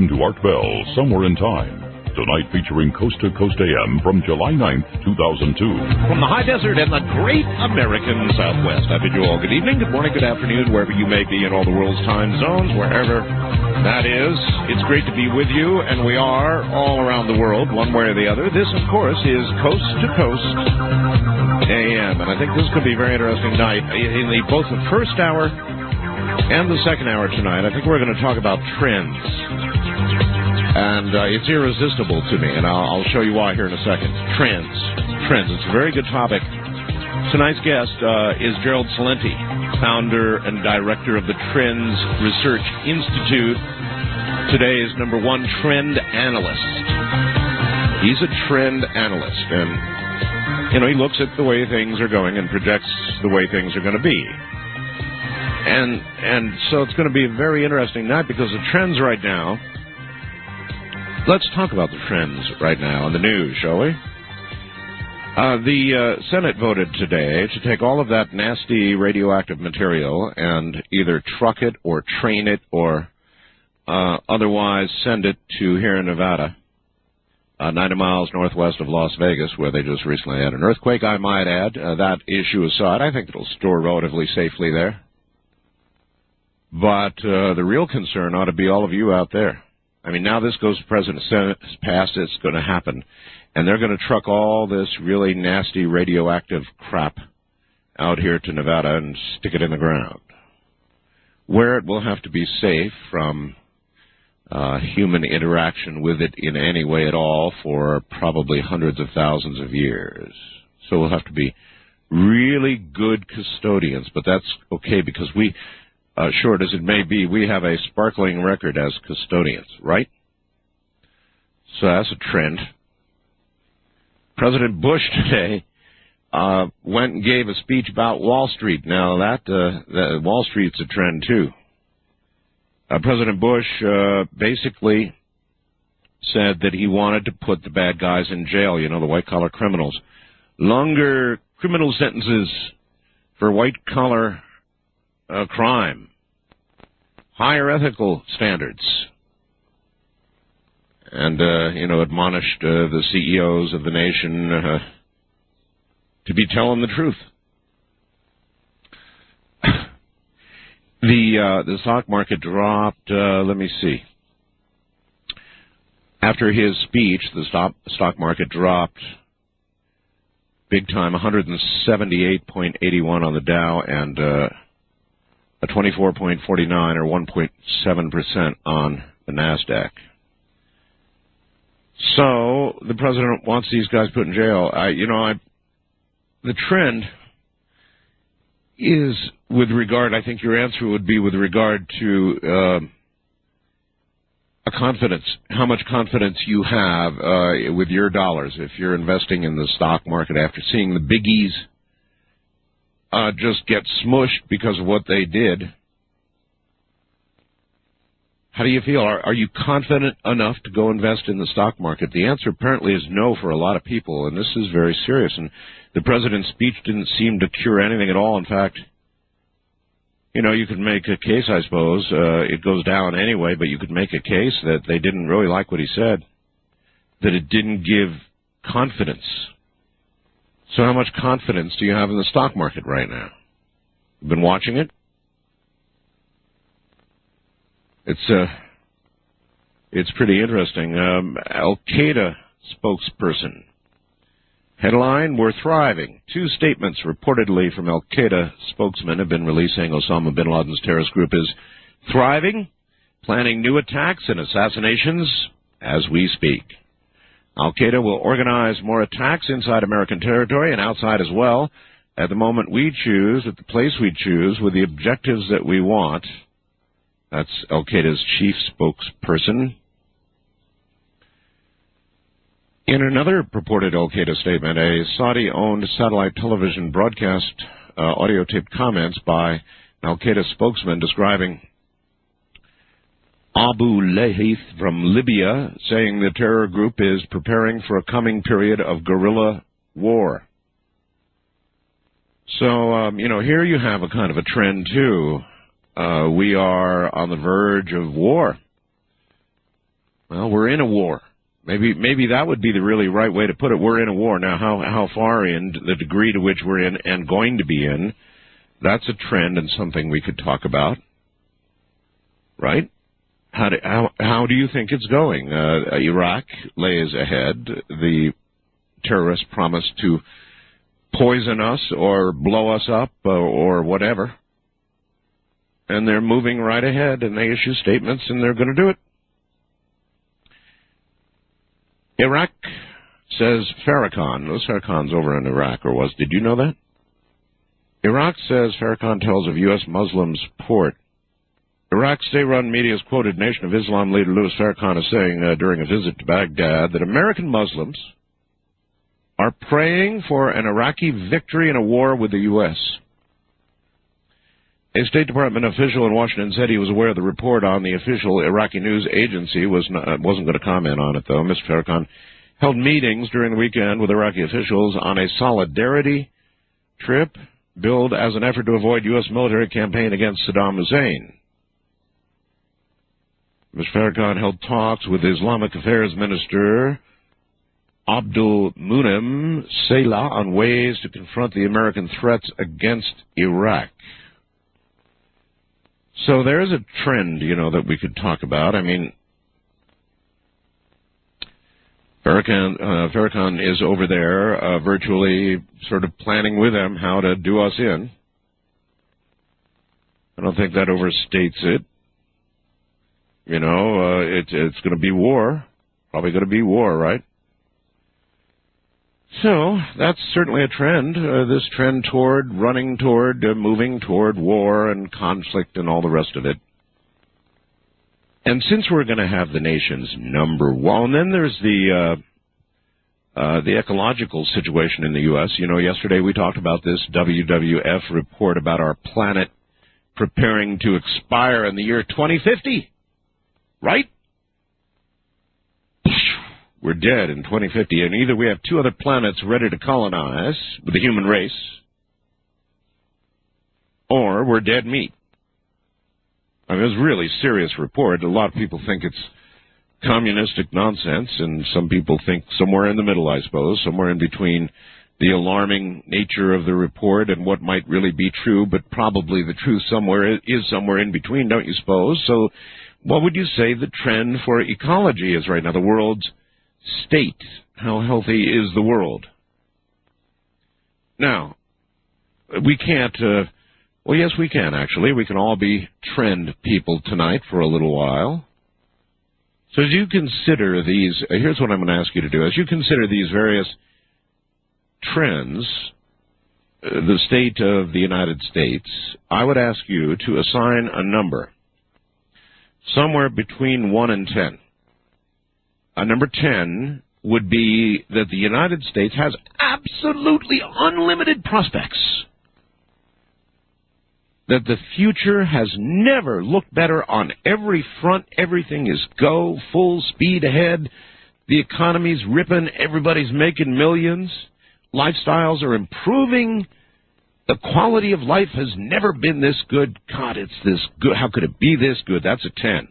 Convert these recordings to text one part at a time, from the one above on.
Welcome to Art Bell, Somewhere in Time. Tonight featuring Coast to Coast AM from July 9th, 2002. From the high desert and the great American Southwest, I bid you all good evening, good morning, good afternoon, wherever you may be in all the world's time zones, wherever that is. It's great to be with you, and we are all around the world, one way or the other. This, of course, is Coast to Coast AM, and I think this could be a very interesting night. In both the first hour and the second hour tonight, I think we're going to talk about trends. And it's irresistible to me, and I'll show you why here in a second. Trends. It's a very good topic. Tonight's guest is Gerald Celente, founder and director of the Trends Research Institute. Today's number one trend analyst. He's a trend analyst, and, he looks at the way things are going and projects the way things are going to be. And so it's going to be a very interesting night because the trends right now. Let's talk about the trends right now in the news, shall we? The Senate voted today to take all of that nasty radioactive material and either truck it or train it or otherwise send it to here in Nevada, 90 miles northwest of Las Vegas, where they just recently had an earthquake, I might add. That issue aside, I think it'll store relatively safely there. But the real concern ought to be all of you out there. I mean, now this goes to President Senate, it's passed, it's going to happen. And they're going to truck all this really nasty radioactive crap out here to Nevada and stick it in the ground, where it will have to be safe from human interaction with it in any way at all for probably hundreds of thousands of years. So we'll have to be really good custodians, but that's okay because we... short as it may be, we have a sparkling record as custodians, right? So that's a trend. President Bush today went and gave a speech about Wall Street. Now, that Wall Street's a trend, too. President Bush basically said that he wanted to put the bad guys in jail, the white-collar criminals. Longer criminal sentences for white-collar crime, higher ethical standards, and, admonished the CEOs of the nation to be telling the truth. The stock market dropped, let me see. After his speech, the stock market dropped big time, 178.81 on the Dow, and a 24.49 or 1.7% on the NASDAQ. So the president wants these guys put in jail. The trend is with regard, I think your answer would be with regard to a confidence, how much confidence you have with your dollars if you're investing in the stock market after seeing the biggies just get smushed because of what they did. How do you feel? Are you confident enough to go invest in the stock market? The answer apparently is no for a lot of people, and this is very serious. And the president's speech didn't seem to cure anything at all. In fact, you could make a case, I suppose. It goes down anyway, but you could make a case that they didn't really like what he said, that it didn't give confidence. So how much confidence do you have in the stock market right now? You've been watching it? It's pretty interesting. Al-Qaeda spokesperson. Headline, we're thriving. Two statements reportedly from Al-Qaeda spokesmen have been released saying Osama bin Laden's terrorist group is thriving, planning new attacks and assassinations as we speak. Al-Qaeda will organize more attacks inside American territory and outside as well. At the moment we choose, at the place we choose, with the objectives that we want. That's Al-Qaeda's chief spokesperson. In another purported Al-Qaeda statement, a Saudi-owned satellite television broadcast audio-taped comments by an Al-Qaeda spokesman describing Abu Lahaith from Libya, saying the terror group is preparing for a coming period of guerrilla war. So, here you have a kind of a trend, too. We are on the verge of war. Well, we're in a war. Maybe that would be the really right way to put it. We're in a war. Now, how far in, the degree to which we're in and going to be in, that's a trend and something we could talk about. Right? How do you think it's going? Iraq lays ahead. The terrorists promise to poison us or blow us up or whatever. And they're moving right ahead, and they issue statements, and they're going to do it. Iraq, says Farrakhan. Farrakhan's over in Iraq, or was. Did you know that? Iraq, says Farrakhan tells of U.S. Muslims port. Iraq's state-run media has quoted Nation of Islam leader Louis Farrakhan as saying during a visit to Baghdad that American Muslims are praying for an Iraqi victory in a war with the U.S. A State Department official in Washington said he was aware of the report on the official Iraqi news agency, wasn't going to comment on it, though. Mr. Farrakhan held meetings during the weekend with Iraqi officials on a solidarity trip billed as an effort to avoid U.S. military campaign against Saddam Hussein. Mr. Farrakhan held talks with Islamic Affairs Minister Abdul Munim Salah on ways to confront the American threats against Iraq. So there's a trend, that we could talk about. I mean, Farrakhan is over there virtually sort of planning with them how to do us in. I don't think that overstates it. It's going to be war. Probably going to be war, right? So that's certainly a trend, this trend toward running toward, moving toward war and conflict and all the rest of it. And since we're going to have the nation's number one, then there's the ecological situation in the U.S. Yesterday we talked about this WWF report about our planet preparing to expire in the year 2050. Right? We're dead in 2050, and either we have two other planets ready to colonize with the human race, or we're dead meat. I mean, it's a really serious report. A lot of people think it's communistic nonsense, and some people think somewhere in the middle, I suppose, somewhere in between the alarming nature of the report and what might really be true, but probably the truth is somewhere in between, don't you suppose? So what would you say the trend for ecology is right now, the world's state? How healthy is the world? Now, we can't, well, yes, we can, actually. We can all be trend people tonight for a little while. So as you consider these, here's what I'm going to ask you to do. As you consider these various trends, the state of the United States, I would ask you to assign a number somewhere between 1 and 10. Number 10 would be that the United States has absolutely unlimited prospects. That the future has never looked better on every front. Everything is go, full speed ahead. The economy's ripping. Everybody's making millions. Lifestyles are improving. The quality of life has never been this good. God, it's this good. How could it be this good? That's a 10.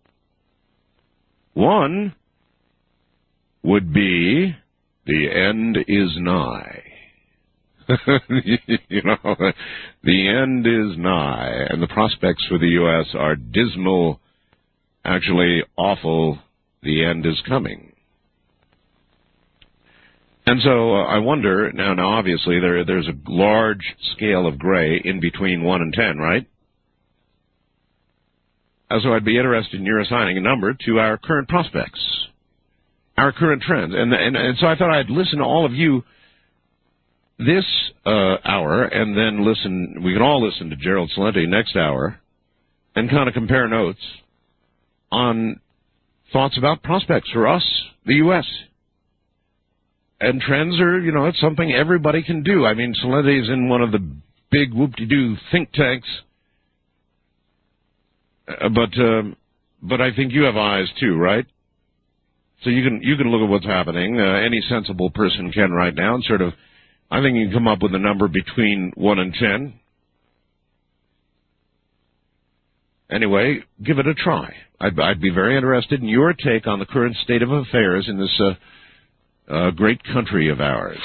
1 would be the end is nigh. The end is nigh, and the prospects for the U.S. are dismal, actually awful. The end is coming. And so I wonder, now obviously there's a large scale of gray in between 1 and 10, right? And so I'd be interested in your assigning a number to our current prospects, our current trends. And so I thought I'd listen to all of you this hour, and then we can all listen to Gerald Celente next hour, and kind of compare notes on thoughts about prospects for us, the U.S., and trends are, it's something everybody can do. I mean, Celente is in one of the big whoop-de-doo think tanks, but I think you have eyes too, right? So you can look at what's happening. Any sensible person can right now, and sort of, I think you can come up with a number between 1 and 10. Anyway, give it a try. I'd be very interested in your take on the current state of affairs in this great country of ours.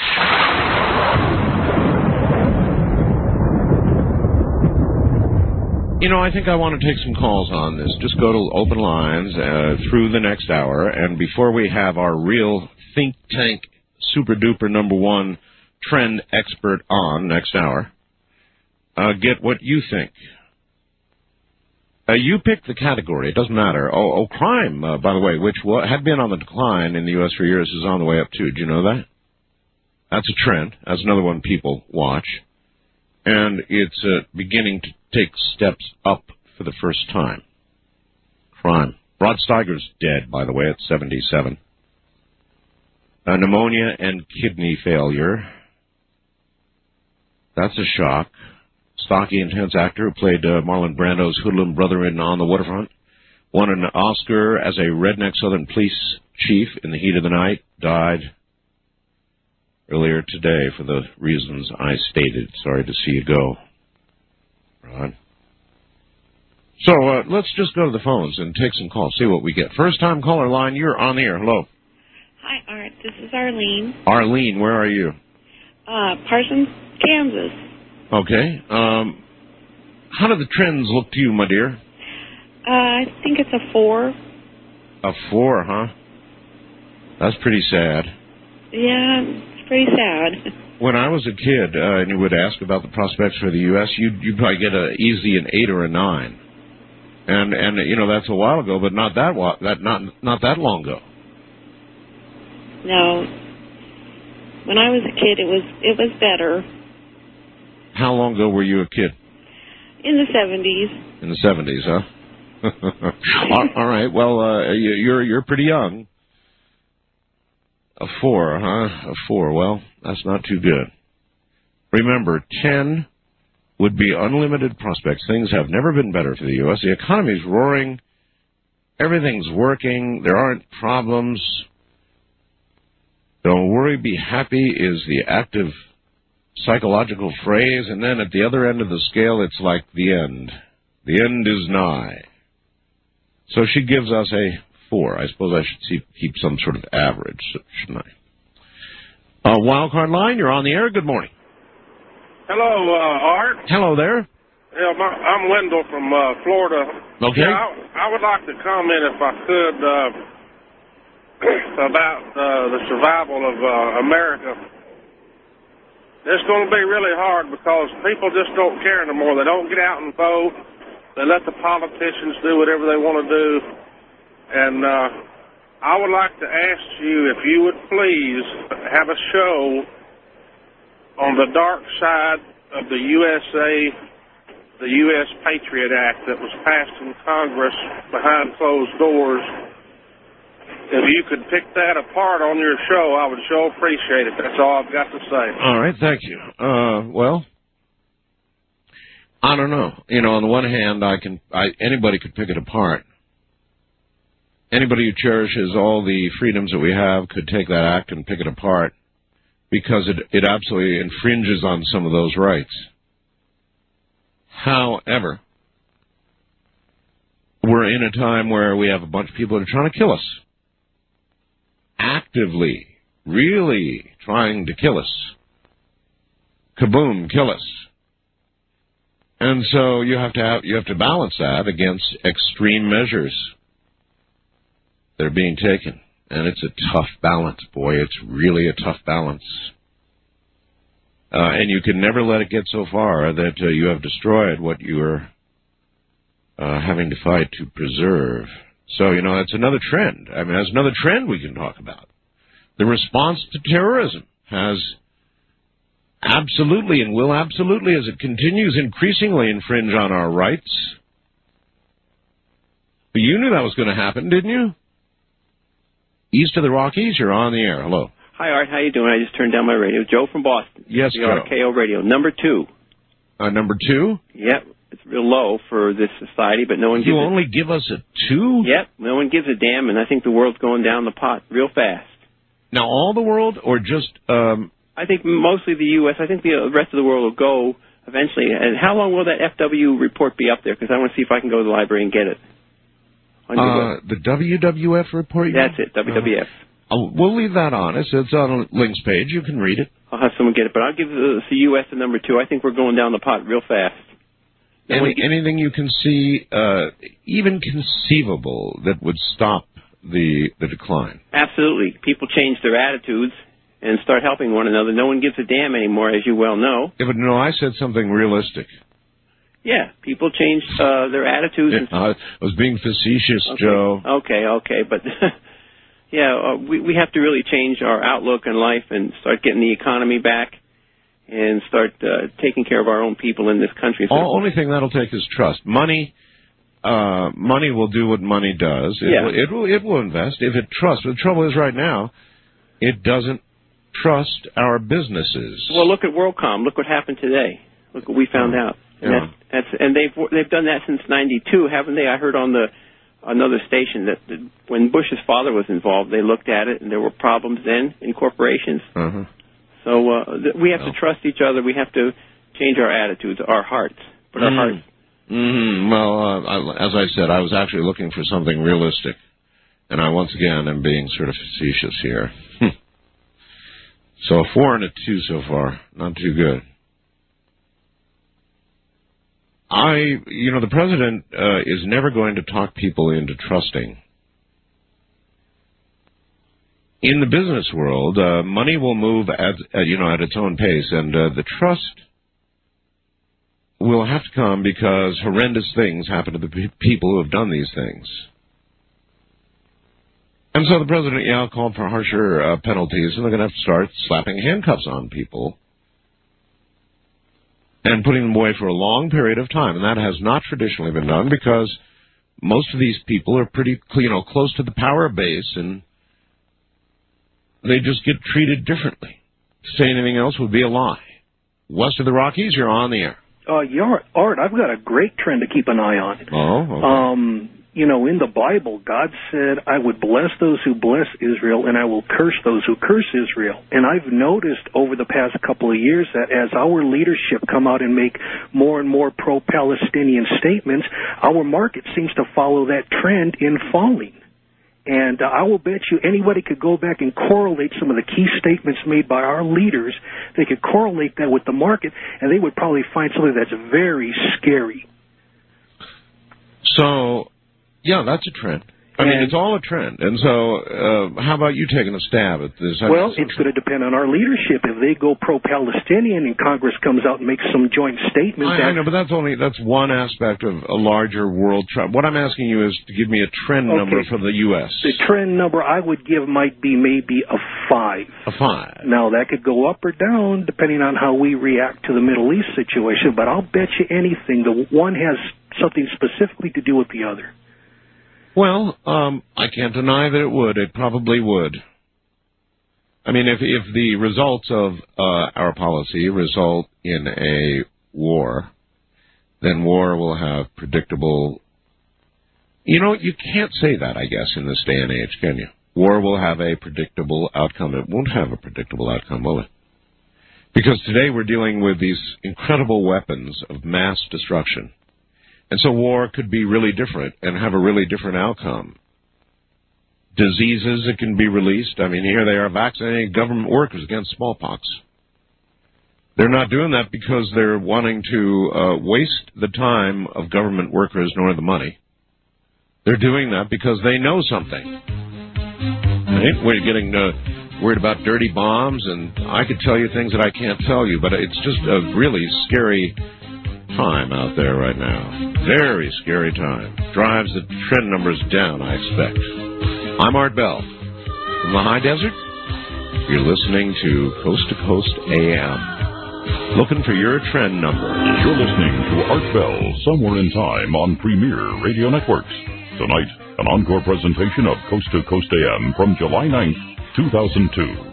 You know, I think I want to take some calls on this. Just go to open lines through the next hour, and before we have our real think tank super-duper number one trend expert on next hour, get what you think. You pick the category. It doesn't matter. Crime, by the way, which had been on the decline in the U.S. for years, is on the way up, too. Do you know that? That's a trend. That's another one people watch. And it's beginning to take steps up for the first time. Crime. Rod Steiger's dead, by the way, at 77. Pneumonia and kidney failure. That's a shock. Stocky, intense actor who played Marlon Brando's hoodlum brother in On the Waterfront, won an Oscar as a redneck Southern police chief in the heat of the night, died earlier today for the reasons I stated. Sorry to see you go, Rod. So let's just go to the phones and take some calls, see what we get. First-time caller line, you're on the air. Hello. Hi, Art. This is Arlene. Arlene, where are you? Parsons, Kansas. Okay. How do the trends look to you, my dear? I think it's a 4. A 4, huh? That's pretty sad. Yeah, it's pretty sad. When I was a kid, and you would ask about the prospects for the U.S., you'd probably get easily an 8 or a 9. And you know, that's a while ago, but not that long ago. No. When I was a kid, it was better. How long ago were you a kid? In the 70s. In the 70s, huh? All right. Well, you're pretty young. A 4, huh? A 4. Well, that's not too good. Remember, 10 would be unlimited prospects. Things have never been better for the U.S. The economy's roaring. Everything's working. There aren't problems. Don't worry, be happy is the active psychological phrase, and then at the other end of the scale, it's like the end. The end is nigh. So she gives us a 4. I suppose I should keep some sort of average, shouldn't I? Wildcard line, you're on the air. Good morning. Hello, Art. Hello there. Yeah, I'm Wendell from Florida. Okay. Yeah, I would like to comment, if I could, about the survival of America. It's going to be really hard because people just don't care anymore. They don't get out and vote. They let the politicians do whatever they want to do. And I would like to ask you if you would please have a show on the dark side of the USA, the U.S. Patriot Act that was passed in Congress behind closed doors. If you could pick that apart on your show, I would so appreciate it. That's all I've got to say. All right, thank you. Well, I don't know. You know, on the one hand, anybody could pick it apart. Anybody who cherishes all the freedoms that we have could take that act and pick it apart because it absolutely infringes on some of those rights. However, we're in a time where we have a bunch of people that are trying to kill us. Actively, really trying to kill us. Kaboom, kill us. And so you have to balance that against extreme measures that are being taken. And it's a tough balance, boy. It's really a tough balance. And you can never let it get so far that you have destroyed what you are having to fight to preserve. So, you know, that's another trend. I mean, that's another trend we can talk about. The response to terrorism has absolutely and will absolutely, as it continues, increasingly infringe on our rights. But you knew that was going to happen, didn't you? East of the Rockies, you're on the air. Hello. Hi, Art. How you doing? I just turned down my radio. Joe from Boston. Yes, Joe. KO Radio. Number 2. Number 2? Yep. It's real low for this society, but no one gives You only give us a 2? Yep. No one gives a damn, and I think the world's going down the pot real fast. Now, all the world, or just... I think mostly the U.S. I think the rest of the world will go eventually. And how long will that FW report be up there? Because I want to see if I can go to the library and get it. The WWF report? That's it, WWF. We'll leave that on. It's on a links page. You can read it. I'll have someone get it. But I'll give the CUS a number 2. I think we're going down the pot real fast. Anything you can see, even conceivable, that would stop the decline? Absolutely. People change their attitudes and start helping one another. No one gives a damn anymore, as you well know. Yeah, but no, I said something realistic. Yeah, people change their attitudes. I was being facetious, okay. Joe. Okay, but yeah, we have to really change our outlook in life and start getting the economy back and start taking care of our own people in this country. The only thing that'll take is trust. Money will do what money does. It will invest if it trusts. But the trouble is right now, it doesn't trust our businesses. Well, look at WorldCom. Look what happened today. Look what we found out. And they've done that since '92, haven't they? I heard on another station that when Bush's father was involved, they looked at it and there were problems then in corporations. Uh-huh. So we have to trust each other. We have to change our attitudes, our hearts. Put our hearts. Well, as I said, I was actually looking for something realistic, and I once again am being sort of facetious here. So a 4 and a 2 so far, not too good. The president is never going to talk people into trusting. In the business world, money will move at its own pace, and the trust will have to come because horrendous things happen to the people who have done these things. And so the president, called for harsher penalties, and they're going to have to start slapping handcuffs on people and putting them away for a long period of time. And that has not traditionally been done because most of these people are pretty, close to the power base, and they just get treated differently. To say anything else would be a lie. West of the Rockies, you're on the air. Art, I've got a great trend to keep an eye on. Oh, okay. In the Bible, God said, I would bless those who bless Israel, and I will curse those who curse Israel. And I've noticed over the past couple of years that as our leadership come out and make more and more pro-Palestinian statements, our market seems to follow that trend in falling. And I will bet you anybody could go back and correlate some of the key statements made by our leaders. They could correlate that with the market, and they would probably find something that's very scary. So, yeah, that's a trend. I mean, it's all a trend. And so how about you taking a stab at this? Well, it's going to depend on our leadership. If they go pro-Palestinian and Congress comes out and makes some joint statements... I know, but that's one aspect of a larger world trend. What I'm asking you is to give me a trend number for the U.S. The trend number I would give might be maybe a 5. A 5. Now, that could go up or down depending on how we react to the Middle East situation, but I'll bet you anything the one has something specifically to do with the other. Well, I can't deny that it would. It probably would. I mean, if the results of our policy result in a war, then war will have predictable... You can't say that, I guess, in this day and age, can you? War will have a predictable outcome. It won't have a predictable outcome, will it? Because today we're dealing with these incredible weapons of mass destruction. And so war could be really different and have a really different outcome. Diseases that can be released. I mean, here they are vaccinating government workers against smallpox. They're not doing that because they're wanting to waste the time of government workers nor the money. They're doing that because they know something. Right? We're getting worried about dirty bombs, and I could tell you things that I can't tell you, but it's just a really scary time out there right now. Very scary time. Drives the trend numbers down, I expect. I'm Art Bell. From the high desert, you're listening to Coast to Coast AM. Looking for your trend number. You're listening to Art Bell, Somewhere in Time on Premier Radio Networks. Tonight, an encore presentation of Coast to Coast AM from July 9th, 2002.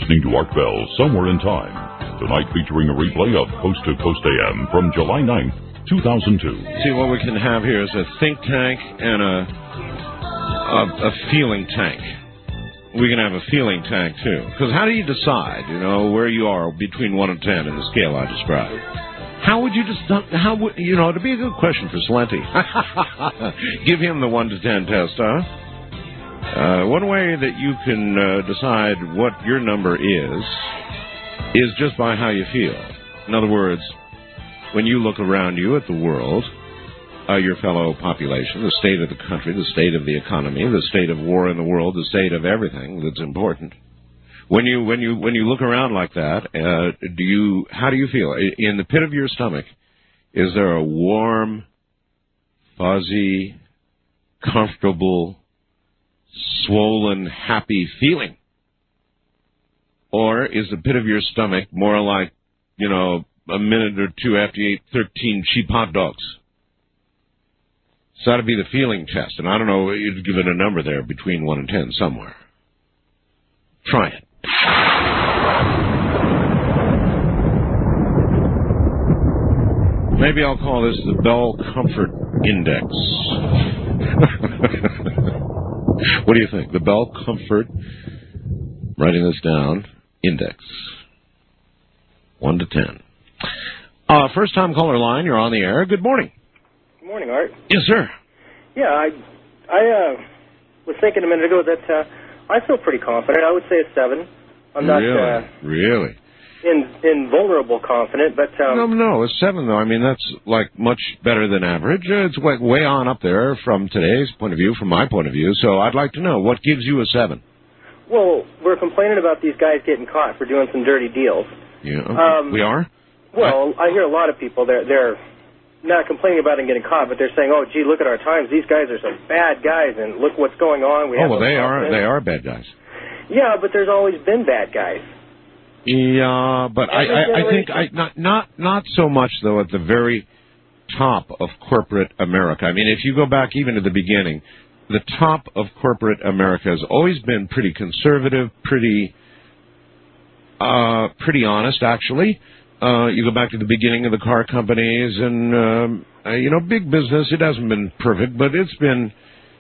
listening to Art Bell, Somewhere in Time. Tonight featuring a replay of Coast to Coast AM from July 9th, 2002. See, what we can have here is a think tank and a feeling tank. We can have a feeling tank, too. Because how do you decide, where you are between 1 and 10 in the scale I described? How would you just, it'd be a good question for Slenty. Give him the 1 to 10 test, huh? One way that you can decide what your number is just by how you feel. In other words, when you look around you at the world, your fellow population, the state of the country, the state of the economy, the state of war in the world, the state of everything that's important. When you look around like that, how do you feel? In the pit of your stomach, is there a warm, fuzzy, comfortable, swollen, happy feeling? Or is the pit of your stomach more like, a minute or two after you ate 13 cheap hot dogs? So that'd be the feeling test. And I don't know, you'd give it a number there between 1 and 10 somewhere. Try it. Maybe I'll call this the Bell Comfort Index. What do you think? The Bell Comfort, writing this down, Index. 1 to 10. First time caller line, you're on the air. Good morning. Good morning, Art. Yes, sir. Yeah, I was thinking a minute ago that I feel pretty confident. I would say a 7. I'm not really invulnerable confident, but no, a 7 though. I mean, that's like much better than average. It's like way on up there from today's point of view, from my point of view. So I'd like to know what gives you a 7. Well, we're complaining about these guys getting caught for doing some dirty deals. Yeah, we are. Well, I hear a lot of people they're not complaining about them getting caught, but they're saying, "Oh, gee, look at our times. These guys are some bad guys, and look what's going on." They are bad guys. Yeah, but there's always been bad guys. Yeah, but I think not so much though at the very top of corporate America. I mean, if you go back even to the beginning, the top of corporate America has always been pretty conservative, pretty honest, actually. You go back to the beginning of the car companies and, big business. It hasn't been perfect, but it's been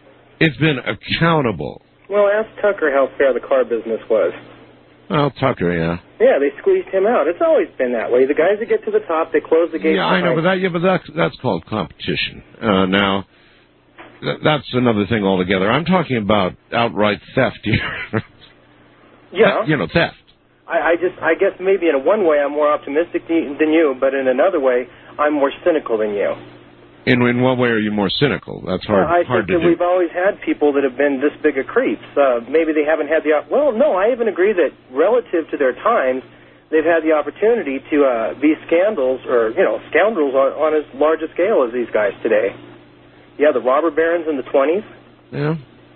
accountable. Well, ask Tucker how fair the car business was. Well, Tucker, yeah. Yeah, they squeezed him out. It's always been that way. The guys that get to the top, they close the gate. Yeah, I know, but that's called competition. Now, that's another thing altogether. I'm talking about outright theft here. Yeah. Theft. I guess maybe in one way I'm more optimistic than you, but in another way I'm more cynical than you. In what way are you more cynical? That's hard I to think that do. we've always had people that have been this big of creeps. Maybe they haven't had well, no, I even agree that relative to their times, they've had the opportunity to be scoundrels on as large a scale as these guys today. Yeah, the robber barons in the 20s. Yeah.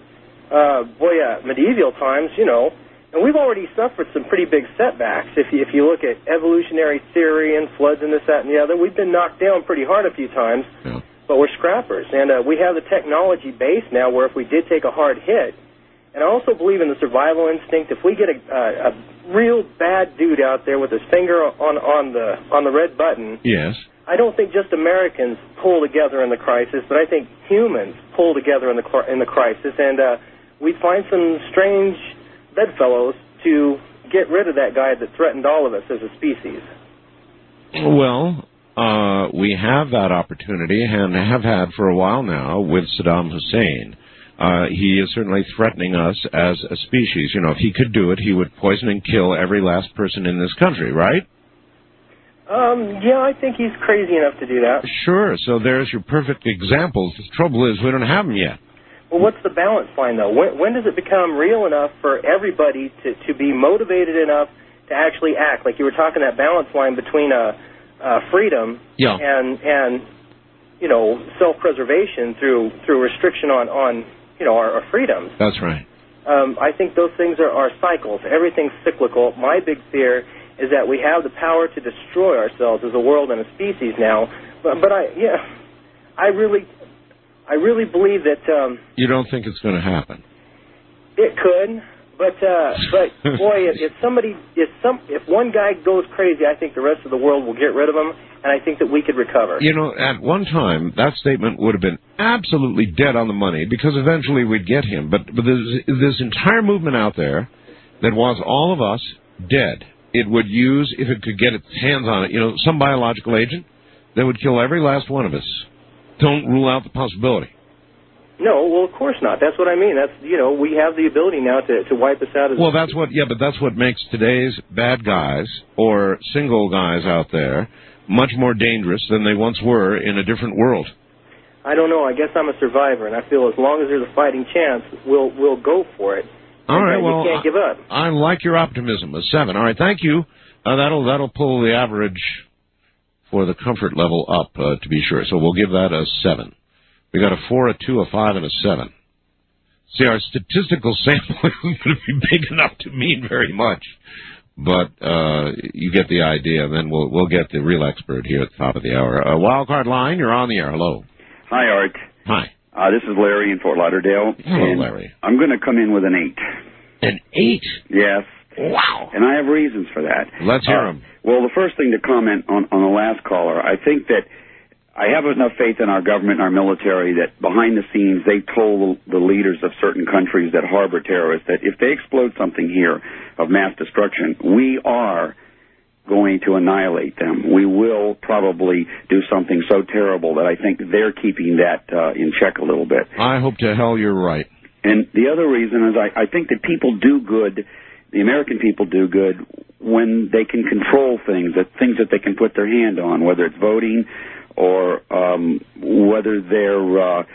Medieval times, and we've already suffered some pretty big setbacks. If you look at evolutionary theory and floods and this, that, and the other, we've been knocked down pretty hard a few times, but we're scrappers. And we have the technology base now where if we did take a hard hit, and I also believe in the survival instinct, if we get a real bad dude out there with his finger on the red button, yes, I don't think just Americans pull together in the crisis, but I think humans pull together in the crisis, and we find some strange bedfellows to get rid of that guy that threatened all of us as a species. Well, we have that opportunity and have had for a while now with Saddam Hussein. He is certainly threatening us as a species. If he could do it, he would poison and kill every last person in this country, right? Yeah, I think he's crazy enough to do that. Sure, so there's your perfect examples. The trouble is we don't have them yet. Well, what's the balance line, though? When does it become real enough for everybody to be motivated enough to actually act? Like you were talking, that balance line between freedom and self-preservation through restriction on our freedoms. That's right. I think those things are cycles. Everything's cyclical. My big fear is that we have the power to destroy ourselves as a world and a species now. But I really believe that... you don't think it's going to happen? It could, But boy, if one guy goes crazy, I think the rest of the world will get rid of him, and I think that we could recover. You know, at one time, that statement would have been absolutely dead on the money, because eventually we'd get him. But there's this entire movement out there that wants all of us dead. It would use, if it could get its hands on it, you know, some biological agent that would kill every last one of us. Don't rule out the possibility. No, well, of course not. That's what I mean. That's, you know, we have the ability now to wipe us out. Well, that's what makes today's bad guys or single guys out there much more dangerous than they once were in a different world. I don't know. I guess I'm a survivor, and I feel as long as there's a fighting chance, we'll go for it. All right, well, you can't give up. I like your optimism. A 7. All right, thank you. That'll pull the average for the comfort level up, to be sure. So we'll give that a 7. We got a 4, a 2, a 5, and a 7. See, our statistical sample isn't going to be big enough to mean very much, but you get the idea. And then we'll get the real expert here at the top of the hour. Wildcard line, you're on the air. Hello. Hi, Art. Hi. This is Larry in Fort Lauderdale. Hello, Larry. I'm going to come in with an 8. An 8? Yes. Wow. And I have reasons for that. Let's hear them. Well, the first thing to comment on the last caller, I think that I have enough faith in our government and our military that behind the scenes they told the leaders of certain countries that harbor terrorists that if they explode something here of mass destruction, we are going to annihilate them. We will probably do something so terrible that I think they're keeping that in check a little bit. I hope to hell you're right. And the other reason is I think that people do good, the American people do good when they can control things that they can put their hand on, whether it's voting or whether they're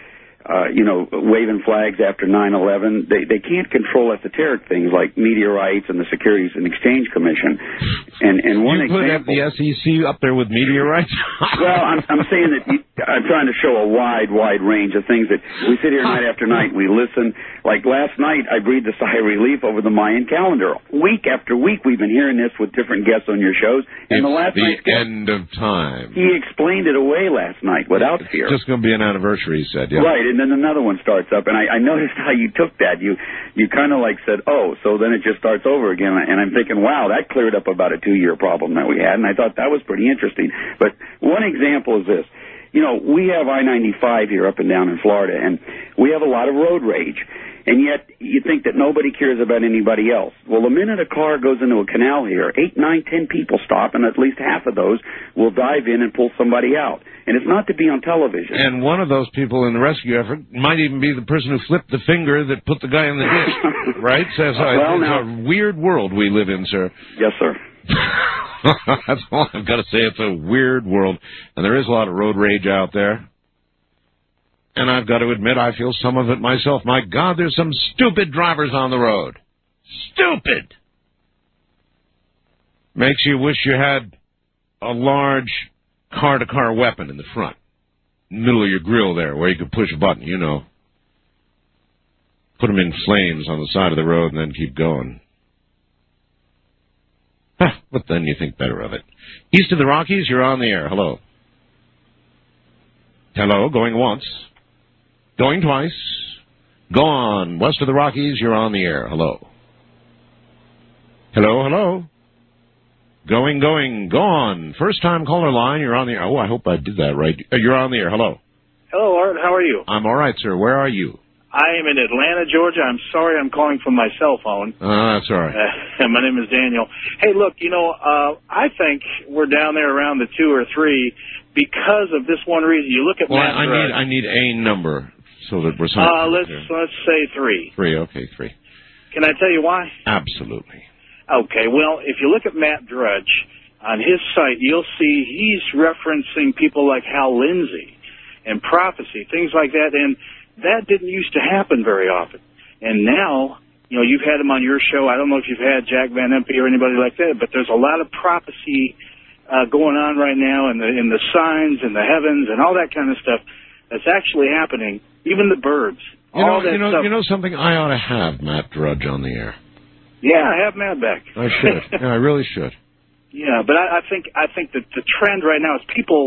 waving flags after 9/11. They can't control esoteric things like meteorites and the Securities and Exchange Commission. And one example, you could have the SEC up there with meteorites. Well, I'm saying that I'm trying to show a wide range of things that we sit here night after night. We listen. Like last night, I breathed a sigh of relief over the Mayan calendar. Week after week, we've been hearing this with different guests on your shows. And it's the last night's guest, end of time. He explained it away last night without fear. It's just going to be an anniversary, he said. Yeah. Right, and then another one starts up, and I noticed how you took that. You kind of like said, oh, so then it just starts over again. And I'm thinking, wow, that cleared up about a 2-year problem that we had, and I thought that was pretty interesting. But one example is this. You know, we have I-95 here up and down in Florida, and we have a lot of road rage. And yet, you think that nobody cares about anybody else. Well, the minute a car goes into a canal here, 8, 9, 10 people stop, and at least half of those will dive in and pull somebody out. And it's not to be on television. And one of those people in the rescue effort might even be the person who flipped the finger that put the guy in the ditch, right? So it's a weird world we live in, sir. Yes, sir. That's all I've got to say. It's a weird world, and there is a lot of road rage out there. And I've got to admit, I feel some of it myself. My God, there's some stupid drivers on the road. Stupid! Makes you wish you had a large car-to-car weapon in the front, in the middle of your grill there, where you could push a button, you know. Put them in flames on the side of the road and then keep going. But then you think better of it. East of the Rockies, you're on the air. Hello. Hello, going once. Going twice. Gone. West of the Rockies, you're on the air. Hello. Hello, hello. Going, gone. First time caller line, you're on the air. Oh, I hope I did that right. You're on the air. Hello. Hello, Art. How are you? I'm all right, sir. Where are you? I am in Atlanta, Georgia. I'm sorry I'm calling from my cell phone. That's all right. My name is Daniel. Hey, look, I think we're down there around the 2 or 3 because of this one reason. You look at Matt Drudge. I need a number so that we're let's say 3. 3, okay, 3. Can I tell you why? Absolutely. Okay, well, if you look at Matt Drudge on his site, you'll see he's referencing people like Hal Lindsey and prophecy, things like that, and that didn't used to happen very often. And now, you've had him on your show. I don't know if you've had Jack Van Impe or anybody like that, but there's a lot of prophecy going on right now in the signs and the heavens and all that kind of stuff that's actually happening. Even the birds. You know something? I ought to have Matt Drudge on the air. Yeah, I have Matt back. I should. Yeah, I really should. Yeah, but I think that the trend right now is people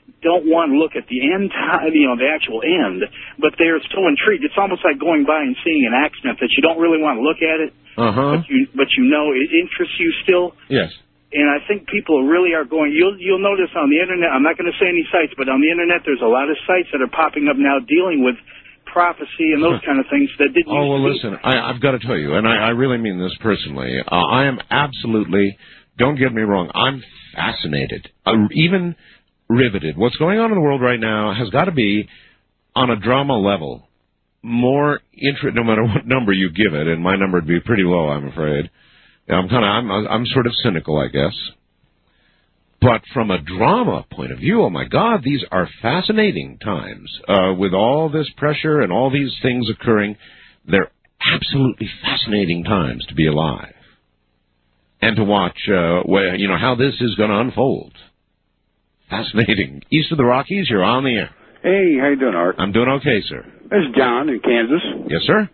don't want to look at the end time, the actual end, but they're so intrigued. It's almost like going by and seeing an accident that you don't really want to look at it, but you know it interests you still. Yes. And I think people really are going. You'll notice on the internet. I'm not going to say any sites, but on the internet, there's a lot of sites that are popping up now dealing with prophecy and those kind of things that didn't. Oh well, listen. I've got to tell you, and I really mean this personally. I am absolutely. Don't get me wrong. I'm fascinated, even riveted. What's going on in the world right now has got to be, on a drama level, more interest. No matter what number you give it, and my number would be pretty low, I'm afraid. I'm sort of cynical, I guess. But from a drama point of view, oh my God, these are fascinating times. With all this pressure and all these things occurring, they're absolutely fascinating times to be alive. And to watch, how this is going to unfold. Fascinating. East of the Rockies, you're on the air. Hey, how you doing, Art? I'm doing okay, sir. This is John in Kansas. Yes, sir.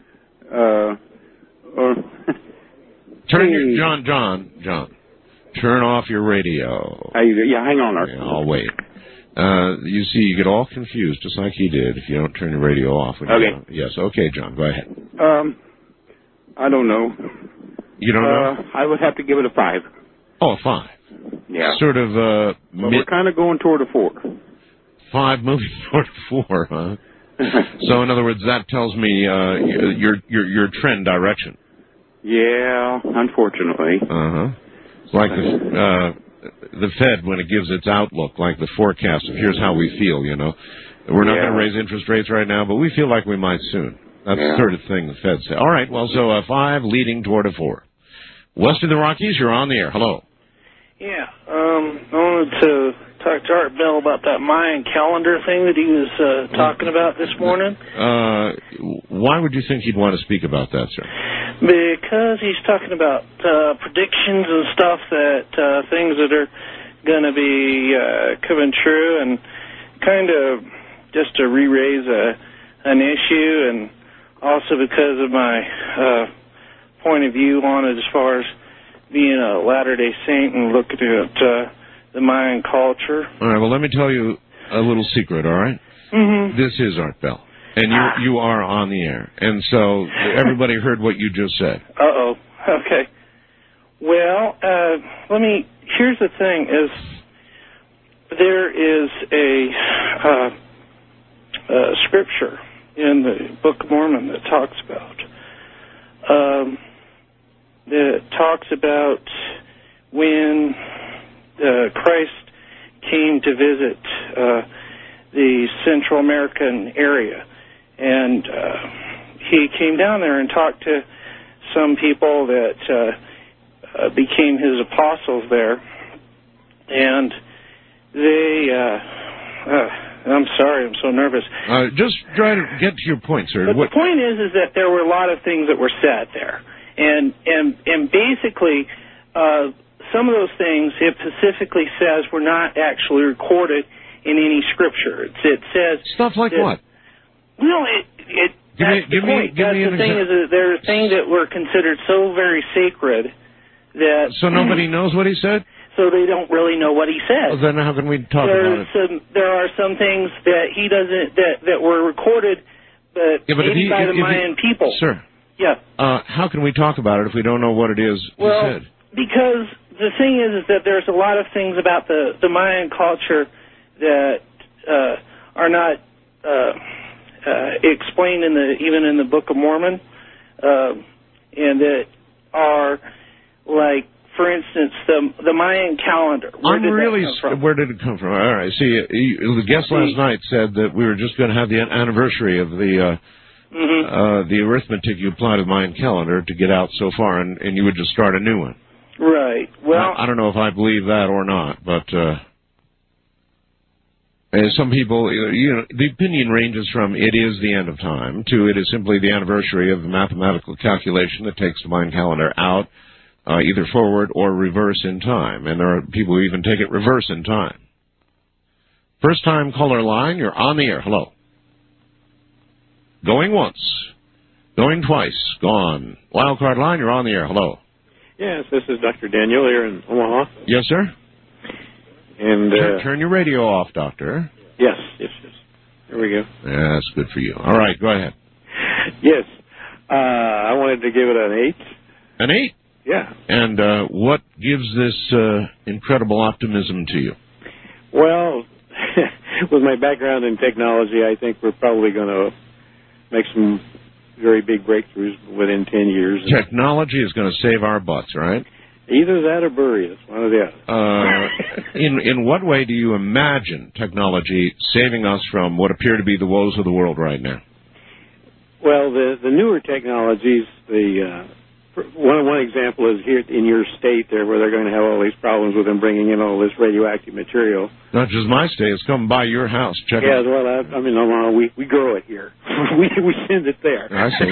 John. Turn off your radio. Yeah, hang on, Art. Yeah, I'll wait. You see, you get all confused, just like he did, if you don't turn your radio off. Okay. Yes, okay, John, go ahead. I don't know. You don't know? I would have to give it a 5. Oh, a 5. Yeah. Sort of, we're kind of going toward a 4. 5 moving toward a 4, huh? So, in other words, that tells me your trend direction. Yeah, unfortunately. Like the Fed, when it gives its outlook, like the forecast of here's how we feel, We're not going to raise interest rates right now, but we feel like we might soon. That's the sort of thing the Fed says. All right, well, so a 5 leading toward a 4. West of the Rockies, you're on the air. Hello. Yeah, I wanted to talk to Art Bell about that Mayan calendar thing that he was talking about this morning. Why would you think he'd want to speak about that, sir? Because he's talking about predictions and stuff that things that are going to be coming true, and kind of just to re-raise an issue, and also because of my point of view on it as far as being a Latter-day Saint and looking at the Mayan culture. All right, well, let me tell you a little secret, all right? Mm-hmm. This is Art Bell, and you are on the air, and so everybody heard what you just said. Uh-oh. Okay. Well, here's the thing, is there is a scripture in the Book of Mormon that talks about when Christ came to visit the Central American area, and he came down there and talked to some people that became his apostles there, and they I'm sorry, I'm so nervous. Just try to get to your point, sir. But the point is that there were a lot of things that were said there. And basically, some of those things, it specifically says, were not actually recorded in any scripture. It says stuff like that, what? Well, that's the point. The thing is that there are things that were considered so very sacred that. So nobody knows what he said? So they don't really know what he says. Well, then how can we talk about it? There are some things that he doesn't that were recorded, but maybe by the Mayan people. Sir. Yeah. How can we talk about it if we don't know what it is he said? Because the thing is that there's a lot of things about the Mayan culture that are not explained even in the Book of Mormon, and that are like, for instance, the Mayan calendar. Where did it come from? All right. See, the guest last night said that we were just going to have the anniversary of the arithmetic you apply to the Mayan calendar to get out so far, and you would just start a new one. Right. Well, I don't know if I believe that or not, but some people, the opinion ranges from it is the end of time to it is simply the anniversary of the mathematical calculation that takes the Mayan calendar out, either forward or reverse in time. And there are people who even take it reverse in time. First time caller line, you're on the air. Hello. Going once. Going twice. Gone. Wildcard line, you're on the air. Hello. Yes, this is Dr. Daniel here in Omaha. Yes, sir? And turn your radio off, Doctor. Yes. There we go. Yeah, that's good for you. All right, go ahead. Yes. I wanted to give it an 8. An 8? Yeah. And what gives this incredible optimism to you? Well, with my background in technology, I think we're probably going to make some very big breakthroughs within 10 years. Technology is going to save our butts, right? Either that or bury us, one or the other. In what way do you imagine technology saving us from what appear to be the woes of the world right now? Well, the newer technologies, one example is here in your state there, where they're going to have all these problems with them bringing in all this radioactive material. Not just my state; it's coming by your house. Check it out. Yeah, well, I mean, we grow it here. we send it there. I see.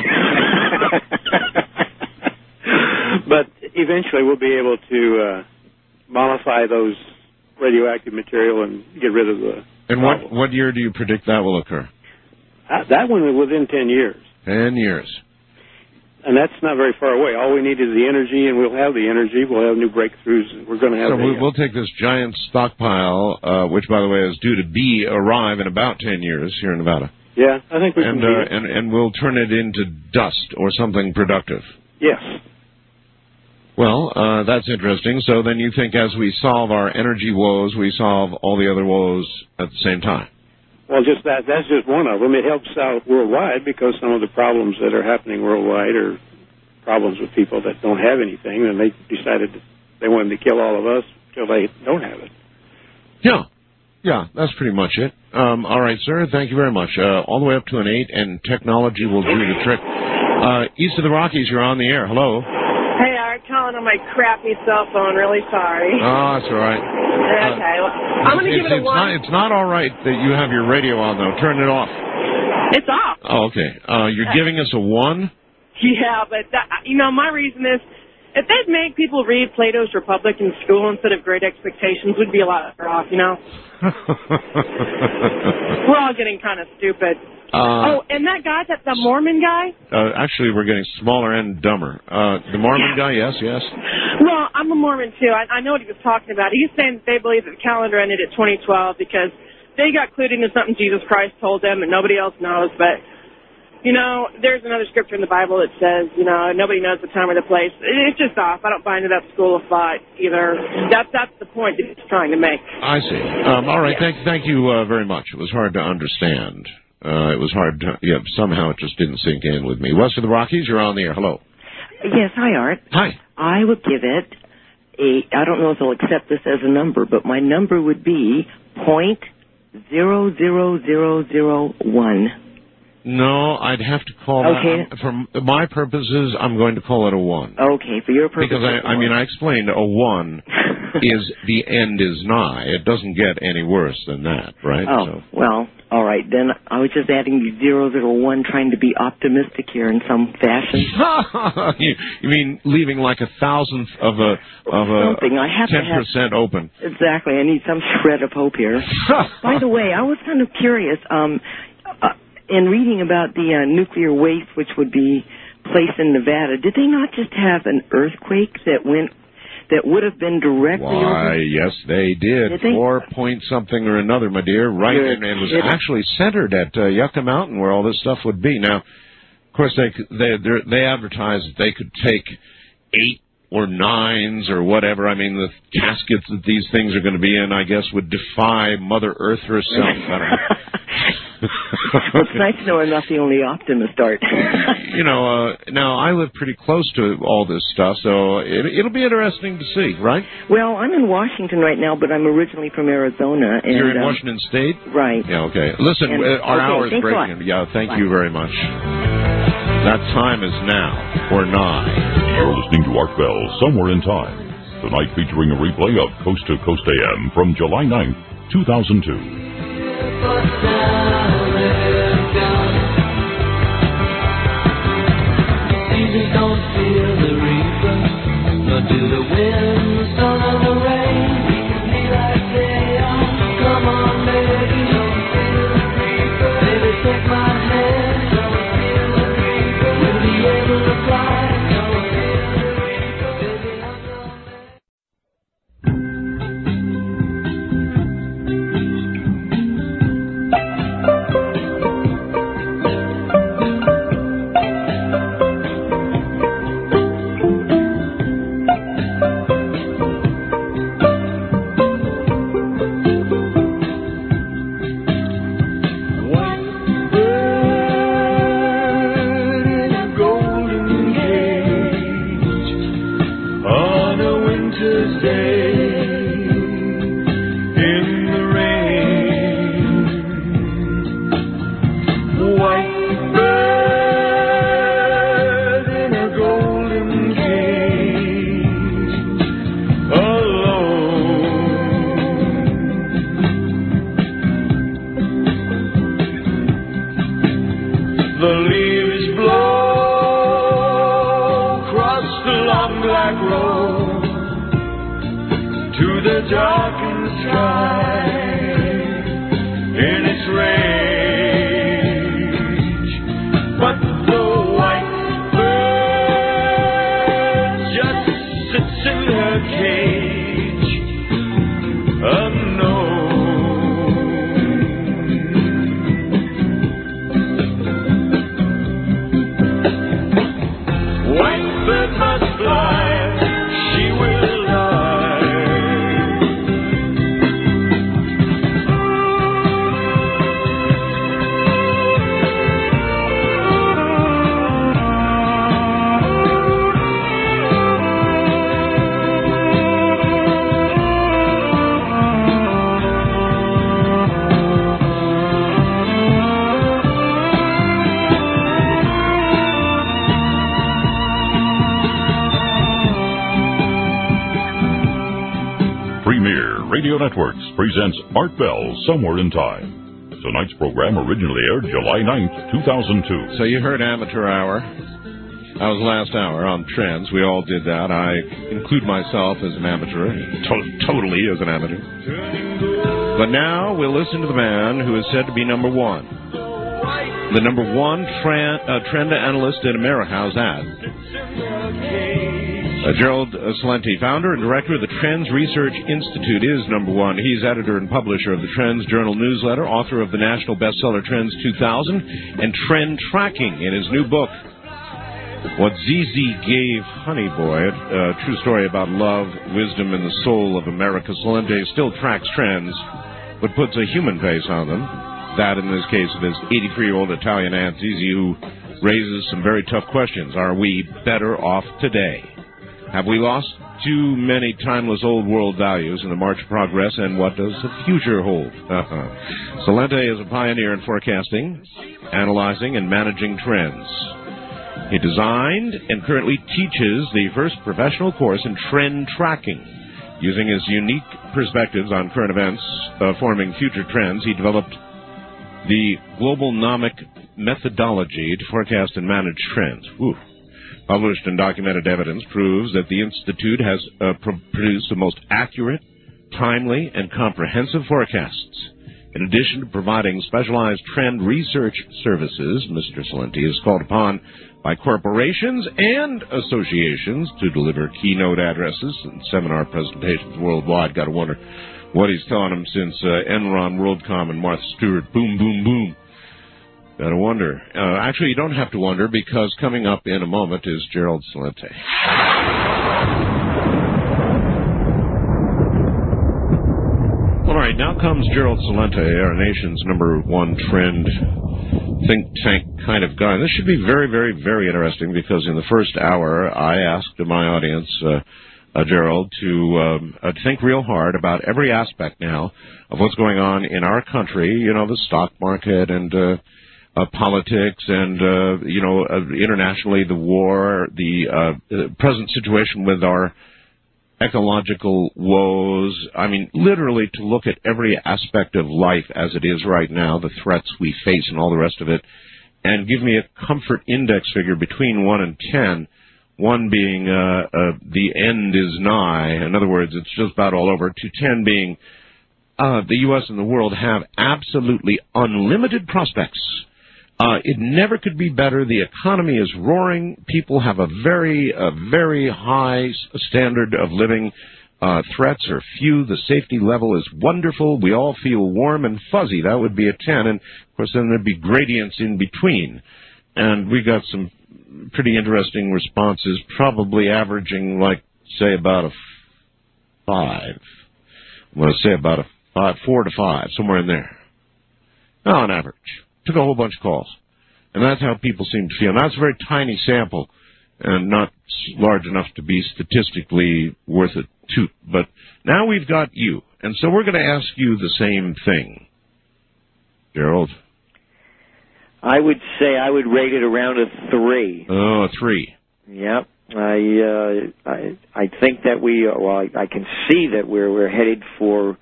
But eventually, we'll be able to mollify those radioactive material and get rid of the. And what year do you predict that will occur? That one within 10 years. 10 years. And that's not very far away. All we need is the energy, and we'll have the energy. We'll have new breakthroughs. We're going to have. So we'll take this giant stockpile, which, by the way, is due to arrive in about 10 years here in Nevada. Yeah, I think we can do it. And we'll turn it into dust or something productive. Yes. Well, that's interesting. So then you think as we solve our energy woes, we solve all the other woes at the same time? Well, just that's just one of them. It helps out worldwide because some of the problems that are happening worldwide are problems with people that don't have anything, and they decided they wanted to kill all of us until they don't have it. Yeah, that's pretty much it. All right, sir, thank you very much. All the way up to an 8, and technology will do the trick. East of the Rockies, you're on the air. Hello. Hey, I'm calling on my crappy cell phone. Really sorry. Oh, that's all right. Okay, well, I'm going to give it a 1. It's not all right that you have your radio on, though. Turn it off. It's off. Oh, okay. You're giving us a 1? Yeah, but, my reason is, if they'd make people read Plato's Republic in school instead of Great Expectations, we'd be a lot better off, We're all getting kind of stupid. And that guy, the Mormon guy? Actually, we're getting smaller and dumber. The Mormon guy, yes. Well, I'm a Mormon, too. I know what he was talking about. He's saying that they believe that the calendar ended at 2012 because they got clued into something Jesus Christ told them and nobody else knows. But, there's another scripture in the Bible that says, nobody knows the time or the place. It's just off. I don't buy into that school of thought either. That's the point that he's trying to make. I see. All right. Yeah. Thank you very much. It was hard to understand. It was hard to, somehow it just didn't sink in with me. West of the Rockies, you're on the air. Hello. Yes, hi, Art. Hi. I would give it I don't know if they'll accept this as a number, but my number would be .00001. No, I'd have to call that. For my purposes, I'm going to call it a 1. Okay, for your purposes. Because, I explained a 1 is the end is nigh. It doesn't get any worse than that, right? Oh, well, all right. Then I was just adding the 001, trying to be optimistic here in some fashion. You mean leaving like 1,000th of a something. I have 10% open. Exactly. I need some shred of hope here. By the way, I was kind of curious. In reading about the nuclear waste which would be placed in Nevada, did they not just have an earthquake that would have been directly over? Yes, they did. 4 point something or another, my dear. Right, and it was actually centered at Yucca Mountain where all this stuff would be. Now, of course, they advertised that they could take 8 or 9s or whatever. I mean, the caskets that these things are going to be in, I guess, would defy Mother Earth herself. I don't know. It's nice to know I'm not the only optimist, Art. Now I live pretty close to all this stuff, so it'll be interesting to see, right? Well, I'm in Washington right now, but I'm originally from Arizona. And, you're in Washington State? Right. Yeah, okay. Listen, our hour is breaking. Yeah, thank you very much. That time is now, or nigh. You're listening to Art Bell, Somewhere in Time. Tonight featuring a replay of Coast to Coast AM from July 9th, 2002. Seasons don't feel the reaper, nor do the wind, the sun, or the rain. We can be like they are. Come on, baby, don't feel the reaper. Baby, take my hand, don't feel the reaper. We'll be able to fly, don't feel the reaper. Baby, I'm gonna leaves blow across the long black road to the darkened sky in its rage. But the white bird just sits in her cage, unknown. White bird must fly, she will die. Premier Radio Networks presents Art Bell, Somewhere in Time. Tonight's program originally aired July 9th, 2002. So you heard Amateur Hour. That was last hour on Trends. We all did that. I include myself as an amateur, totally as an amateur. But now we'll listen to the man who is said to be number one. The number one trend analyst in America. How's that? Gerald Celente, founder and director of the Trends Research Institute, is number one. He's editor and publisher of the Trends Journal newsletter, author of the national bestseller Trends 2000, and Trend Tracking in his new book, What ZZ Gave Honey Boy, a true story about love, wisdom, and the soul of America. Celente still tracks trends, but puts a human face on them. That, in this case, of his 83-year-old Italian aunt, Zizi, who raises some very tough questions. Are we better off today? Have we lost too many timeless old world values in the march of progress, and what does the future hold? Celente is a pioneer in forecasting, analyzing, and managing trends. He designed and currently teaches the first professional course in trend tracking. Using his unique perspectives on current events forming future trends, he developed the Globalnomic methodology to forecast and manage trends. Ooh. Published and documented evidence proves that the Institute has produced the most accurate, timely, and comprehensive forecasts. In addition to providing specialized trend research services, Mr. Celente is called upon by corporations and associations to deliver keynote addresses and seminar presentations worldwide. Got to wonder what he's telling them since Enron, WorldCom, and Martha Stewart. Boom, boom, boom. Gotta wonder. Actually, you don't have to wonder, because coming up in a moment is Gerald Celente. All right, now comes Gerald Celente, our nation's number one trend think tank kind of guy. This should be very, very, very interesting, because in the first hour, I asked my audience, Gerald, to think real hard about every aspect now of what's going on in our country, you know, the stock market and politics and, internationally, the war, the present situation with our ecological woes. I mean, literally to look at every aspect of life as it is right now, the threats we face and all the rest of it, and give me a comfort index figure between 1 and 10, 1 being the end is nigh. In other words, it's just about all over, to 10 being the U.S. and the world have absolutely unlimited prospects. It never could be better. The economy is roaring. People have a very high standard of living. Threats are few. The safety level is wonderful. We all feel warm and fuzzy. That would be a 10. And, of course, then there'd be gradients in between. And we got some pretty interesting responses, probably averaging, like, say, about a 5. I'm going to say about a 4 to 5, somewhere in there. On average. Took a whole bunch of calls. And that's how people seem to feel. And that's a very tiny sample and not large enough to be statistically worth a toot. But now we've got you. And so we're going to ask you the same thing. Gerald? I would say I would rate it around a 3. Oh, a 3. Yep. I think that I can see that we're headed for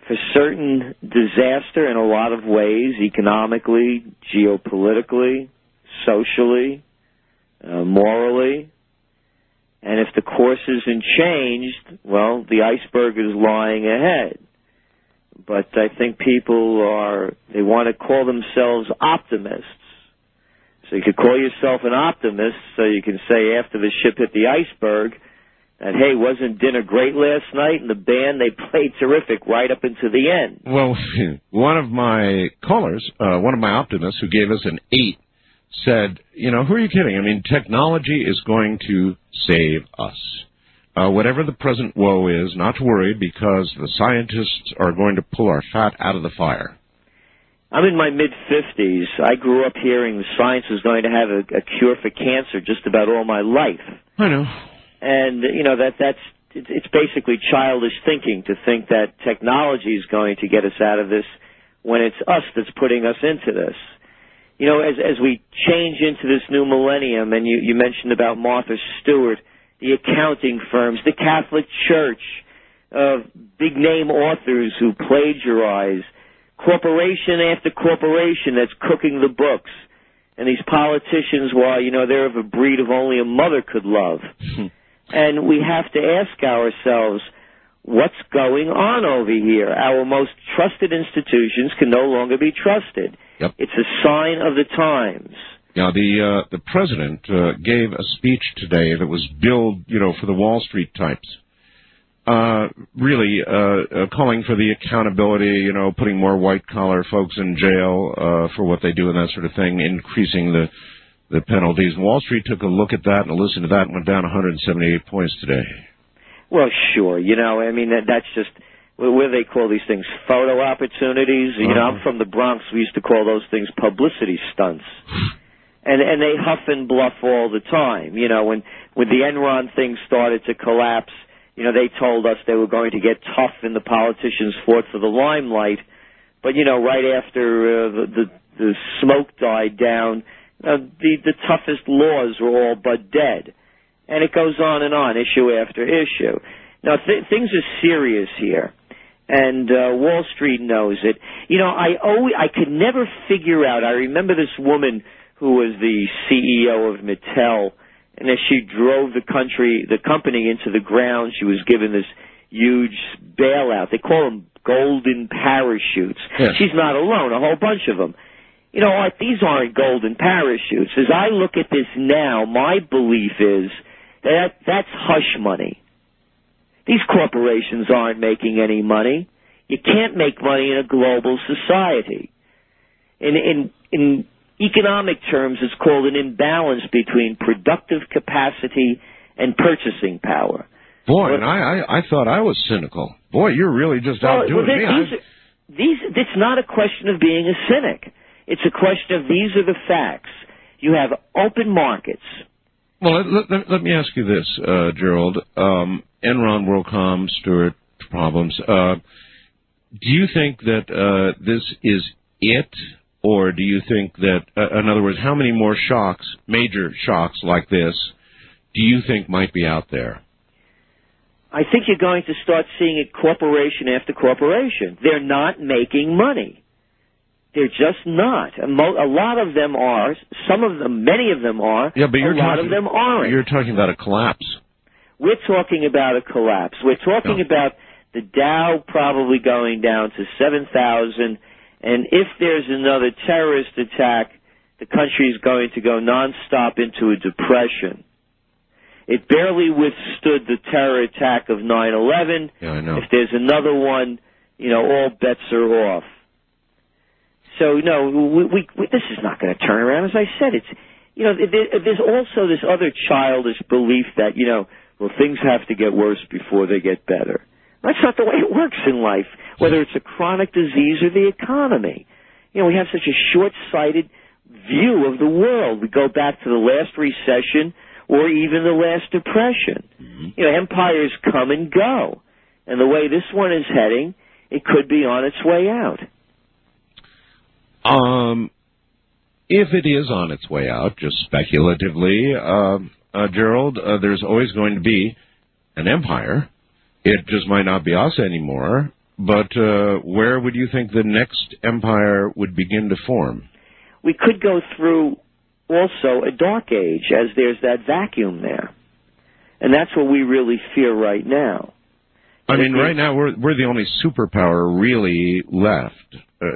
certain disaster in a lot of ways, economically, geopolitically, socially, morally. And if the course isn't changed, well, the iceberg is lying ahead. But I think people they want to call themselves optimists. So you could call yourself an optimist, so you can say after the ship hit the iceberg that, hey, wasn't dinner great last night? And the band, they played terrific right up into the end. Well, one of my callers, one of my optimists who gave us an 8, said, who are you kidding? I mean, technology is going to save us. Whatever the present woe is, not to worry, because the scientists are going to pull our fat out of the fire. I'm in my mid-50s. I grew up hearing the science was going to have a cure for cancer just about all my life. I know. And, it's basically childish thinking to think that technology is going to get us out of this when it's us that's putting us into this. As we change into this new millennium, and you mentioned about Martha Stewart, the accounting firms, the Catholic Church, big-name authors who plagiarize, corporation after corporation that's cooking the books, and these politicians, they're of a breed of only a mother could love. And we have to ask ourselves, what's going on over here? Our most trusted institutions can no longer be trusted. Yep. It's a sign of the times. Now, the president gave a speech today that was billed, for the Wall Street types. Really calling for the accountability, putting more white-collar folks in jail for what they do and that sort of thing, increasing the penalties. Wall Street took a look at that and listened to that and went down 178 points today. Well, sure. That's just what do they call these things? Photo opportunities. I'm from the Bronx. We used to call those things publicity stunts. And they huff and bluff all the time. When the Enron thing started to collapse, they told us they were going to get tough and the politicians fought for the limelight. But, right after the smoke died down, the toughest laws were all but dead. And it goes on, issue after issue. Now, things are serious here. And Wall Street knows it. I could never figure out. I remember this woman who was the CEO of Mattel, and as she drove the company into the ground, she was given this huge bailout. They call them golden parachutes. Yes. She's not alone, a whole bunch of them. Art, these aren't golden parachutes. As I look at this now, my belief is that's hush money. These corporations aren't making any money. You can't make money in a global society. In economic terms, it's called an imbalance between productive capacity and purchasing power. Boy, and I thought I was cynical. Boy, you're really just outdoing me. It's not a question of being a cynic. It's a question of these are the facts. You have open markets. Well, let me ask you this, Gerald. Enron, WorldCom, Stewart problems. Do you think that this is it? Or do you think that, in other words, how many more shocks, major shocks like this, do you think might be out there? I think you're going to start seeing it corporation after corporation. They're not making money. They're just not. A lot of them are. Some of them, many of them are. Yeah, but a lot of them aren't. You're talking about a collapse. We're talking about a collapse. We're talking about the Dow probably going down to 7,000. And if there's another terrorist attack, the country is going to go nonstop into a depression. It barely withstood the terror attack of 9/11. Yeah, I know. If there's another one, all bets are off. So, this is not going to turn around. As I said, there's also this other childish belief that, things have to get worse before they get better. That's not the way it works in life, whether it's a chronic disease or the economy. We have such a short-sighted view of the world. We go back to the last recession or even the last depression. Mm-hmm. Empires come and go. And the way this one is heading, it could be on its way out. If it is on its way out, just speculatively, Gerald, there's always going to be an empire. It just might not be us anymore, but where would you think the next empire would begin to form? We could go through also a dark age, as there's that vacuum there. And that's what we really fear right now. I mean, right now we're the only superpower really left.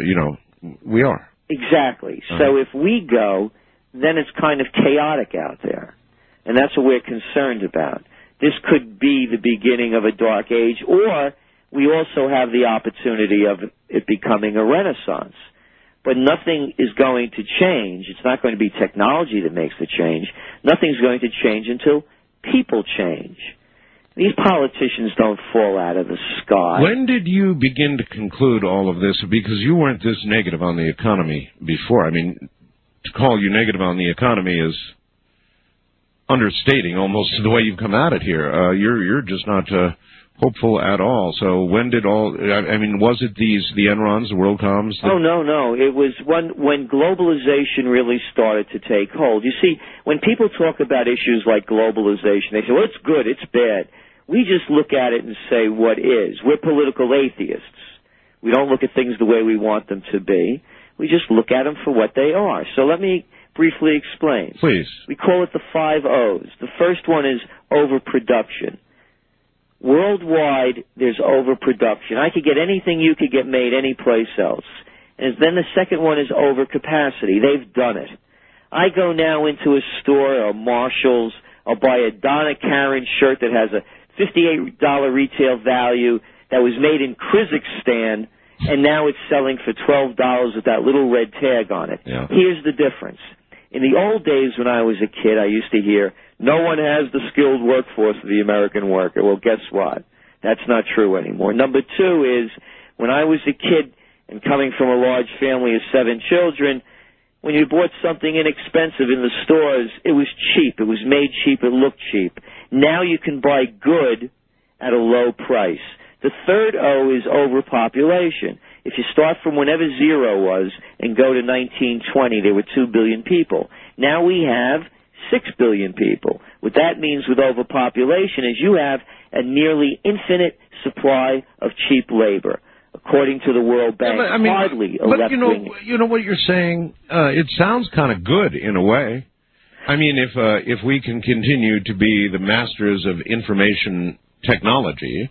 We are. Exactly. So if we go, then it's kind of chaotic out there. And that's what we're concerned about. This could be the beginning of a dark age, or we also have the opportunity of it becoming a renaissance. But nothing is going to change. It's not going to be technology that makes the change. Nothing's going to change until people change. These politicians don't fall out of the sky. When did you begin to conclude all of this? Because you weren't this negative on the economy before. I mean, to call you negative on the economy is understating almost the way you've come at it here. You're just not hopeful at all. So when did was it the Enrons, the WorldComs? Oh, no. It was when globalization really started to take hold. You see, when people talk about issues like globalization, they say, well, it's good, it's bad. We just look at it and say what is. We're political atheists. We don't look at things the way we want them to be. We just look at them for what they are. So let me briefly explain. Please. We call it the 5 O's. The first one is overproduction. Worldwide, there's overproduction. I could get anything you could get made anyplace else. And then the second one is overcapacity. They've done it. I go now into a store or Marshall's, I'll buy a Donna Karan shirt that has a $58 retail value that was made in Kyrgyzstan, and now it's selling for $12 with that little red tag on it. Yeah. Here's the difference. In the old days when I was a kid, I used to hear, no one has the skilled workforce of the American worker. Well, guess what? That's not true anymore. Number 2 is, when I was a kid and coming from a large family of 7 children, when you bought something inexpensive in the stores, it was cheap. It was made cheap. It looked cheap. Now you can buy good at a low price. The third O is overpopulation. If you start from whenever zero was and go to 1920, there were 2 billion people. Now we have 6 billion people. What that means with overpopulation is you have a nearly infinite supply of cheap labor. According to the World Bank, hardly a left-wing. You know what you're saying? It sounds kind of good in a way. I mean, if we can continue to be the masters of information technology,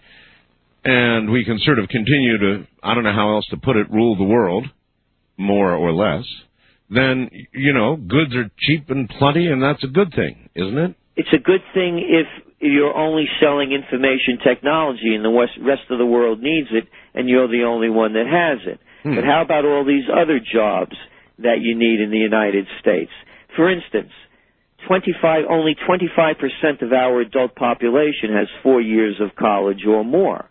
and we can sort of continue to, I don't know how else to put it, rule the world, more or less, then, goods are cheap and plenty, and that's a good thing, isn't it? It's a good thing if you're only selling information technology and the rest of the world needs it, and you're the only one that has it. But how about all these other jobs that you need in the United States? For instance, only 25% of our adult population has 4 years of college or more.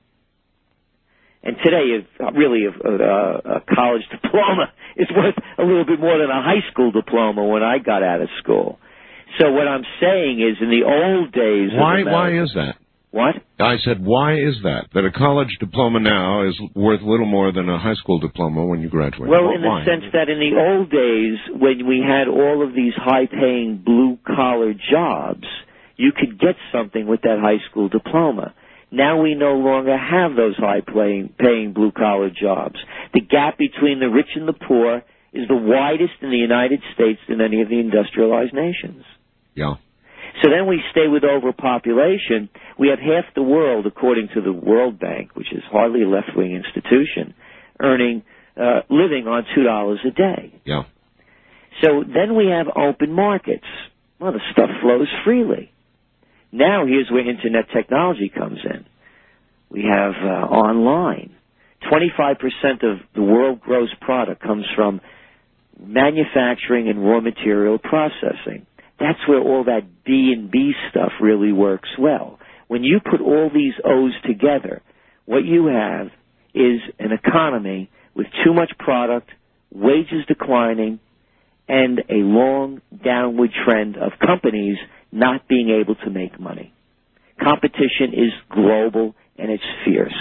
And today, really, a college diploma is worth a little bit more than a high school diploma when I got out of school. So what I'm saying is, in the old days... Why is that? What? I said, why is that? That a college diploma now is worth a little more than a high school diploma when you graduate. Well, in the sense that in the old days, when we had all of these high-paying blue-collar jobs, you could get something with that high school diploma. Now we no longer have those high-paying blue-collar jobs. The gap between the rich and the poor is the widest in the United States than any of the industrialized nations. Yeah. So then we stay with overpopulation. We have half the world, according to the World Bank, which is hardly a left-wing institution, living on $2 a day. Yeah. So then we have open markets. Well, the stuff flows freely. Now here's where Internet technology comes in. We have online. 25% of the world gross product comes from manufacturing and raw material processing. That's where all that D&B stuff really works well. When you put all these O's together, what you have is an economy with too much product, wages declining, and a long downward trend of companies not being able to make money. Competition is global and it's fierce.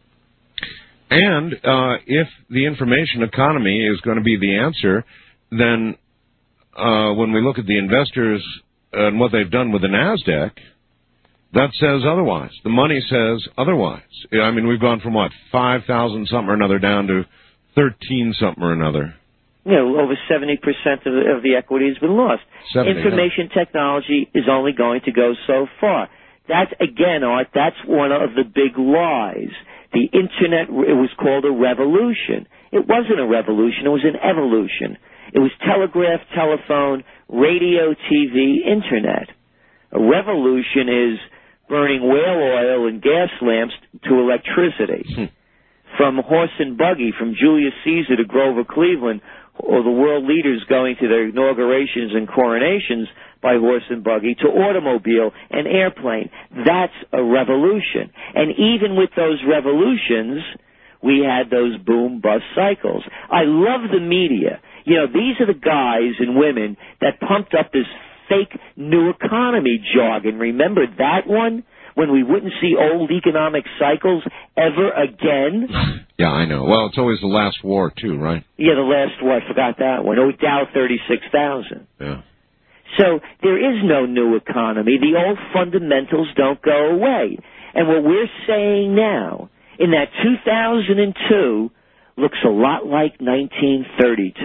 And if the information economy is going to be the answer, then when we look at the investors and what they've done with the NASDAQ, that says otherwise. The money says otherwise. I mean, we've gone from, 5,000 something or another down to 13 something or another. Over 70% of the equity has been lost. 70, Information technology is only going to go so far. That's, again, Art, that's one of the big lies. The Internet, it was called a revolution. It wasn't a revolution. It was an evolution. It was telegraph, telephone, radio, TV, Internet. A revolution is burning whale oil and gas lamps to electricity. From horse and buggy, from Julius Caesar to Grover Cleveland, or the world leaders going to their inaugurations and coronations by horse and buggy, to automobile and airplane. That's a revolution. And even with those revolutions, we had those boom-bust cycles. I love the media. These are the guys and women that pumped up this fake new economy jargon. Remember that one? When we wouldn't see old economic cycles ever again? Yeah, I know. Well, it's always the last war, too, right? Yeah, the last war. I forgot that one. Oh, Dow 36,000. Yeah. So there is no new economy. The old fundamentals don't go away. And what we're saying now, in that 2002, looks a lot like 1932.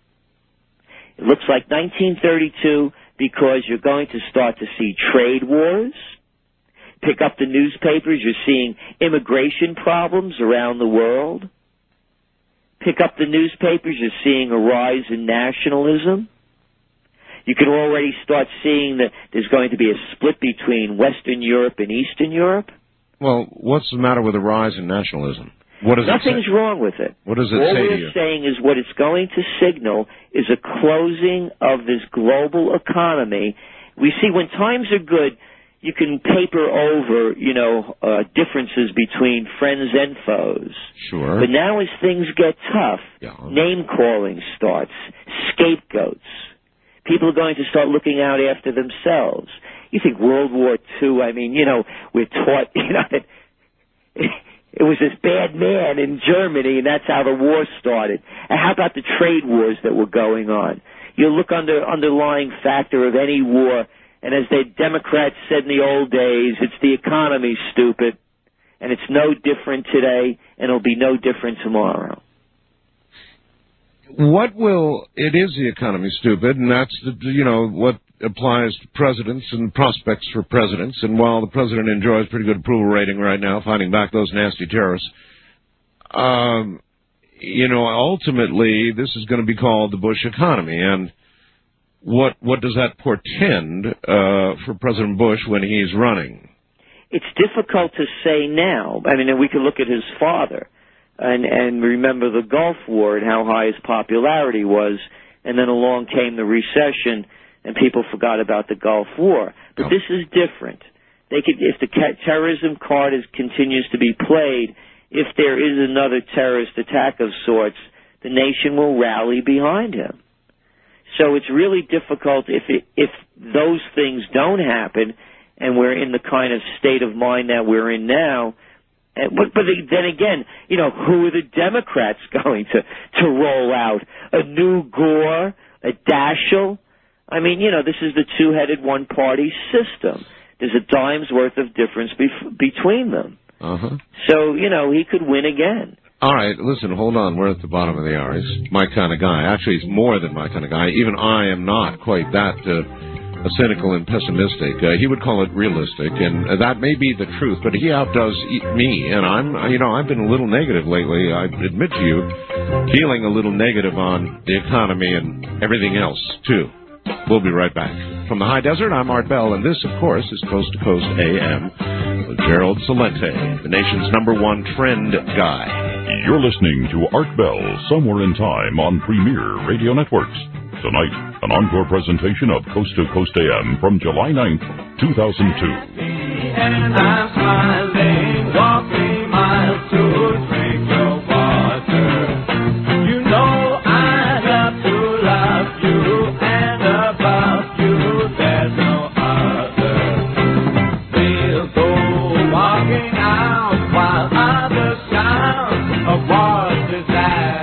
It looks like 1932 because you're going to start to see trade wars. Pick up the newspapers, you're seeing immigration problems around the world. Pick up the newspapers, you're seeing a rise in nationalism. You can already start seeing that there's going to be a split between Western Europe and Eastern Europe. Well, what's the matter with a rise in nationalism? What does Nothing's wrong with it. What does it All say to we're you? saying is what it's going to signal is a closing of this global economy. We see when times are good, you can paper over, differences between friends and foes. Sure. But now as things get tough, name-calling starts, scapegoats. People are going to start looking out after themselves. You think World War II, we're taught, that it was this bad man in Germany, and that's how the war started. And how about the trade wars that were going on? You look underlying factor of any war, and as the Democrats said in the old days, it's the economy, stupid. And it's no different today, and it'll be no different tomorrow. It is the economy, stupid, and that's, what applies to presidents and prospects for presidents. And while the president enjoys pretty good approval rating right now, fighting back those nasty terrorists, ultimately this is going to be called the Bush economy. And what does that portend for President Bush when he's running? It's difficult to say now. We could look at his father and remember the Gulf War and how high his popularity was, and then along came the recession, and people forgot about the Gulf War. But this is different. If the terrorism card continues to be played, if there is another terrorist attack of sorts, the nation will rally behind him. So it's really difficult if those things don't happen, and we're in the kind of state of mind that we're in now. But then again, who are the Democrats going to roll out? A new Gore, a Daschle? This is the two-headed one-party system. There's a dime's worth of difference between them. Uh-huh. So, he could win again. All right, listen, hold on. We're at the bottom of the hour. He's my kind of guy. Actually, he's more than my kind of guy. Even I am not quite that cynical and pessimistic. He would call it realistic, and that may be the truth, but he outdoes me, and I've been a little negative lately. I admit to you, feeling a little negative on the economy and everything else, too. We'll be right back. From the high desert, I'm Art Bell, and this, of course, is Coast to Coast AM with Gerald Celente, the nation's #1 trend guy. You're listening to Art Bell, Somewhere in Time on Premier Radio Networks. Tonight, an encore presentation of Coast to Coast AM from July 9th, 2002. And I'm smiling, walking miles to drink your water. You know I love to love you, and above you there's no other. We'll go walking out while others shout of war disaster.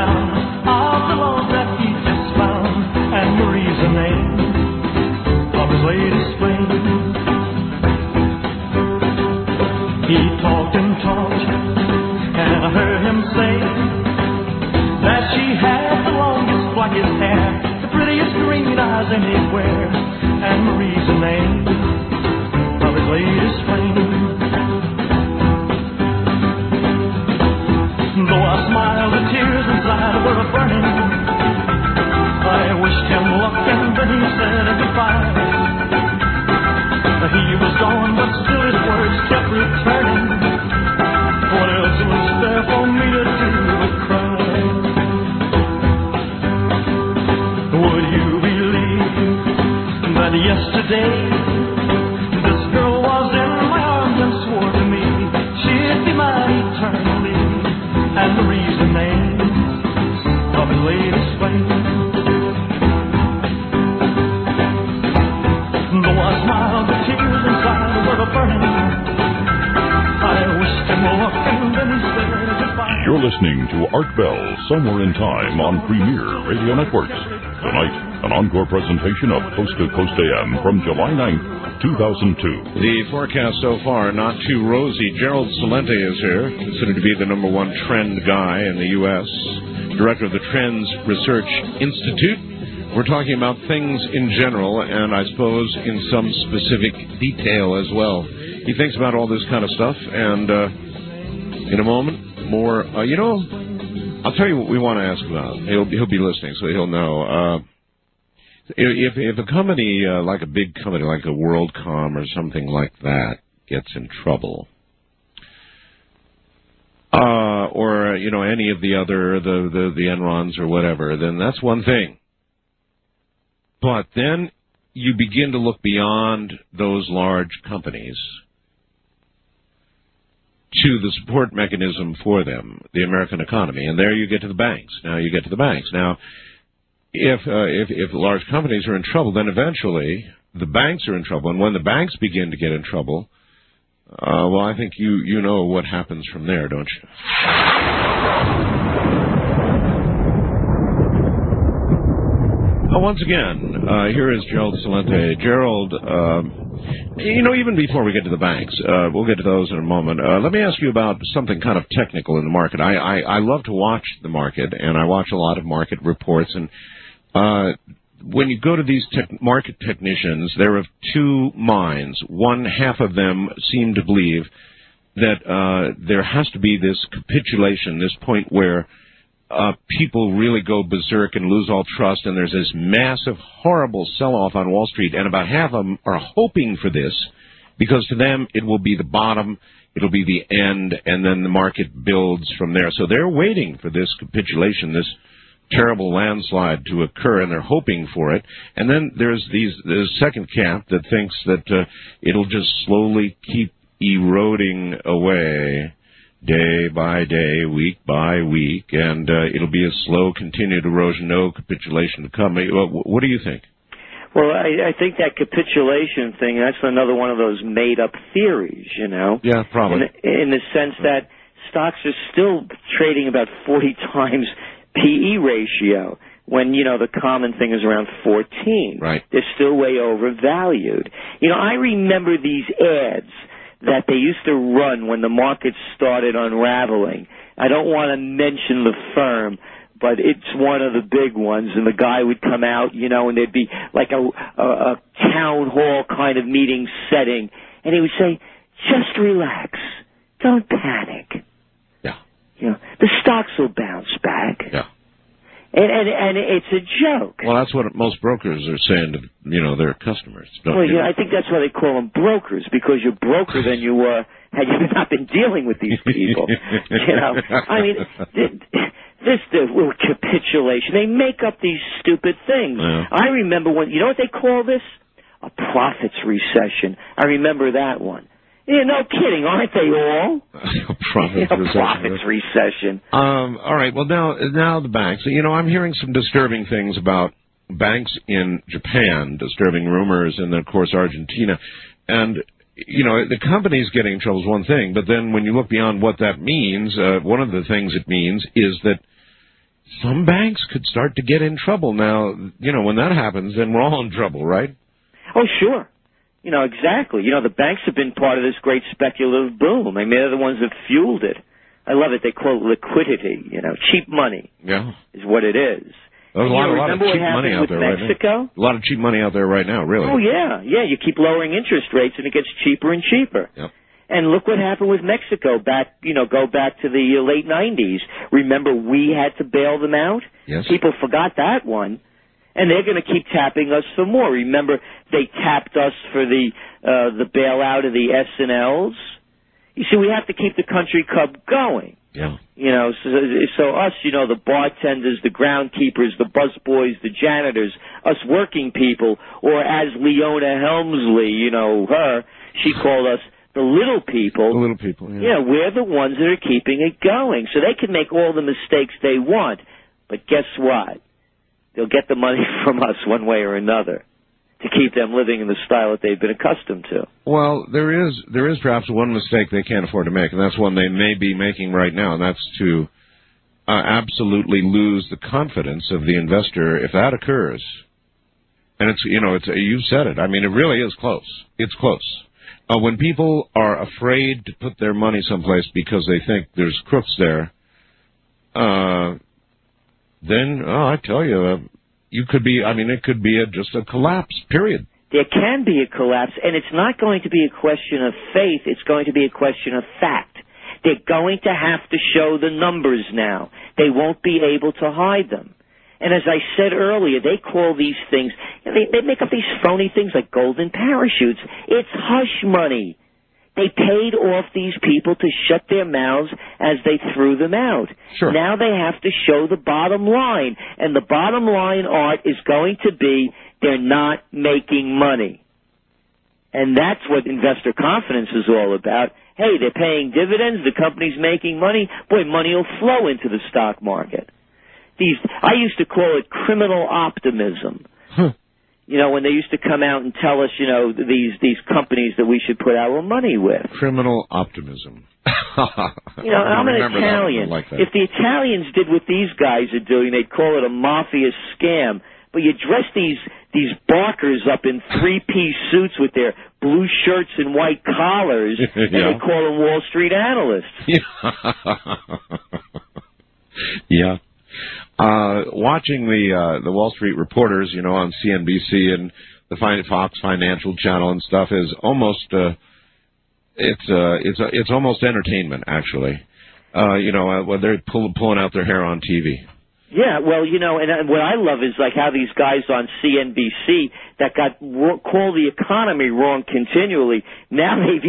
down of the load that he just found, and Marie's the name of his latest flame. He talked and talked, and I heard him say that she had the longest, blackest hair, the prettiest green eyes anywhere, and Marie's the name of his latest flame. Though I smiled, the tears inside were burning. I wished him luck and then he said goodbye. He was gone, but still his words kept returning. What else was there for me to do but cry? Would you believe that yesterday this girl was in my arms and swore to me she'd be mine eternally, and Marie's the name of his latest flame. Though I smiled, the tears inside were burning. I wished him luck and then he said goodbye. You're listening to Art Bell, Somewhere in Time on Premier Radio Networks. Tonight, an encore presentation of Coast to Coast AM from July 9th, 2002. The forecast so far, not too rosy. Gerald Celente is here, considered to be the #1 trend guy in the U.S., director of the Trends Research Institute. We're talking about things in general, and I suppose in some specific detail as well. He thinks about all this kind of stuff, and in a moment, more, I'll tell you what we want to ask about. He'll be listening, so he'll know. If a company, like a big company like a WorldCom or something like that, gets in trouble, or, any of the other, the Enrons or whatever, then that's one thing. But then you begin to look beyond those large companies to the support mechanism for them, the American economy, and there you get to the banks. Now, if large companies are in trouble, then eventually the banks are in trouble, and when the banks begin to get in trouble, well, I think you know what happens from there, don't you? Once again, here is Gerald Celente. Gerald, even before we get to the banks, we'll get to those in a moment. Let me ask you about something kind of technical in the market. I love to watch the market, and I watch a lot of market reports. And when you go to these market technicians, they're of two minds. One half of them seem to believe that there has to be this capitulation, this point where people really go berserk and lose all trust, and there's this massive, horrible sell-off on Wall Street, and about half of them are hoping for this, because to them it will be the bottom, it'll be the end, and then the market builds from there. So they're waiting for this capitulation, this terrible landslide to occur, and they're hoping for it. And then there's the second camp that thinks that it'll just slowly keep eroding away, day by day, week by week, and it'll be a slow, continued erosion, no capitulation to come. What do you think? Well, I think that capitulation thing, that's another one of those made-up theories, Yeah, probably. In the sense that stocks are still trading about 40 times PE ratio, when, the common thing is around 14. Right. They're still way overvalued. I remember these ads that they used to run when the market started unraveling. I don't want to mention the firm, but it's one of the big ones, and the guy would come out, and there'd be like a town hall kind of meeting setting, and he would say, just relax, don't panic. Yeah. The stocks will bounce back. Yeah. And it's a joke. Well, that's what most brokers are saying to, their customers. I think that's why they call them brokers, because you're broker than you were had you not been dealing with these people. I mean, this little capitulation. They make up these stupid things. Yeah. I remember when, what they call this? A profits recession. I remember that one. Yeah, no kidding, aren't they all? Profits recession. All right, well, now the banks. I'm hearing some disturbing things about banks in Japan, disturbing rumors, and then, of course, Argentina. And, the companies getting in trouble is one thing, but then when you look beyond what that means, one of the things it means is that some banks could start to get in trouble. Now, when that happens, then we're all in trouble, right? Oh, sure. Exactly. The banks have been part of this great speculative boom. I mean, they're the ones that fueled it. I love it. They call it liquidity. Cheap money is what it is. There's a lot of cheap money out there right now. A lot of cheap money out there right now, really. Oh, yeah. Yeah, you keep lowering interest rates, and it gets cheaper and cheaper. Yep. And look what happened with Mexico go back to the late 90s. Remember, we had to bail them out? Yes. People forgot that one. And they're going to keep tapping us for more. Remember, they tapped us for the bailout of the S&Ls? You see, we have to keep the country club going. Yeah. So us, the bartenders, the groundkeepers, the busboys, the janitors, us working people, or as Leona Helmsley, her, she called us the little people. The little people, yeah. Yeah, we're the ones that are keeping it going. So they can make all the mistakes they want. But guess what? They'll get the money from us one way or another to keep them living in the style that they've been accustomed to. Well, there is perhaps one mistake they can't afford to make, and that's one they may be making right now, and that's to absolutely lose the confidence of the investor if that occurs. And you said it. I mean, it really is close. It's close. When people are afraid to put their money someplace because they think there's crooks there, then I tell you, it could be just a collapse, period. There can be a collapse, and it's not going to be a question of faith. It's going to be a question of fact. They're going to have to show the numbers now. They won't be able to hide them. And as I said earlier, they call these things, they make up these phony things like golden parachutes. It's hush money. They paid off these people to shut their mouths as they threw them out. Sure. Now they have to show the bottom line. And the bottom line, Art, is going to be they're not making money. And that's what investor confidence is all about. Hey, they're paying dividends, the company's making money. Boy, money will flow into the stock market. I used to call it criminal optimism. When they used to come out and tell us, these companies that we should put our money with. Criminal optimism. I'm an Italian. Like that. If the Italians did what these guys are doing, they'd call it a mafia scam. But you dress these barkers up in three-piece suits with their blue shirts and white collars, and they call them Wall Street analysts. Yeah. Watching the Wall Street reporters, on CNBC and the Fox Financial Channel and stuff is almost it's almost entertainment, actually. When they're pulling out their hair on TV. Yeah, well, and what I love is like how these guys on CNBC that call the economy wrong continually. Now the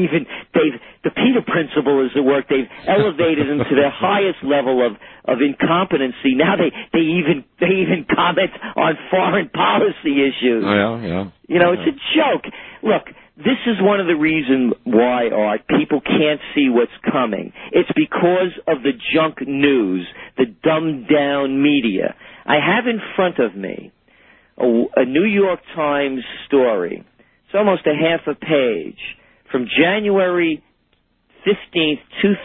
Peter principle is at work. They've elevated them to their highest level of incompetency. Now they even comment on foreign policy issues. Oh, yeah. It's a joke. Look, this is one of the reasons why, Art, people can't see what's coming. It's because of the junk news, the dumbed-down media. I have in front of me a New York Times story. It's almost a half a page from January 15th,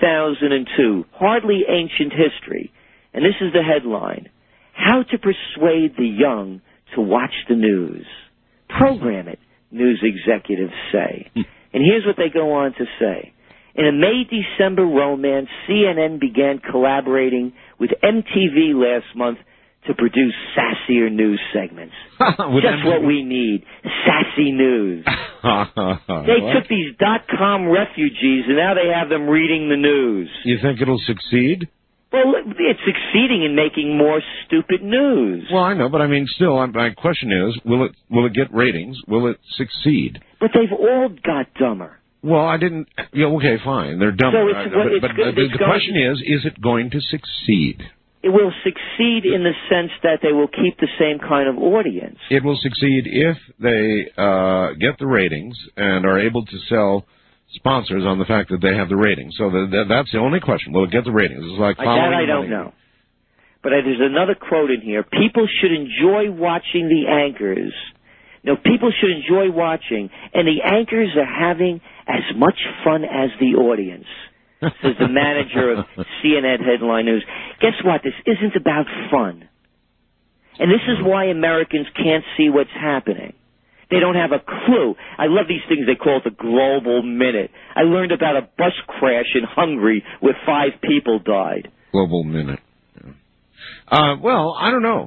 2002, Hardly Ancient History. And this is the headline: How to Persuade the Young to Watch the News. Program it, news executives say. And here's what they go on to say. In a May-December romance, CNN began collaborating with MTV last month to produce sassier news segments. Just what we need, sassy news. They took these .com refugees, and now they have them reading the news. You think it'll succeed? Well, it's succeeding in making more stupid news. Well, I know, but I mean, still, my question is, will it get ratings? Will it succeed? But they've all got dumber. Well, I didn't. Yeah, okay, fine. They're dumber. So but the question is it going to succeed? It will succeed in the sense that they will keep the same kind of audience. It will succeed if they get the ratings and are able to sell sponsors on the fact that they have the ratings. So that's the only question. Will it get the ratings? It's like following that I don't know. But there's another quote in here. People should enjoy watching the anchors. No, people should enjoy watching, and the anchors are having as much fun as the audience. says the manager of CNN Headline News. Guess what? This isn't about fun. And this is why Americans can't see what's happening. They don't have a clue. I love these things they call it the Global Minute. I learned about a bus crash in Hungary where 5 people died. Global Minute. Well, I don't know.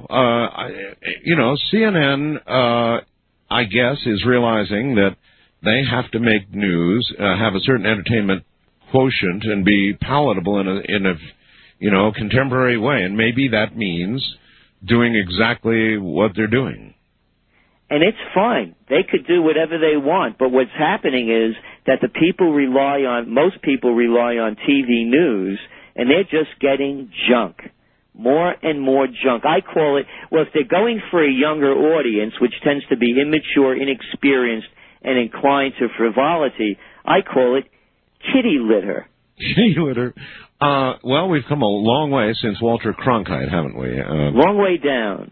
CNN, I guess, is realizing that they have to make news, have a certain entertainment quotient, and be palatable in a contemporary way. And maybe that means doing exactly what they're doing. And it's fine. They could do whatever they want. But what's happening is that most people rely on TV news, and they're just getting junk. More and more junk. I call it, well, if they're going for a younger audience, which tends to be immature, inexperienced, and inclined to frivolity, I call it kitty litter. Kitty litter. Well, we've come a long way since Walter Cronkite, haven't we? Long way down.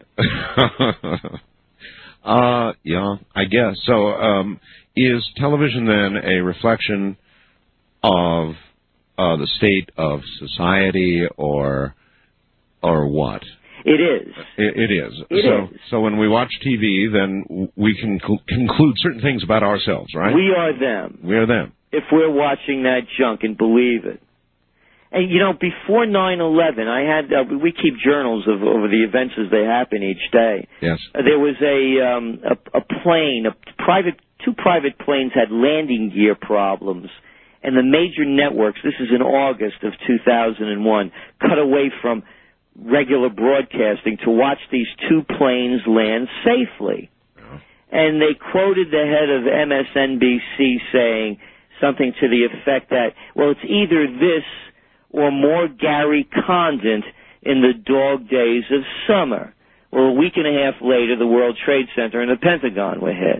Yeah, I guess. So, is television then a reflection of the state of society, or what? It is. It is. So when we watch TV, then we can conclude certain things about ourselves, right? We are them. We are them. If we're watching that junk and believe it. And, before 9/11, we keep journals over the events as they happen each day. Yes. There was a plane, two private planes had landing gear problems, and the major networks, this is in August of 2001, cut away from regular broadcasting to watch these 2 planes land safely. Oh. And they quoted the head of MSNBC saying something to the effect that, well, it's either this or more Gary Condon in the dog days of summer. Well, a week and a half later, the World Trade Center and the Pentagon were hit.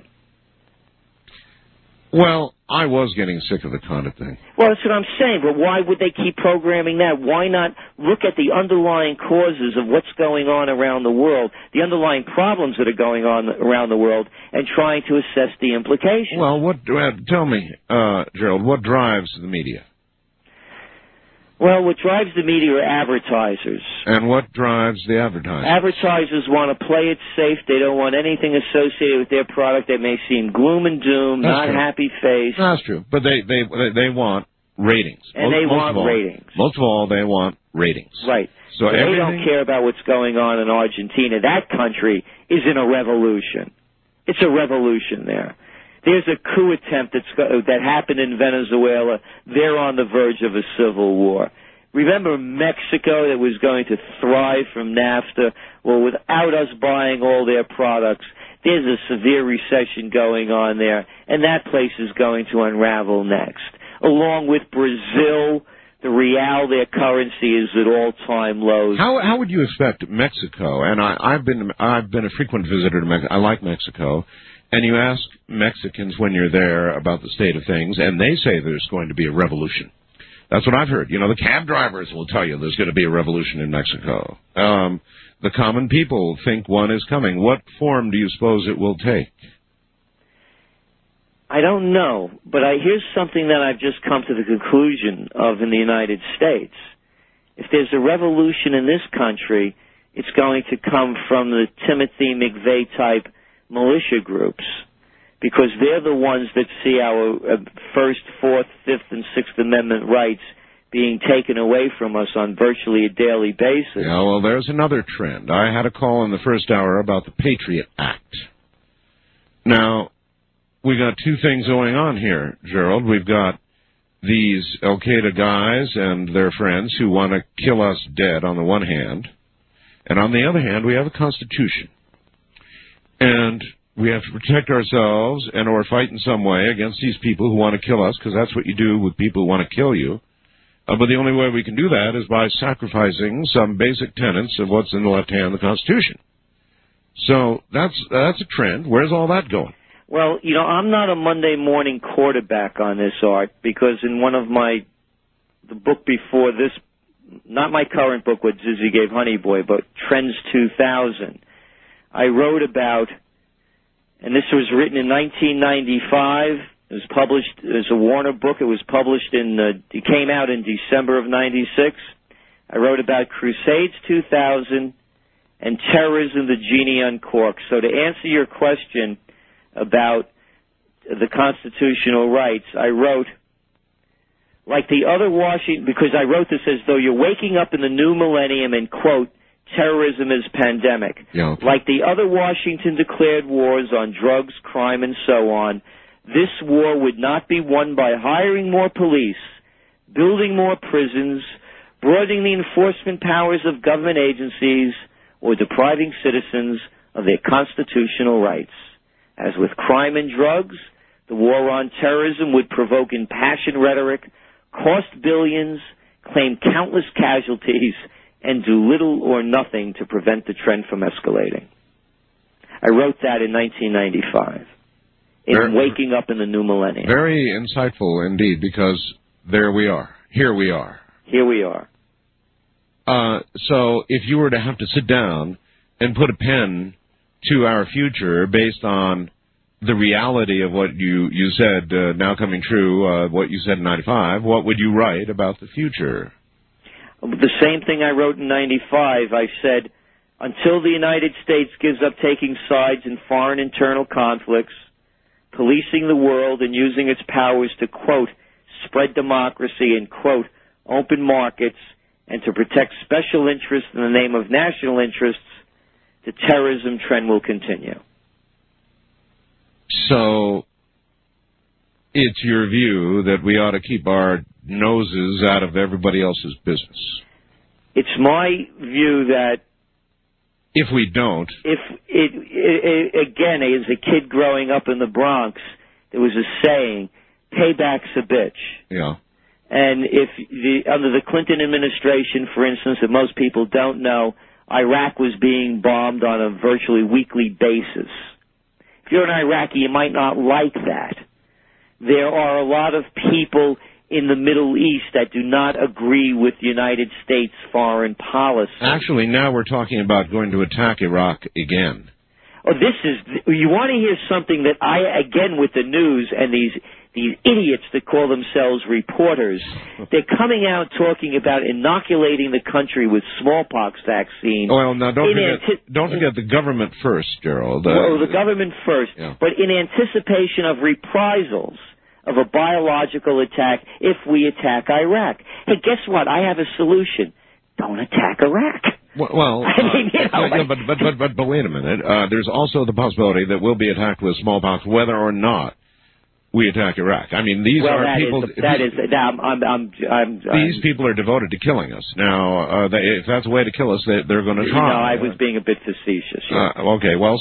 Well, I was getting sick of the Condon thing. Well, that's what I'm saying, but why would they keep programming that? Why not look at the underlying causes of what's going on around the world, the underlying problems that are going on around the world, and trying to assess the implications? Well, tell me, Gerald, what drives the media? Well, what drives the media are advertisers. And what drives the advertisers? Advertisers want to play it safe. They don't want anything associated with their product that may seem gloom and doom, not happy face. That's true. But they want ratings. And they want ratings. Most of all, they want ratings. Right. So they don't care about what's going on in Argentina. That country is in a revolution. It's a revolution there. There's a coup attempt that happened in Venezuela. They're on the verge of a civil war. Remember Mexico that was going to thrive from NAFTA? Well, without us buying all their products, there's a severe recession going on there, and that place is going to unravel next. Along with Brazil, the real, their currency is at all-time lows. How would you expect Mexico? And I've been a frequent visitor to Mexico. I like Mexico. And you ask Mexicans when you're there about the state of things, and they say there's going to be a revolution. That's what I've heard. The cab drivers will tell you there's going to be a revolution in Mexico. The common people think one is coming. What form do you suppose it will take? I don't know, but here's something that I've just come to the conclusion of in the United States. If there's a revolution in this country, it's going to come from the Timothy McVeigh type militia groups, because they're the ones that see our First, Fourth, Fifth, and Sixth Amendment rights being taken away from us on virtually a daily basis. Yeah, well, there's another trend. I had a call in the first hour about the Patriot Act. Now, we got 2 things going on here, Gerald. We've got these Al-Qaeda guys and their friends who want to kill us dead on the one hand, and on the other hand, we have a Constitution. And we have to protect ourselves or fight in some way against these people who want to kill us, because that's what you do with people who want to kill you. But the only way we can do that is by sacrificing some basic tenets of what's in the left hand of the Constitution. So that's a trend. Where's all that going? Well, I'm not a Monday morning quarterback on this, Art, because in one of the book before this, not my current book, what Zizzy gave Honey Boy, but Trends 2000, I wrote about, and this was written in 1995, It was published as a Warner book. It was published it came out in December of 96. I wrote about Crusades 2000 and Terrorism, the Genie Uncorked. So to answer your question about the constitutional rights, I wrote, like the other because I wrote this as though you're waking up in the new millennium and, quote, terrorism is pandemic. Yeah, okay. Like the other Washington-declared wars on drugs, crime, and so on, this war would not be won by hiring more police, building more prisons, broadening the enforcement powers of government agencies, or depriving citizens of their constitutional rights. As with crime and drugs, the war on terrorism would provoke impassioned rhetoric, cost billions, claim countless casualties, and do little or nothing to prevent the trend from escalating. I wrote that in 1995, waking up in the new millennium. Very insightful indeed, because there we are. Here we are. Here we are. So if you were to have to sit down and put a pen to our future based on the reality of what you said now coming true, what you said in 95, what would you write about the future? The same thing I wrote in 95. I said, until the United States gives up taking sides in foreign internal conflicts, policing the world and using its powers to, quote, spread democracy and, quote, open markets and to protect special interests in the name of national interests, the terrorism trend will continue. So it's your view that we ought to keep our noses out of everybody else's business. It's my view that if we don't, again, as a kid growing up in the Bronx, there was a saying, payback's a bitch. Yeah. And under the Clinton administration, for instance, that most people don't know, Iraq was being bombed on a virtually weekly basis. If you're an Iraqi, you might not like that. There are a lot of people in the Middle East that do not agree with the United States foreign policy. Actually, now we're talking about going to attack Iraq again. Oh, you want to hear something that again, with the news and these idiots that call themselves reporters, they're coming out talking about inoculating the country with smallpox vaccine. Well, now don't forget the government first, Gerald. The government first, yeah. But in anticipation of reprisals of a biological attack if we attack Iraq. Hey, guess what? I have a solution. Don't attack Iraq. Well, I mean, but wait a minute. There's also the possibility that we'll be attacked with smallpox, whether or not we attack Iraq. I mean, these are people. These people are devoted to killing us. Now, if that's a way to kill us, they're going to try. No, I was being a bit facetious. Okay. Well,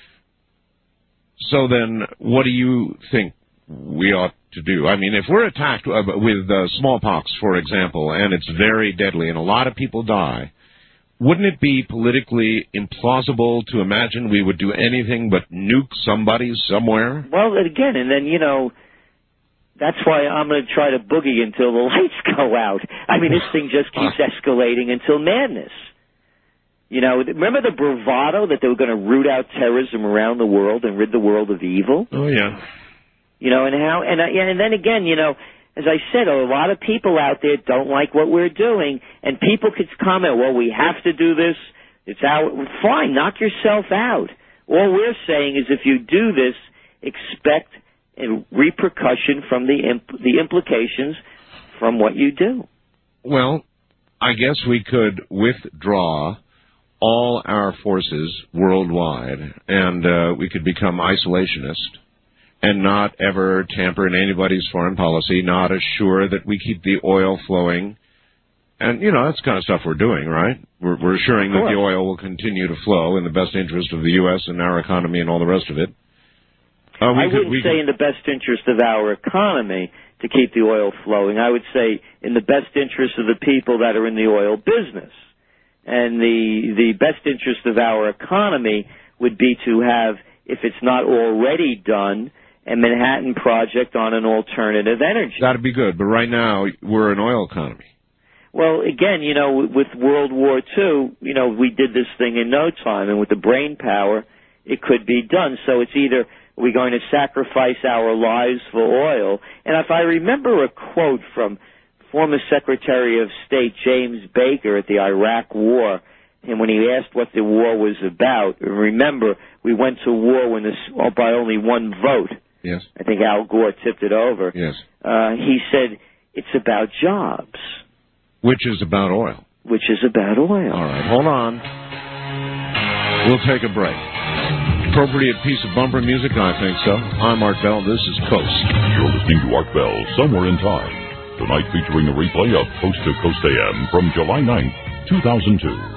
so then, what do you think we ought to do? I mean, if we're attacked with smallpox, for example, and it's very deadly, and a lot of people die, wouldn't it be politically implausible to imagine we would do anything but nuke somebody somewhere? Well, again, and then, that's why I'm going to try to boogie until the lights go out. I mean, this thing just keeps escalating until madness. Remember the bravado that they were going to root out terrorism around the world and rid the world of evil? Oh, yeah. And then again, as I said, a lot of people out there don't like what we're doing, and people could comment, well, we have to do this. It's fine, knock yourself out. All we're saying is if you do this, expect a repercussion from the implications from what you do. Well, I guess we could withdraw all our forces worldwide, and we could become isolationist and not ever tamper in anybody's foreign policy, not assure that we keep the oil flowing. And, that's the kind of stuff we're doing, right? We're assuring that the oil will continue to flow in the best interest of the U.S. and our economy and all the rest of it. I wouldn't say in the best interest of our economy to keep the oil flowing. I would say in the best interest of the people that are in the oil business. And the best interest of our economy would be to have, if it's not already done, a Manhattan Project on an alternative energy. That'd be good, but right now we're an oil economy. Well, again, with World War II, we did this thing in no time, and with the brain power, it could be done. So it's either we're going to sacrifice our lives for oil. And if I remember a quote from former Secretary of State James Baker at the Iraq War, and when he asked what the war was about, remember, we went to war by only one vote. Yes. I think Al Gore tipped it over. Yes. He said, it's about jobs. Which is about oil. Which is about oil. All right, hold on. We'll take a break. Appropriate piece of bumper music? I think so. I'm Art Bell. This is Coast. You're listening to Art Bell, Somewhere in Time. Tonight featuring a replay of Coast to Coast AM from July 9th, 2002.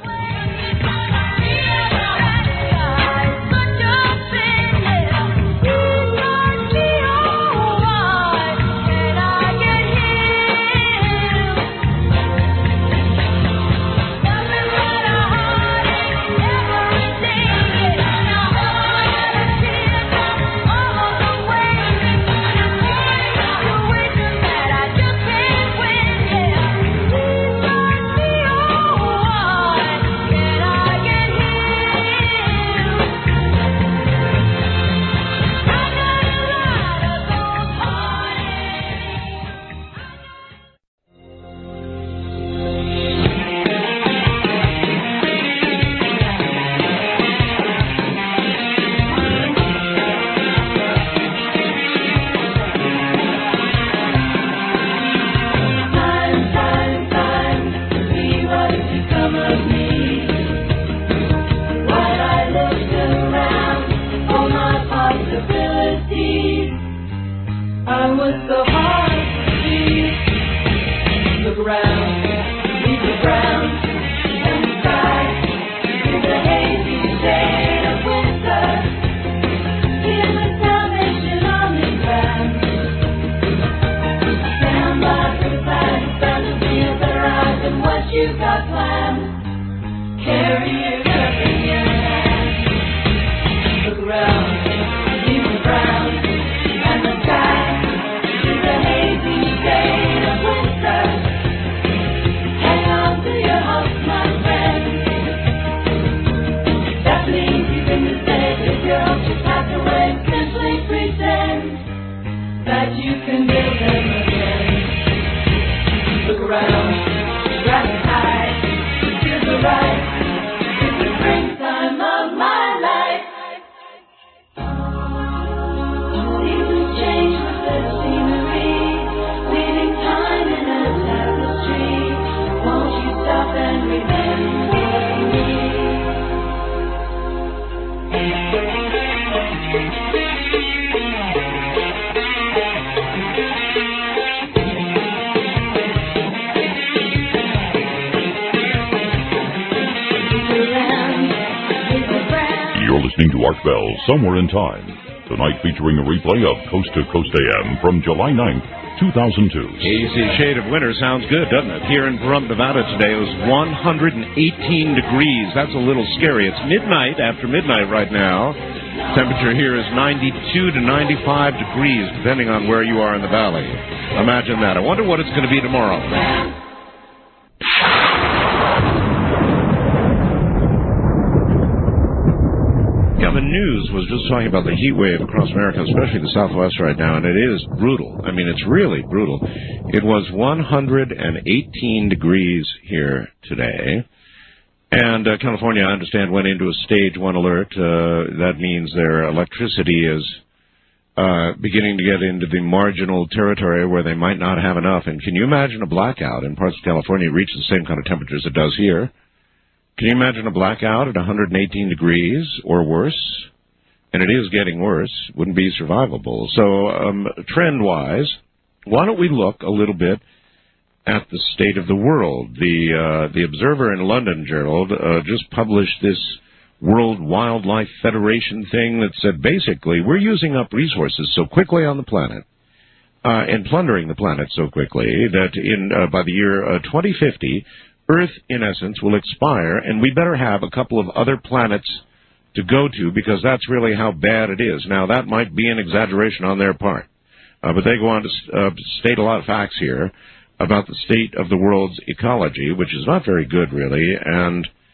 Somewhere in Time. Tonight featuring a replay of Coast to Coast AM from July 9th, 2002. Easy shade of winter sounds good, doesn't it? Here in Pahrump, Nevada today it was 118 degrees. That's a little scary. It's midnight, after midnight right now. Temperature here is 92 to 95 degrees, depending on where you are in the valley. Imagine that. I wonder what it's going to be tomorrow. Yeah, the news was just talking about the heat wave across America, especially the Southwest right now, and it is brutal. I mean, it's really brutal. It was 118 degrees here today, and California, I understand, went into a stage 1 alert. That means their electricity is beginning to get into the marginal territory where they might not have enough. And can you imagine a blackout in parts of California reach the same kind of temperatures it does here? Can you imagine a blackout at 118 degrees or worse? And it is getting worse. Wouldn't be survivable. So, trend-wise, why don't we look a little bit at the state of the world? The Observer in London, Gerald, just published this World Wildlife Federation thing that said basically we're using up resources so quickly on the planet and plundering the planet so quickly that by the year 2050, Earth, in essence, will expire, and we better have a couple of other planets to go to because that's really how bad it is. Now, that might be an exaggeration on their part, but they go on to state a lot of facts here about the state of the world's ecology, which is not very good, really, and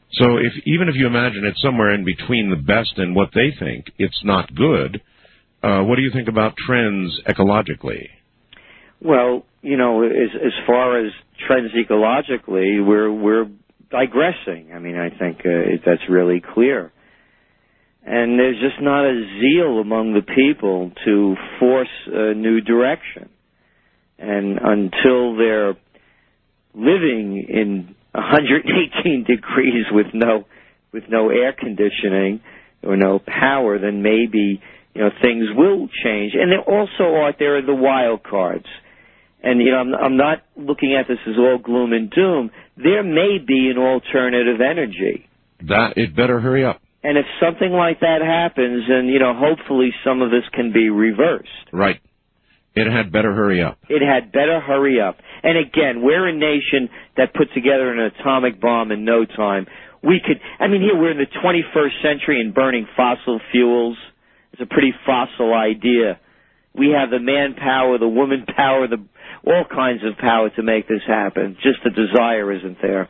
So even if you imagine it's somewhere in between the best and what they think, it's not good. What do you think about trends ecologically? Well, as far as trends ecologically, we're digressing. I mean, I think that's really clear. And there's just not a zeal among the people to force a new direction. And until they're living in 118 degrees with no air conditioning or no power, then maybe things will change. And there are the wild cards. And I'm not looking at this as all gloom and doom. There may be an alternative energy. That it better hurry up. And if something like that happens, then hopefully some of this can be reversed. Right. It had better hurry up. It had better hurry up. And again, we're a nation that put together an atomic bomb in no time. Here we're in the 21st century and burning fossil fuels. It's a pretty fossil idea. We have the manpower, the woman power, all kinds of power to make this happen. Just the desire isn't there.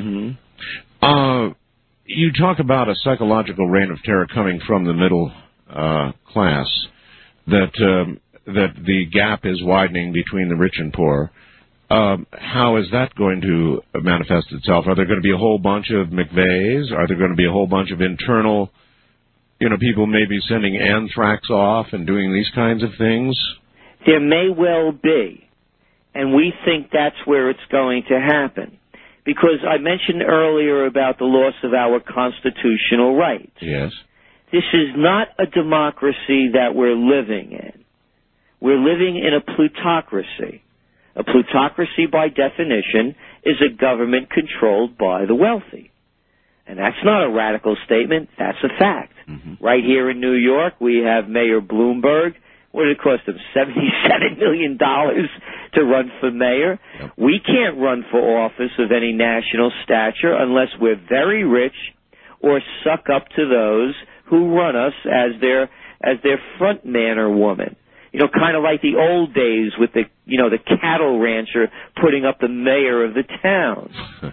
Mm-hmm. You talk about a psychological reign of terror coming from the middle class, that the gap is widening between the rich and poor. How is that going to manifest itself? Are there going to be a whole bunch of McVeighs? Are there going to be a whole bunch of internal, people maybe sending anthrax off and doing these kinds of things? There may well be. And we think that's where it's going to happen. Because I mentioned earlier about the loss of our constitutional rights. Yes. This is not a democracy that we're living in. We're living in a plutocracy. A plutocracy, by definition, is a government controlled by the wealthy. And that's not a radical statement. That's a fact. Mm-hmm. Right here in New York, we have Mayor Bloomberg. What did it cost him? $77 million to run for mayor? Yep. We can't run for office of any national stature unless we're very rich or suck up to those who run us as their front man or woman. Kind of like the old days with the cattle rancher putting up the mayor of the town.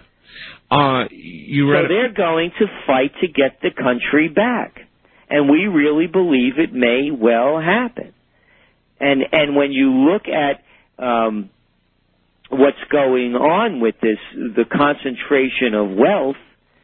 So they're going to fight to get the country back. And we really believe it may well happen. And when you look at what's going on with this, the concentration of wealth,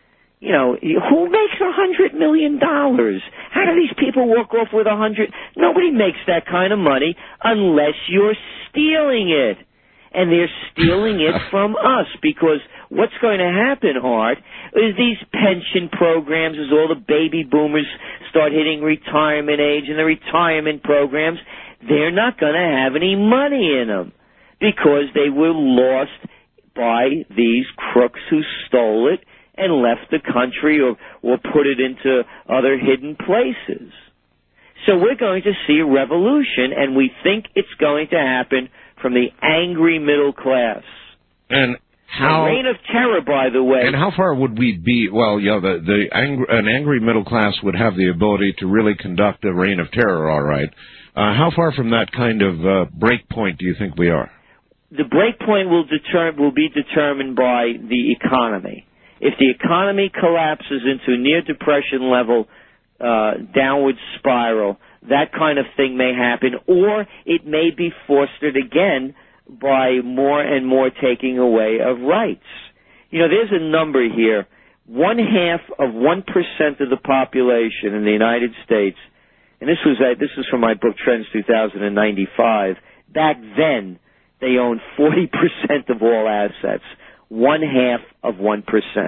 who makes $100 million? How do these people walk off with 100? Nobody makes that kind of money unless you're stealing it. And they're stealing it from us, because what's going to happen, Art, is these pension programs, as all the baby boomers start hitting retirement age, and the retirement programs, they're not going to have any money in them because they were lost by these crooks who stole it and left the country or put it into other hidden places. So we're going to see a revolution, and we think it's going to happen from the angry middle class. And how? A reign of terror, by the way. And how far would we be? Well, yeah, an angry middle class would have the ability to really conduct a reign of terror, all right. How far from that kind of break point do you think we are? The break point will be determined by the economy. If the economy collapses into near depression level, downward spiral, that kind of thing may happen, or it may be fostered again by more and more taking away of rights. There's a number here. 1/2 of 1% of the population in the United States, and this is from my book Trends 2095. Back then, they owned 40% of all assets. 1/2 of 1%.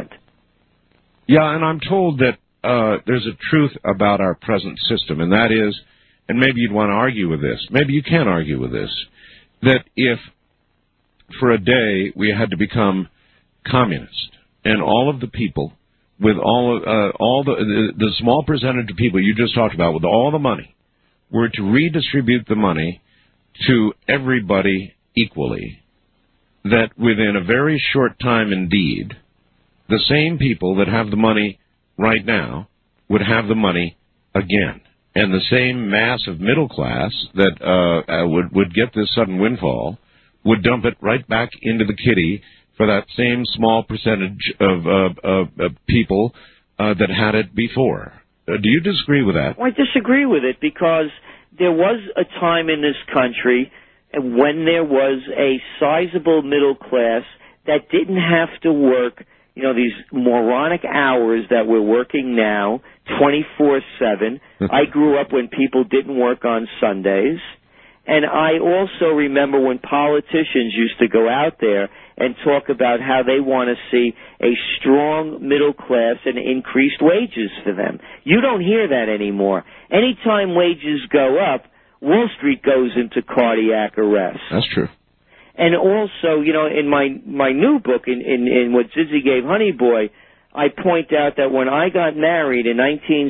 Yeah, and I'm told that there's a truth about our present system, and that is, and maybe you'd want to argue with this, maybe you can argue with this, that if for a day we had to become communist, and all of the people, with all the small percentage of people you just talked about, with all the money, were to redistribute the money to everybody equally, that within a very short time indeed, the same people that have the money right now would have the money again. And the same mass of middle class that would get this sudden windfall would dump it right back into the kitty for that same small percentage of people that had it before. Do you disagree with that? Well, I disagree with it because there was a time in this country when there was a sizable middle class that didn't have to work, these moronic hours that we're working now, 24/7. I grew up when people didn't work on Sundays. And I also remember when politicians used to go out there and talk about how they want to see a strong middle class and increased wages for them. You don't hear that anymore. Anytime wages go up, Wall Street goes into cardiac arrest. That's true. And also, in my new book, in what Zizzy gave Honey Boy, I point out that when I got married in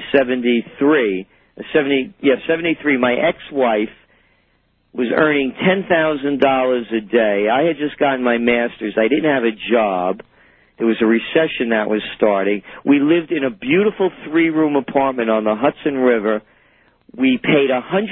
1973, 73, my ex-wife was earning $10,000 a day. I had just gotten my master's. I didn't have a job. There was a recession that was starting. We lived in a beautiful 3-room apartment on the Hudson River. We paid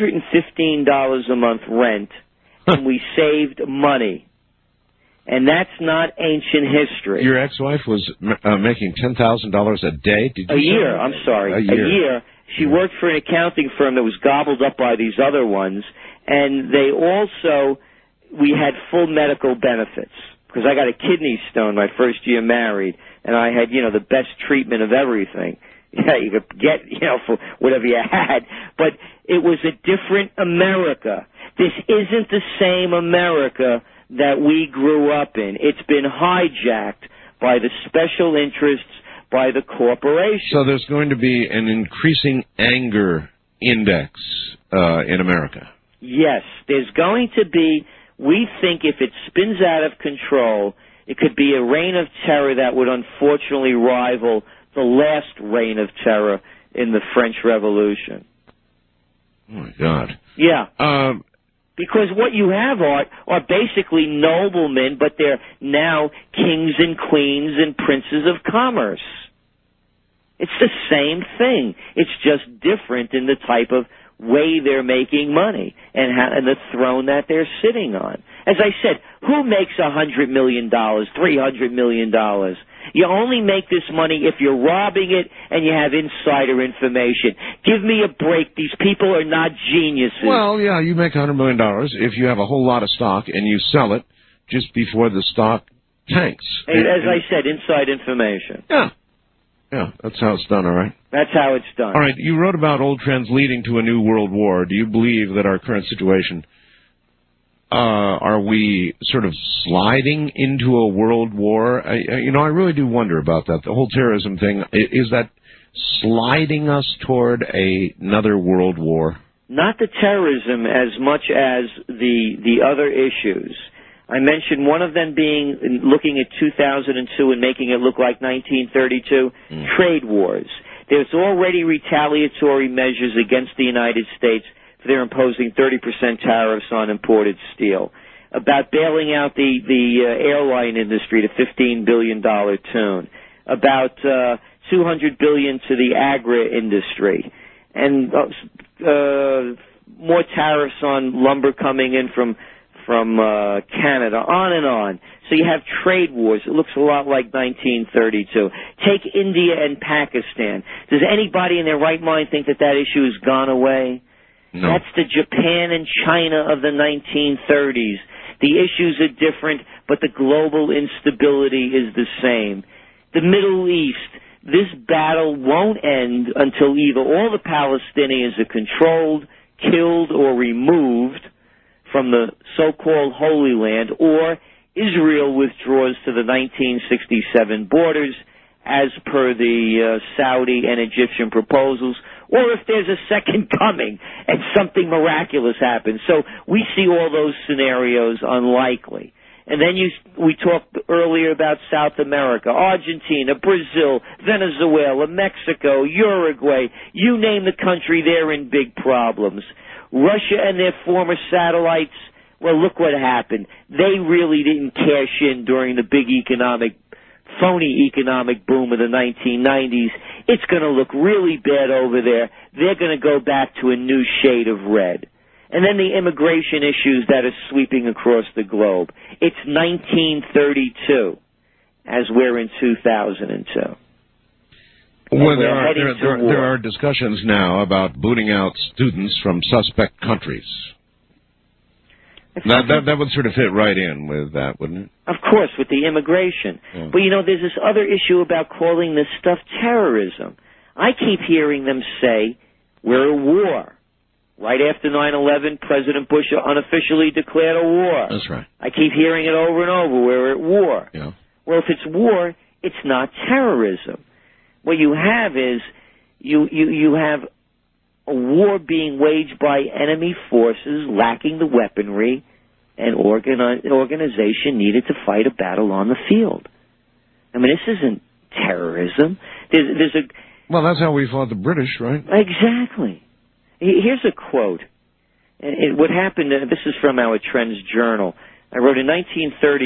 $115 a month rent, and we saved money. And that's not ancient history. Your ex-wife was making $10,000 a day? Did you a year, I'm sorry. A year. She worked for an accounting firm that was gobbled up by these other ones. And we had full medical benefits because I got a kidney stone my first year married, and I had, the best treatment of everything. Yeah, you could get, for whatever you had. But it was a different America. This isn't the same America that we grew up in. It's been hijacked by the special interests, by the corporations. So there's going to be an increasing anger index in America. Yes, there's going to be, we think if it spins out of control, it could be a reign of terror that would unfortunately rival the last reign of terror in the French Revolution. Oh, my God. Yeah. Because what you have are basically noblemen, but they're now kings and queens and princes of commerce. It's the same thing. It's just different in the type of way they're making money and the throne that they're sitting on. As I said, who makes $100 million, $300 million? You only make this money if you're robbing it and you have insider information. Give me a break. These people are not geniuses. Well, yeah, you make $100 million if you have a whole lot of stock and you sell it just before the stock tanks. As I said, inside information. Yeah, that's how it's done, all right? That's how it's done. All right, you wrote about old trends leading to a new world war. Do you believe that our current situation, are we sort of sliding into a world war? I really do wonder about that. The whole terrorism thing, is that sliding us toward another world war? Not the terrorism as much as the other issues. I mentioned one of them being looking at 2002 and making it look like 1932, trade wars. There's already retaliatory measures against the United States for their imposing 30% tariffs on imported steel, about bailing out the airline industry to $15 billion tune, about $200 billion to the agri industry, and more tariffs on lumber coming in from Canada, on and on. So you have trade wars. It looks a lot like 1932. Take India and Pakistan. Does anybody in their right mind think that issue has gone away? No. That's the Japan and China of the 1930s. The issues are different, but the global instability is the same. The Middle East, this battle won't end until either all the Palestinians are controlled, killed, or removed from the so-called Holy Land, or Israel withdraws to the 1967 borders as per the Saudi and Egyptian proposals, or if there's a second coming and something miraculous happens. So we see all those scenarios unlikely. And then we talked earlier about South America, Argentina, Brazil, Venezuela, Mexico, Uruguay. You name the country, they're in big problems. Russia and their former satellites, well, look what happened. They really didn't cash in during the big phony economic boom of the 1990s. It's going to look really bad over there. They're going to go back to a new shade of red. And then the immigration issues that are sweeping across the globe. It's 1932. as we're in 2002. Well, there are discussions now about booting out students from suspect countries. That would sort of fit right in with that, wouldn't it? Of course, with the immigration. Yeah. But, there's this other issue about calling this stuff terrorism. I keep hearing them say, we're at war. Right after 9/11, President Bush unofficially declared a war. That's right. I keep hearing it over and over, we're at war. Yeah. Well, if it's war, it's not terrorism. What you have is, you have a war being waged by enemy forces lacking the weaponry and organization needed to fight a battle on the field. I mean, this isn't terrorism. There's a... Well, that's how we fought the British, right? Exactly. Here's a quote. What happened, this is from our Trends Journal. I wrote, in 1930,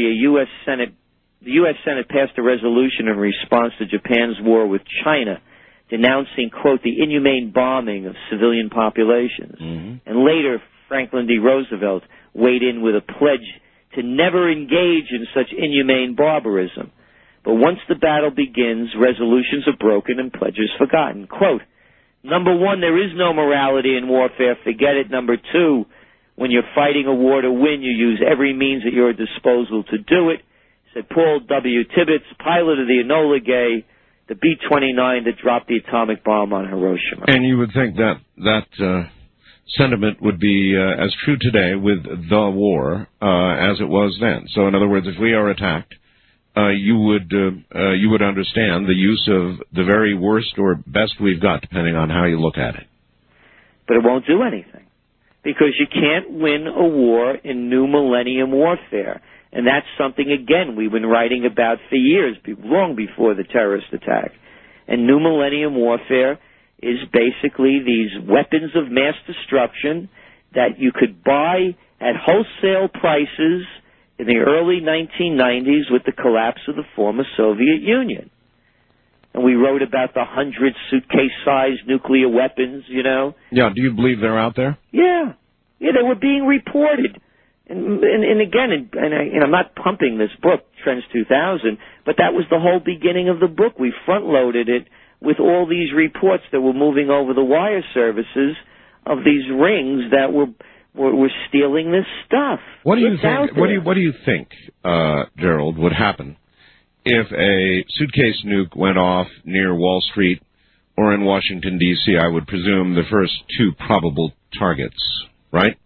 the U.S. Senate passed a resolution in response to Japan's war with China, denouncing, quote, the inhumane bombing of civilian populations. Mm-hmm. And later, Franklin D. Roosevelt weighed in with a pledge to never engage in such inhumane barbarism. But once the battle begins, resolutions are broken and pledges forgotten. Quote, number one, there is no morality in warfare. Forget it. Number two, when you're fighting a war to win, you use every means at your disposal to do it, said Paul W. Tibbets, pilot of the Enola Gay, the B-29 that dropped the atomic bomb on Hiroshima. And you would think that sentiment would be as true today with the war as it was then. So, in other words, if we are attacked, you would understand the use of the very worst or best we've got, depending on how you look at it. But it won't do anything, because you can't win a war in new millennium warfare. And that's something, again, we've been writing about for years, long before the terrorist attack. And new millennium warfare is basically these weapons of mass destruction that you could buy at wholesale prices in the early 1990s with the collapse of the former Soviet Union. And we wrote about the 100 suitcase-sized nuclear weapons, Yeah, do you believe they're out there? Yeah. Yeah, they were being reported. And again, I'm not pumping this book, Trends 2000, but that was the whole beginning of the book. We front-loaded it with all these reports that were moving over the wire services of these rings that were stealing this stuff. What do you think? What do you think, Gerald, would happen if a suitcase nuke went off near Wall Street or in Washington, D.C.? I would presume the first two probable targets, right?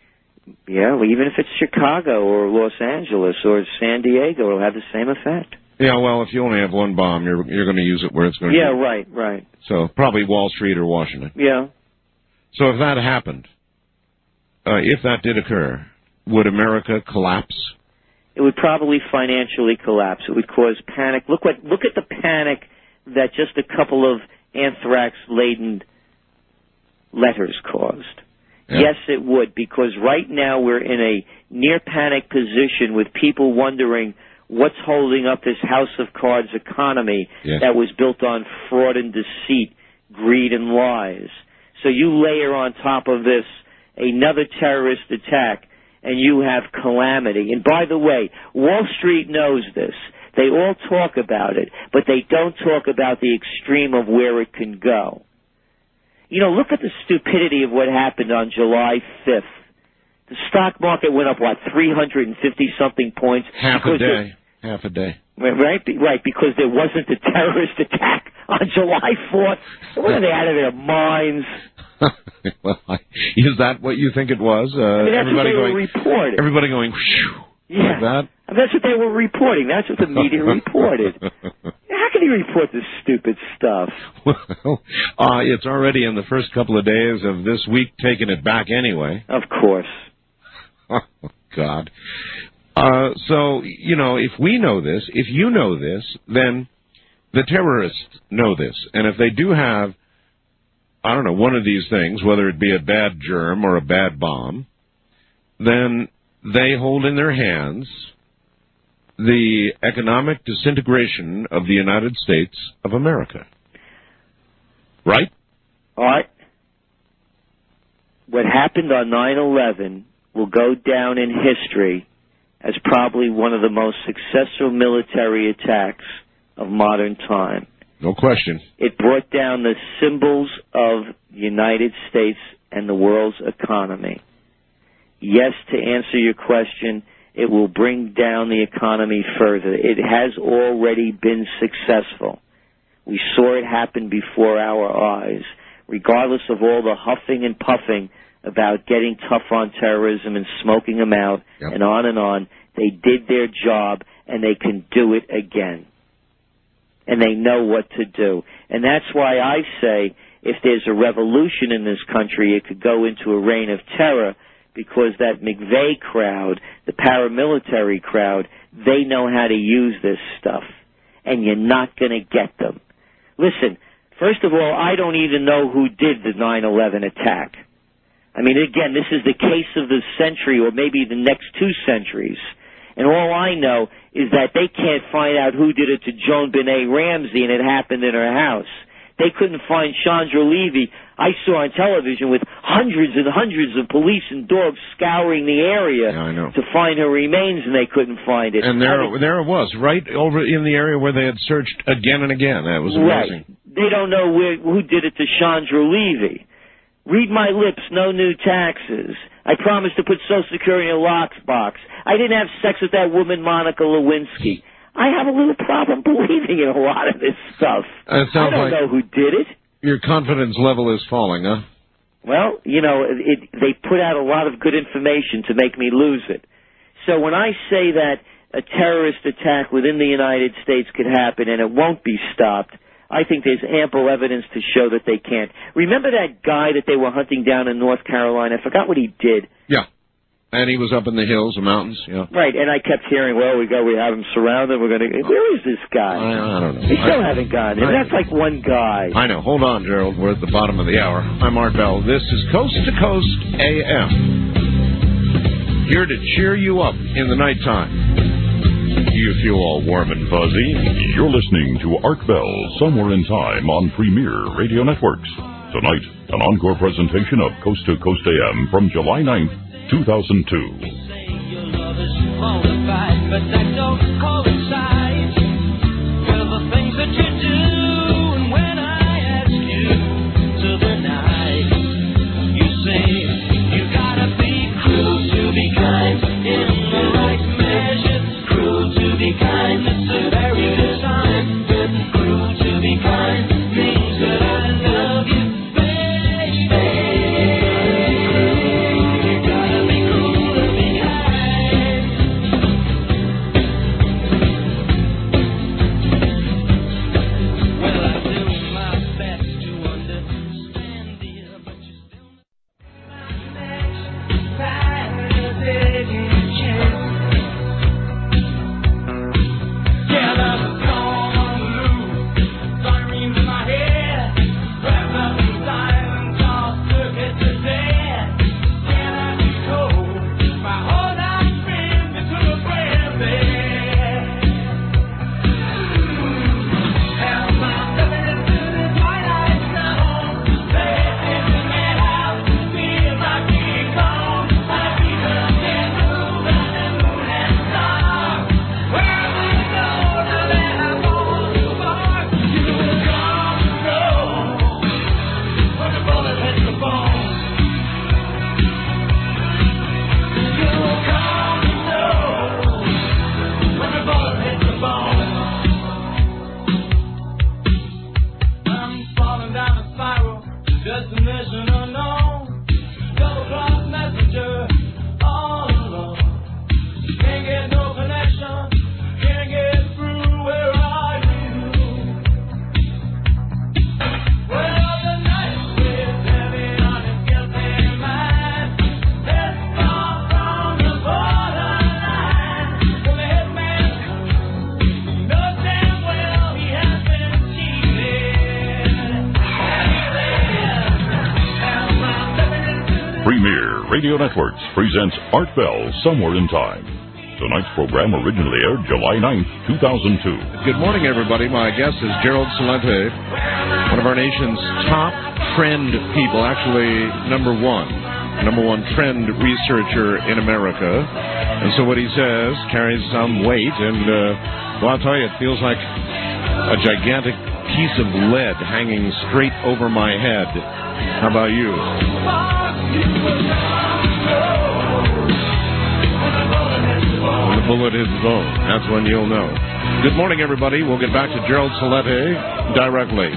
Yeah, well, even if it's Chicago or Los Angeles or San Diego, it'll have the same effect. Yeah, well, if you only have one bomb, you're going to use it where it's going to be. Yeah, right. So probably Wall Street or Washington. Yeah. So if that happened, if that did occur, would America collapse? It would probably financially collapse. It would cause panic. Look at the panic that just a couple of anthrax-laden letters caused. Yeah. Yes, it would, because right now we're in a near-panic position with people wondering what's holding up this house of cards economy that was built on fraud and deceit, greed and lies. So you layer on top of this another terrorist attack, and you have calamity. And by the way, Wall Street knows this. They all talk about it, but they don't talk about the extreme of where it can go. Look at the stupidity of what happened on July 5th. The stock market went up, 350-something points? Half a day. Right, because there wasn't a terrorist attack on July 4th. Were they out of their minds? Well, is that what you think it was? That's what they were reporting. Everybody going, whew, yeah. Like that? That's what they were reporting. That's what the media reported. How can you report this stupid stuff? Well, it's already in the first couple of days of this week taking it back anyway. Of course. Oh, God. So, if we know this, if you know this, then the terrorists know this. And if they do have, one of these things, whether it be a bad germ or a bad bomb, then they hold in their hands the economic disintegration of the United States of America. Right? All right. What happened on 9/11 will go down in history as probably one of the most successful military attacks of modern time. No question. It brought down the symbols of the United States and the world's economy. Yes, to answer your question, it will bring down the economy further. It has already been successful. We saw it happen before our eyes. Regardless of all the huffing and puffing about getting tough on terrorism and smoking them out and on, they did their job, and they can do it again. And they know what to do. And that's why I say if there's a revolution in this country, it could go into a reign of terror, because that McVeigh crowd, the paramilitary crowd, they know how to use this stuff. And you're not going to get them. Listen, first of all, I don't even know who did the 9/11 attack. I mean, again, this is the case of the century, or maybe the next 2 centuries. And all I know is that they can't find out who did it to Joan Benet Ramsey, and it happened in her house. They couldn't find Chandra Levy. I saw on television with hundreds and hundreds of police and dogs scouring the area to find her remains, and they couldn't find it. And there it was, right over in the area where they had searched again and again. That was amazing. Right. They don't know who did it to Chandra Levy. Read my lips, no new taxes. I promised to put Social Security in a lockbox. I didn't have sex with that woman, Monica Lewinsky. I have a little problem believing in a lot of this stuff. I don't know who did it. Your confidence level is falling, huh? Well, you know, they put out a lot of good information to make me lose it. So when I say that a terrorist attack within the United States could happen and it won't be stopped, I think there's ample evidence to show that they can't. Remember that guy that they were hunting down in North Carolina? I forgot what he did. Yeah. And he was up in the hills, the mountains, yeah. Right, and I kept hearing, we have him surrounded, we're going to... Where is this guy? I don't know. They still haven't gotten him. That's like one guy. I know. Hold on, Gerald. We're at the bottom of the hour. I'm Art Bell. This is Coast to Coast AM. Here to cheer you up in the nighttime. You feel all warm and fuzzy. You're listening to Art Bell, Somewhere in Time on Premier Radio Networks. Tonight, an encore presentation of Coast to Coast AM from July 9th, 2002. But that don't coincide with the things that you do. And when I ask you to the night, you say you gotta be cruel to be kind in the right measure. Cruel to be kind, it's a very good time. Cruel to be kind means that I love you, baby. You gotta be cruel to be kind. Well, I'm doing my best to understand you, but you still my next time you're taking a chance. Radio Networks presents Art Bell, Somewhere in Time. Tonight's program originally aired July 9th, 2002. Good morning, everybody. My guest is Gerald Celente, one of our nation's top trend people, actually number one trend researcher in America. And so what he says carries some weight, and well, I'll tell you, it feels like a gigantic piece of lead hanging straight over my head. How about you? When the bullet hits bone, that's when you'll know. Good morning, everybody. We'll get back to Gerald Celente directly.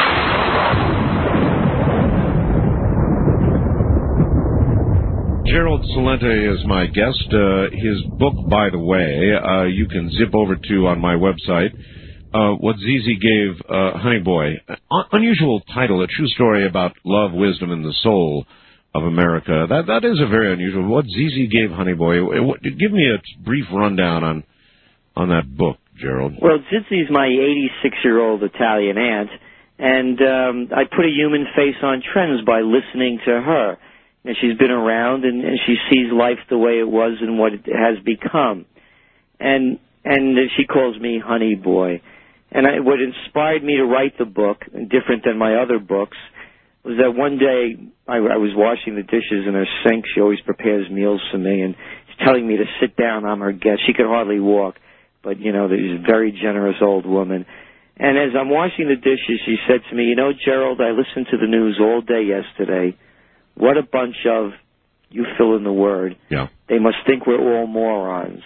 Gerald Celente is my guest. His book, by the way, you can zip over to on my website. What ZZ gave Honey Boy. Unusual title, a true story about love, wisdom, and the soul of America. That is a very unusual. What ZZ gave Honey Boy. Give me a brief rundown on that book, Gerald. Well, Zizzy's my 86-year-old Italian aunt, and I put a human face on trends by listening to her. And she's been around, and she sees life the way it was and what it has become. And she calls me Honey Boy. And what inspired me to write the book, different than my other books, was that one day I was washing the dishes in her sink. She always prepares meals for me, and she's telling me to sit down. I'm her guest. She could hardly walk, but, you know, she's a very generous old woman. And as I'm washing the dishes, she said to me, you know, Gerald, I listened to the news all day yesterday. What a bunch of, you fill in the word. Yeah. They must think we're all morons.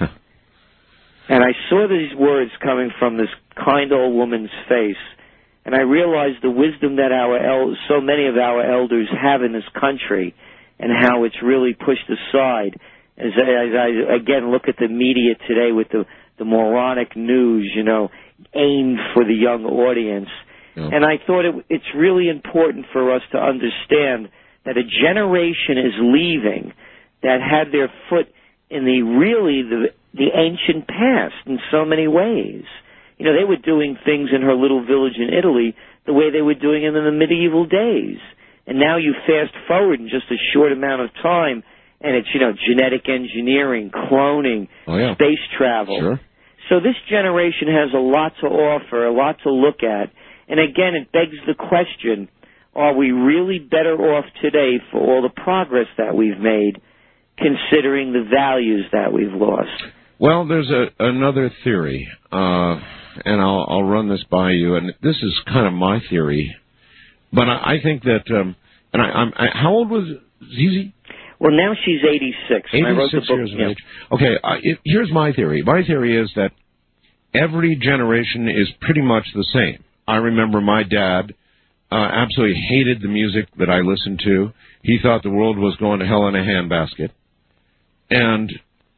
And I saw these words coming from this kind old woman's face, and I realized the wisdom that so many of our elders have in this country, and how it's really pushed aside. As I again look at the media today with the moronic news, you know, aimed for the young audience. Yeah. And I thought it's really important for us to understand that a generation is leaving that had their foot in the ancient past in so many ways. You know, they were doing things in her little village in Italy the way they were doing them in the medieval days. And now you fast forward in just a short amount of time, and it's, you know, genetic engineering, cloning, space travel. Sure. So this generation has a lot to offer, a lot to look at. And again, it begs the question, are we really better off today for all the progress that we've made, considering the values that we've lost? Well, there's another theory, and I'll run this by you, and this is kind of my theory, but I think that, how old was ZZ? Well, now she's 86. 86 I wrote the book, years of age. Okay, here's my theory. My theory is that every generation is pretty much the same. I remember my dad absolutely hated the music that I listened to. He thought the world was going to hell in a handbasket. And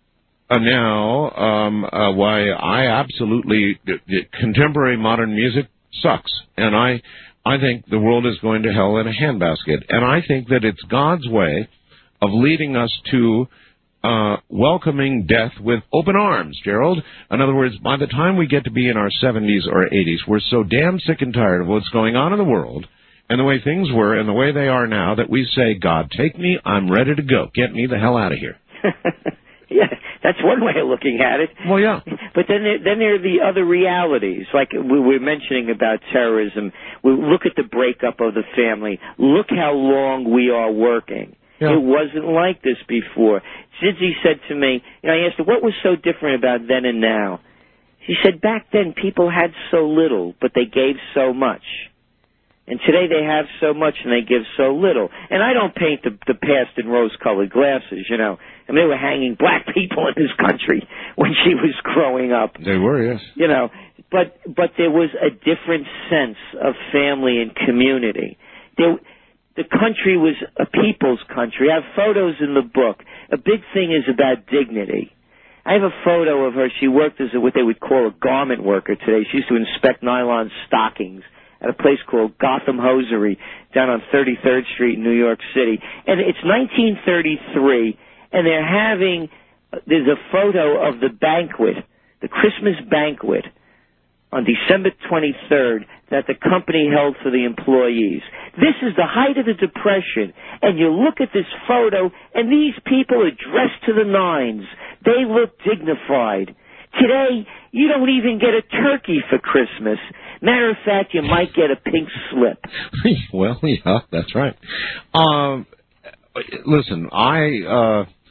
now, why I absolutely, contemporary modern music sucks. And I think the world is going to hell in a handbasket. And I think that it's God's way of leading us to welcoming death with open arms, Gerald. In other words, by the time we get to be in our 70s or 80s, we're so damn sick and tired of what's going on in the world and the way things were and the way they are now that we say, God, take me, I'm ready to go. Get me the hell out of here. Yeah, that's one way of looking at it. Well, yeah. But then there are the other realities, like we were mentioning about terrorism. We look at the breakup of the family. Look how long we are working. Yeah. It wasn't like this before. Zizzy said to me, I asked her, what was so different about then and now? She said, back then people had so little, but they gave so much. And today they have so much and they give so little. And I don't paint the past in rose-colored glasses, you know. I mean, they were hanging black people in this country when she was growing up. They were, yes. You know, but there was a different sense of family and community. The country was a people's country. I have photos in the book. A big thing is about dignity. I have a photo of her. She worked as what they would call a garment worker today. She used to inspect nylon stockings at a place called Gotham Hosiery down on 33rd Street in New York City. And it's 1933, and there's a photo of the banquet, the Christmas banquet, on December 23rd that the company held for the employees. This is the height of the Depression, and you look at this photo, and these people are dressed to the nines. They look dignified. Today, you don't even get a turkey for Christmas. Matter of fact, you might get a pink slip. Well, yeah, that's right. Listen,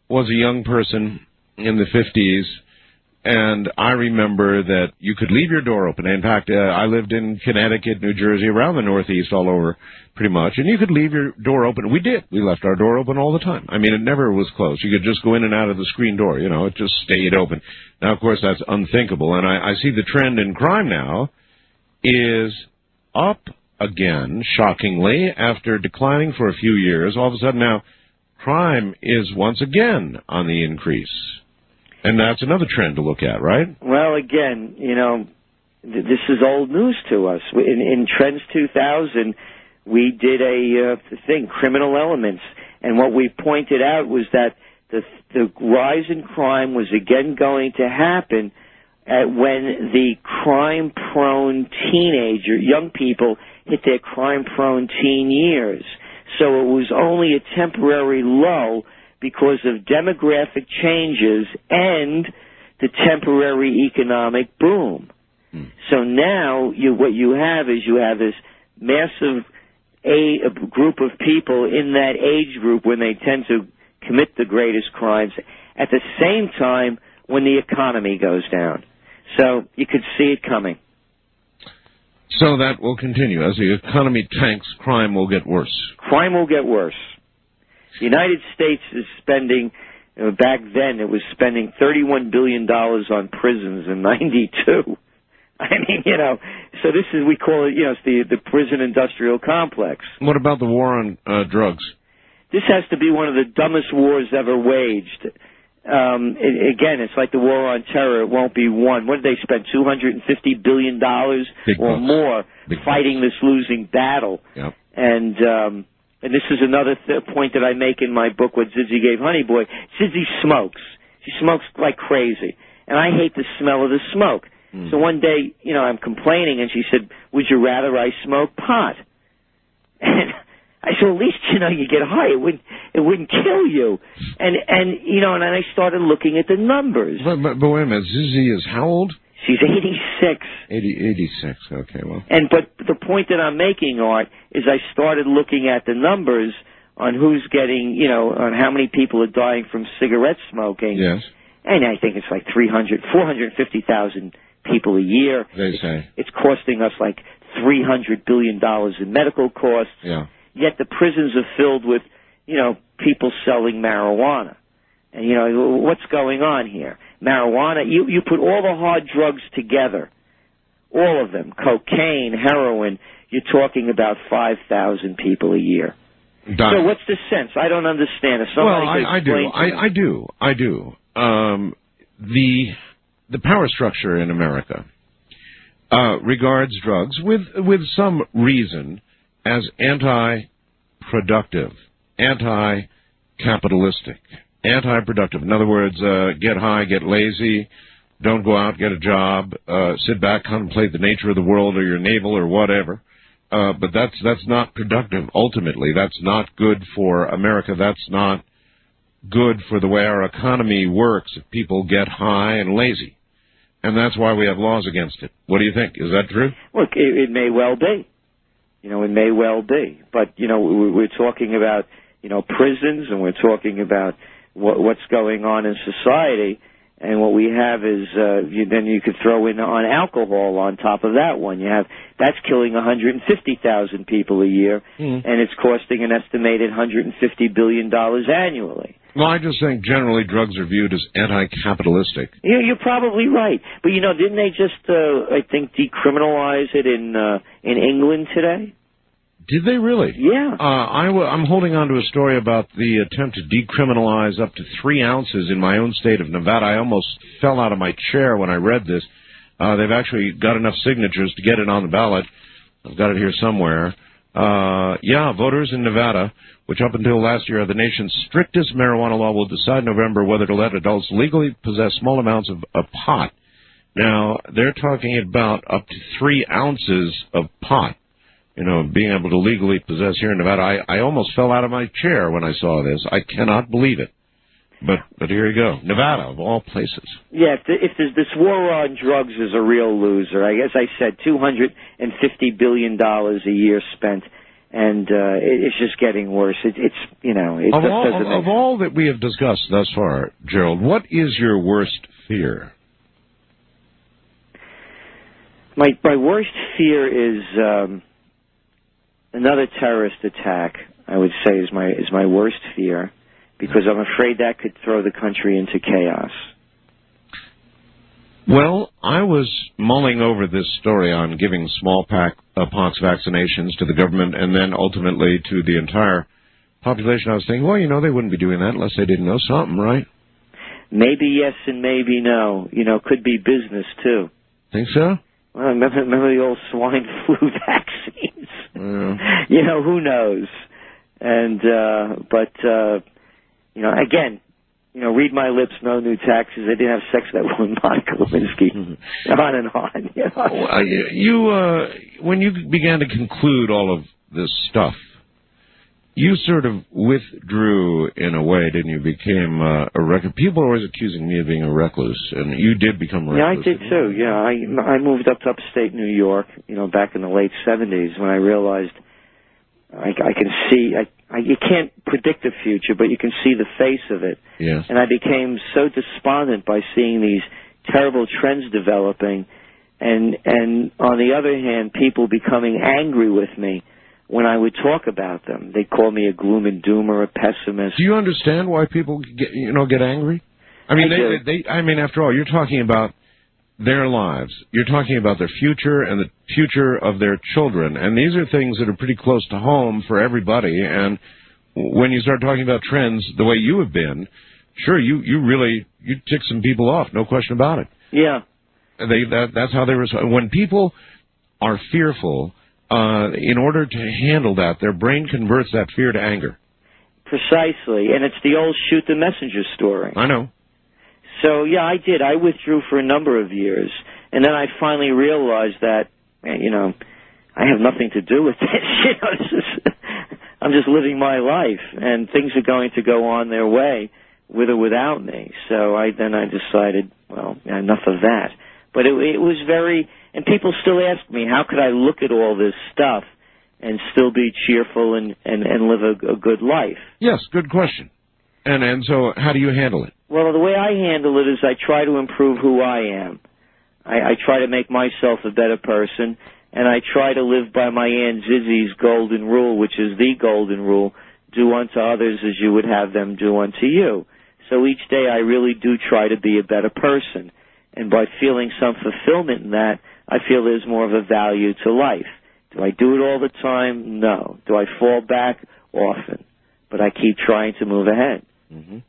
was a young person in the 50s, and I remember that you could leave your door open. In fact, I lived in Connecticut, New Jersey, around the Northeast, all over pretty much, and you could leave your door open. We did. We left our door open all the time. I mean, it never was closed. You could just go in and out of the screen door. You know, it just stayed open. Now, of course, that's unthinkable, and I see the trend in crime now is up again, shockingly, after declining for a few years. All of a sudden now, crime is once again on the increase. And that's another trend to look at, right? Well, again, you know, this is old news to us. In Trends 2000, we did a thing, criminal elements, and what we pointed out was that the rise in crime was again going to happen when the crime-prone teenager, young people, hit their crime-prone teen years. So it was only a temporary lull because of demographic changes and the temporary economic boom. So now what you have is you have this massive group of people in that age group when they tend to commit the greatest crimes at the same time when the economy goes down. So you could see it coming. So that will continue. As the economy tanks, crime will get worse. Crime will get worse. The United States is spending, back then it was spending $31 billion on prisons in 92. I mean, you know, so this is, we call it, you know, it's the prison industrial complex. What about the war on drugs? This has to be one of the dumbest wars ever waged. Again, it's like the war on terror. It won't be won. What did they spend? $250 billion or more fighting this losing battle. Yep. And this is another point that I make in my book, What Zizzy Gave Honey Boy. Zizzy smokes. She smokes like crazy. And I hate the smell of the smoke. So one day, you know, I'm complaining, and she said, would you rather I smoke pot? And I said, at least, you know, you get high. It wouldn't kill you. And you know, and then I started looking at the numbers. But wait a minute. Zizzy is how old? She's 86. 86, okay, well. But the point that I'm making, Art, is I started looking at the numbers on who's getting, you know, on how many people are dying from cigarette smoking. Yes. And I think it's like 450,000 people a year. They say. It's costing us like $300 billion in medical costs. Yeah. Yet the prisons are filled with, you know, people selling marijuana. And, you know, what's going on here? Marijuana, you put all the hard drugs together, all of them, cocaine, heroin, you're talking about 5,000 people a year. So what's the sense? I don't understand. If somebody I do. The power structure in America regards drugs with some reason as anti-productive, anti-capitalistic, anti-productive. In other words, get high, get lazy, don't go out, get a job, sit back, contemplate the nature of the world or your navel or whatever. But that's not productive, ultimately. That's not good for America. That's not good for the way our economy works if people get high and lazy. And that's why we have laws against it. What do you think? Is that true? Look, it may well be. You know, it may well be. But, you know, we're talking about, you know, prisons, and we're talking about what's going on in society. And what we have is, then you could throw in on alcohol on top of that one. That's killing 150,000 people a year, and it's costing an estimated $150 billion annually. Well, I just think generally drugs are viewed as anti-capitalistic. You're probably right. But, you know, didn't they just, I think, decriminalize it in England today? Did they really? Yeah. I'm holding on to a story about the attempt to decriminalize up to 3 ounces in my own state of Nevada. I almost fell out of my chair when I read this. They've actually got enough signatures to get it on the ballot. I've got it here somewhere. Voters in Nevada, which up until last year are the nation's strictest marijuana law, will decide in November whether to let adults legally possess small amounts of pot. Now, they're talking about up to 3 ounces of pot. You know, being able to legally possess here in Nevada. I almost fell out of my chair when I saw this. I cannot believe it. But here you go. Nevada, of all places. Yeah, if this war on drugs is a real loser, as I said, $250 billion a year spent. and it's just getting worse. It's you know, it doesn't make of all that we have discussed thus far, Gerald, what is your worst fear? My worst fear is another terrorist attack. I would say is my worst fear, because I'm afraid that could throw the country into chaos. Well, I was mulling over this story on giving smallpox vaccinations to the government and then ultimately to the entire population. I was thinking, well, you know, they wouldn't be doing that unless they didn't know something, right? Maybe yes and maybe no. You know, could be business too. Think so? Well, remember the old swine flu vaccines? Yeah. You know, who knows? And but you know, again, you know, read my lips, no new taxes. I didn't have sex with that woman, Monica Lewinsky. On and on. You know? Well, when you began to conclude all of this stuff, you sort of withdrew in a way, didn't you? Became a recluse. People are always accusing me of being a recluse, and you did become a recluse. Yeah, I did too. Yeah, I moved up to upstate New York, you know, back in the late 70s when I realized I can see. You can't predict the future, but you can see the face of it. Yes. And I became so despondent by seeing these terrible trends developing, and on the other hand, people becoming angry with me when I would talk about them. They call me a gloom and doomer, a pessimist. Do you understand why people get angry? I mean, I mean, after all, you're talking about their lives. You're talking about their future and the future of their children, and these are things that are pretty close to home for everybody. And when you start talking about trends the way you have been, sure, you tick some people off, no question about it. Yeah. That's how they respond. When people are fearful, in order to handle that, their brain converts that fear to anger. Precisely, and it's the old shoot the messenger story. I know. So, yeah, I did. I withdrew for a number of years, and then I finally realized that, you know, I have nothing to do with this. You know, I'm just living my life, and things are going to go on their way with or without me. So I decided, well, enough of that. But it was very, and people still ask me, how could I look at all this stuff and still be cheerful and live a good life? Yes, good question. And so how do you handle it? Well, the way I handle it is I try to improve who I am. I try to make myself a better person, and I try to live by my Aunt Zizzy's golden rule, which is the golden rule: do unto others as you would have them do unto you. So each day I really do try to be a better person, and by feeling some fulfillment in that, I feel there's more of a value to life. Do I do it all the time? No. Do I fall back? Often. But I keep trying to move ahead. Mm-hmm.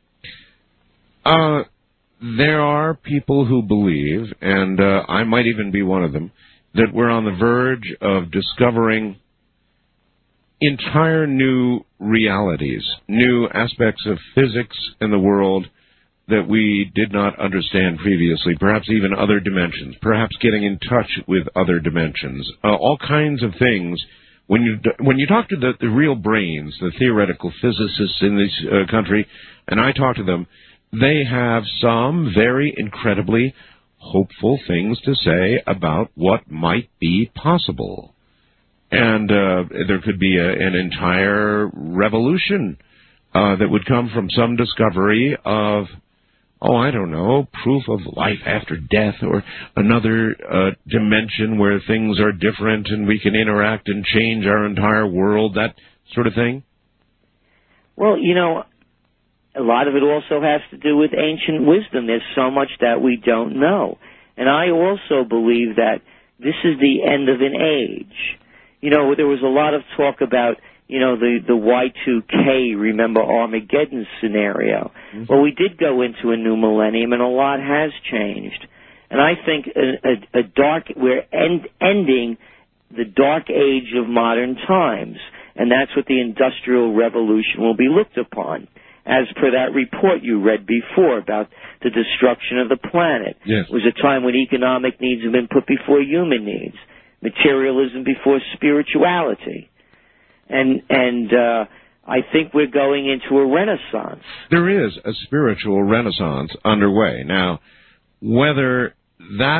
There are people who believe, and I might even be one of them, that we're on the verge of discovering entire new realities, new aspects of physics in the world that we did not understand previously, perhaps even other dimensions, perhaps getting in touch with other dimensions, all kinds of things. When you talk to the real brains, the theoretical physicists in this country, and I talk to them, they have some very incredibly hopeful things to say about what might be possible. And there could be an entire revolution that would come from some discovery of, I don't know, proof of life after death, or another dimension where things are different and we can interact and change our entire world, that sort of thing? Well, you know, a lot of it also has to do with ancient wisdom. There's so much that we don't know. And I also believe that this is the end of an age. You know, there was a lot of talk about, you know, the Y2K, remember, Armageddon scenario. Mm-hmm. Well, we did go into a new millennium, and a lot has changed. And I think we're ending the dark age of modern times, and that's what the Industrial Revolution will be looked upon, as per that report you read before about the destruction of the planet. Yes. It was a time when economic needs have been put before human needs, materialism before spirituality. And I think we're going into a renaissance. There is a spiritual renaissance underway. Now, whether that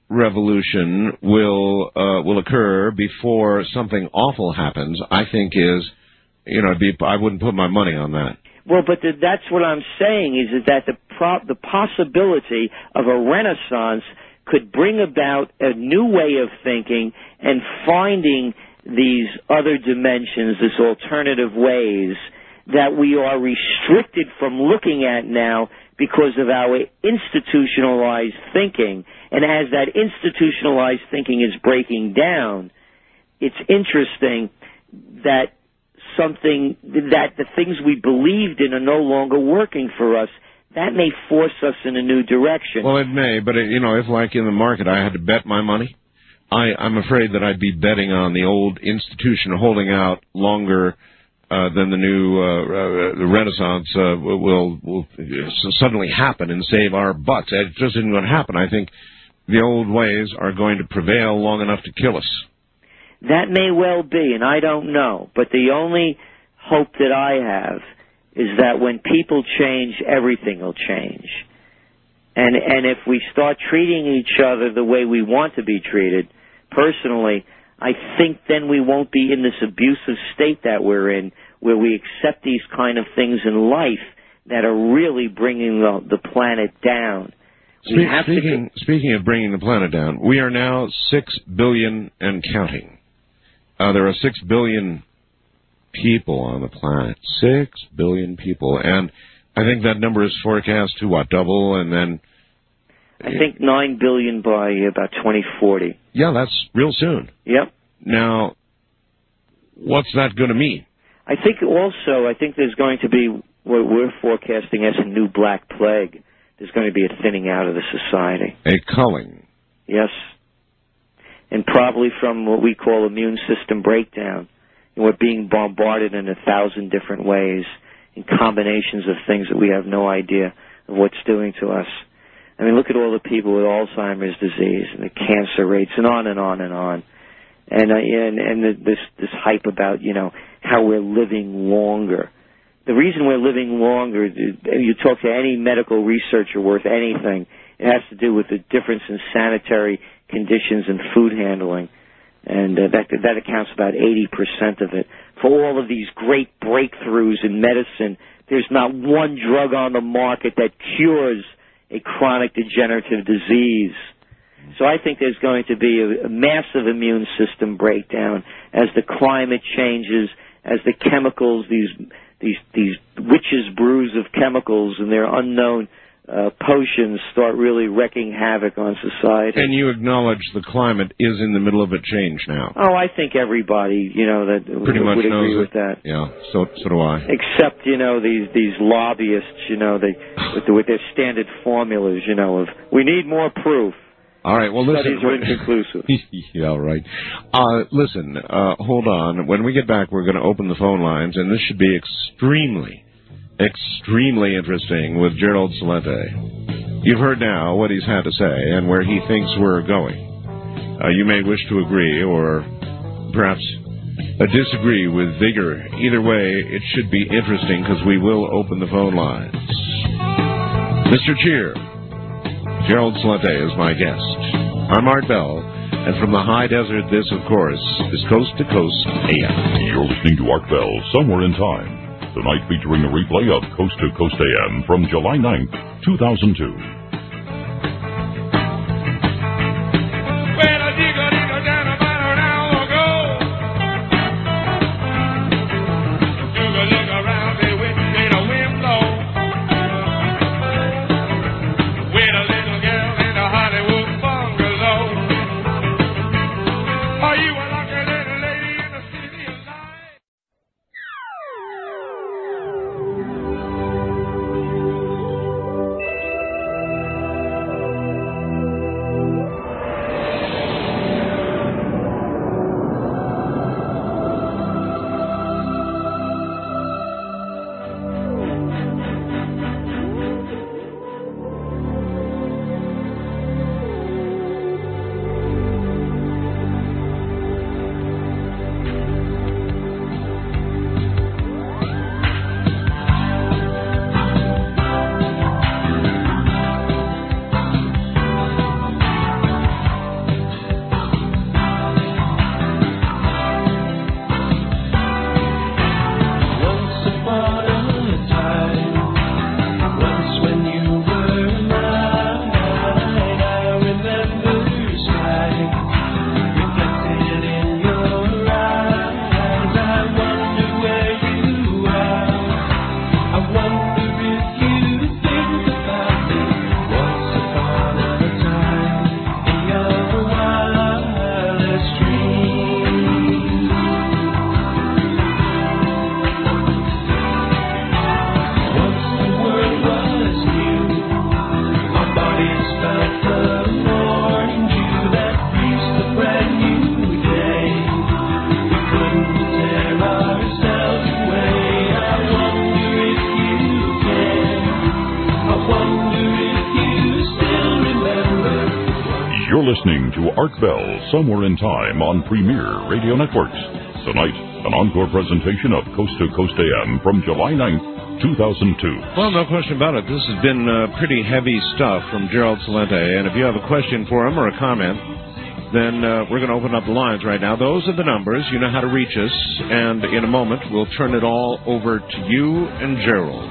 revolution will occur before something awful happens, I think is, I wouldn't put my money on that. Well, but that's what I'm saying is that the possibility of a renaissance could bring about a new way of thinking and finding these other dimensions, these alternative ways that we are restricted from looking at now because of our institutionalized thinking. And as that institutionalized thinking is breaking down, it's interesting that the things we believed in are no longer working for us. That may force us in a new direction. Well, it may, but if like in the market I had to bet my money, I'm afraid that I'd be betting on the old institution holding out longer than the new the Renaissance will suddenly happen and save our butts. It just isn't going to happen. I think the old ways are going to prevail long enough to kill us. That may well be, and I don't know. But the only hope that I have is that when people change, everything will change. And if we start treating each other the way we want to be treated, personally, I think then we won't be in this abusive state that we're in, where we accept these kind of things in life that are really bringing the planet down. Speaking of bringing the planet down, we are now 6 billion and counting. There are 6 billion people on the planet. 6 billion people. And I think that number is forecast to, double, and then... I think 9 billion by about 2040. Yeah, that's real soon. Yep. Now, what's that going to mean? I think there's going to be what we're forecasting as a new black plague. There's going to be a thinning out of the society. A culling. Yes. And probably from what we call immune system breakdown. And we're being bombarded in 1,000 different ways, in combinations of things that we have no idea of what's doing to us. I mean, look at all the people with Alzheimer's disease and the cancer rates and on and on and on. And this hype about, how we're living longer. The reason we're living longer, you talk to any medical researcher worth anything, it has to do with the difference in sanitary conditions and food handling. And that accounts for about 80% of it. For all of these great breakthroughs in medicine, there's not one drug on the market that cures a chronic degenerative disease. So I think there's going to be a massive immune system breakdown as the climate changes, as the chemicals, these witches' brews of chemicals and their unknown potions start really wreaking havoc on society. And you acknowledge the climate is in the middle of a change now. Oh, I think everybody, that pretty much would knows agree with that. Yeah, so do I. Except, these lobbyists, with their standard formulas, of we need more proof. All right, well, listen. Studies are inconclusive. Yeah, right. Listen, hold on. When we get back, we're going to open the phone lines, and this should be extremely interesting with Gerald Celente. You've heard now what he's had to say and where he thinks we're going. You may wish to agree or perhaps disagree with vigor. Either way, it should be interesting because we will open the phone lines. Mr. Cheer, Gerald Celente is my guest. I'm Art Bell, and from the high desert, this, of course, is Coast to Coast AM. You're listening to Art Bell, Somewhere in Time. Tonight featuring a replay of Coast to Coast AM from July 9th, 2002. listening to Art Bell, Somewhere in Time on Premier Radio Networks. Tonight, an encore presentation of Coast to Coast AM from July 9th, 2002. Well, no question about it. This has been pretty heavy stuff from Gerald Celente, and if you have a question for him or a comment, then we're going to open up the lines right now. Those are the numbers. You know how to reach us, and in a moment, we'll turn it all over to you and Gerald.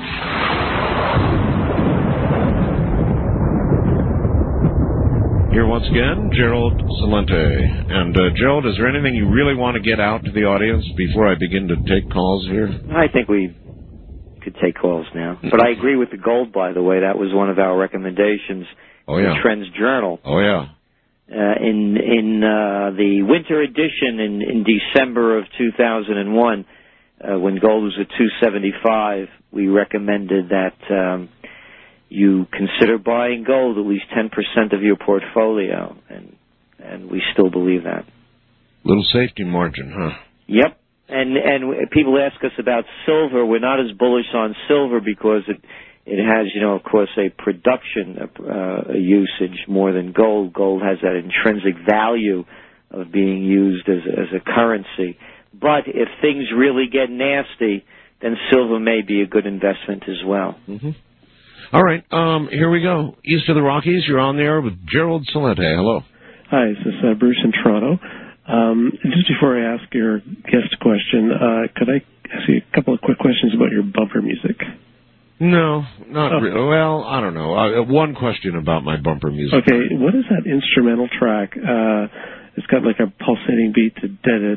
Here once again, Gerald Celente. And Gerald, is there anything you really want to get out to the audience before I begin to take calls here? I think we could take calls now. But I agree with the gold, by the way. That was one of our recommendations in the Trends Journal. Oh, yeah. In the winter edition in December of 2001, when gold was at $275, we recommended that you consider buying gold, at least 10% of your portfolio, and we still believe that. Little safety margin, huh? Yep. And people ask us about silver. We're not as bullish on silver because it has, of course, a production a usage more than gold. Gold has that intrinsic value of being used as a currency. But if things really get nasty, then silver may be a good investment as well. Mm-hmm. All right, here we go. East of the Rockies, you're on there with Gerald Celente. Hello. Hi, this is Bruce in Toronto. Just before I ask your guest question, could I ask you a couple of quick questions about your bumper music? No, not really. Well, I don't know. One question about my bumper music. Okay, what is that instrumental track? It's got like a pulsating beat to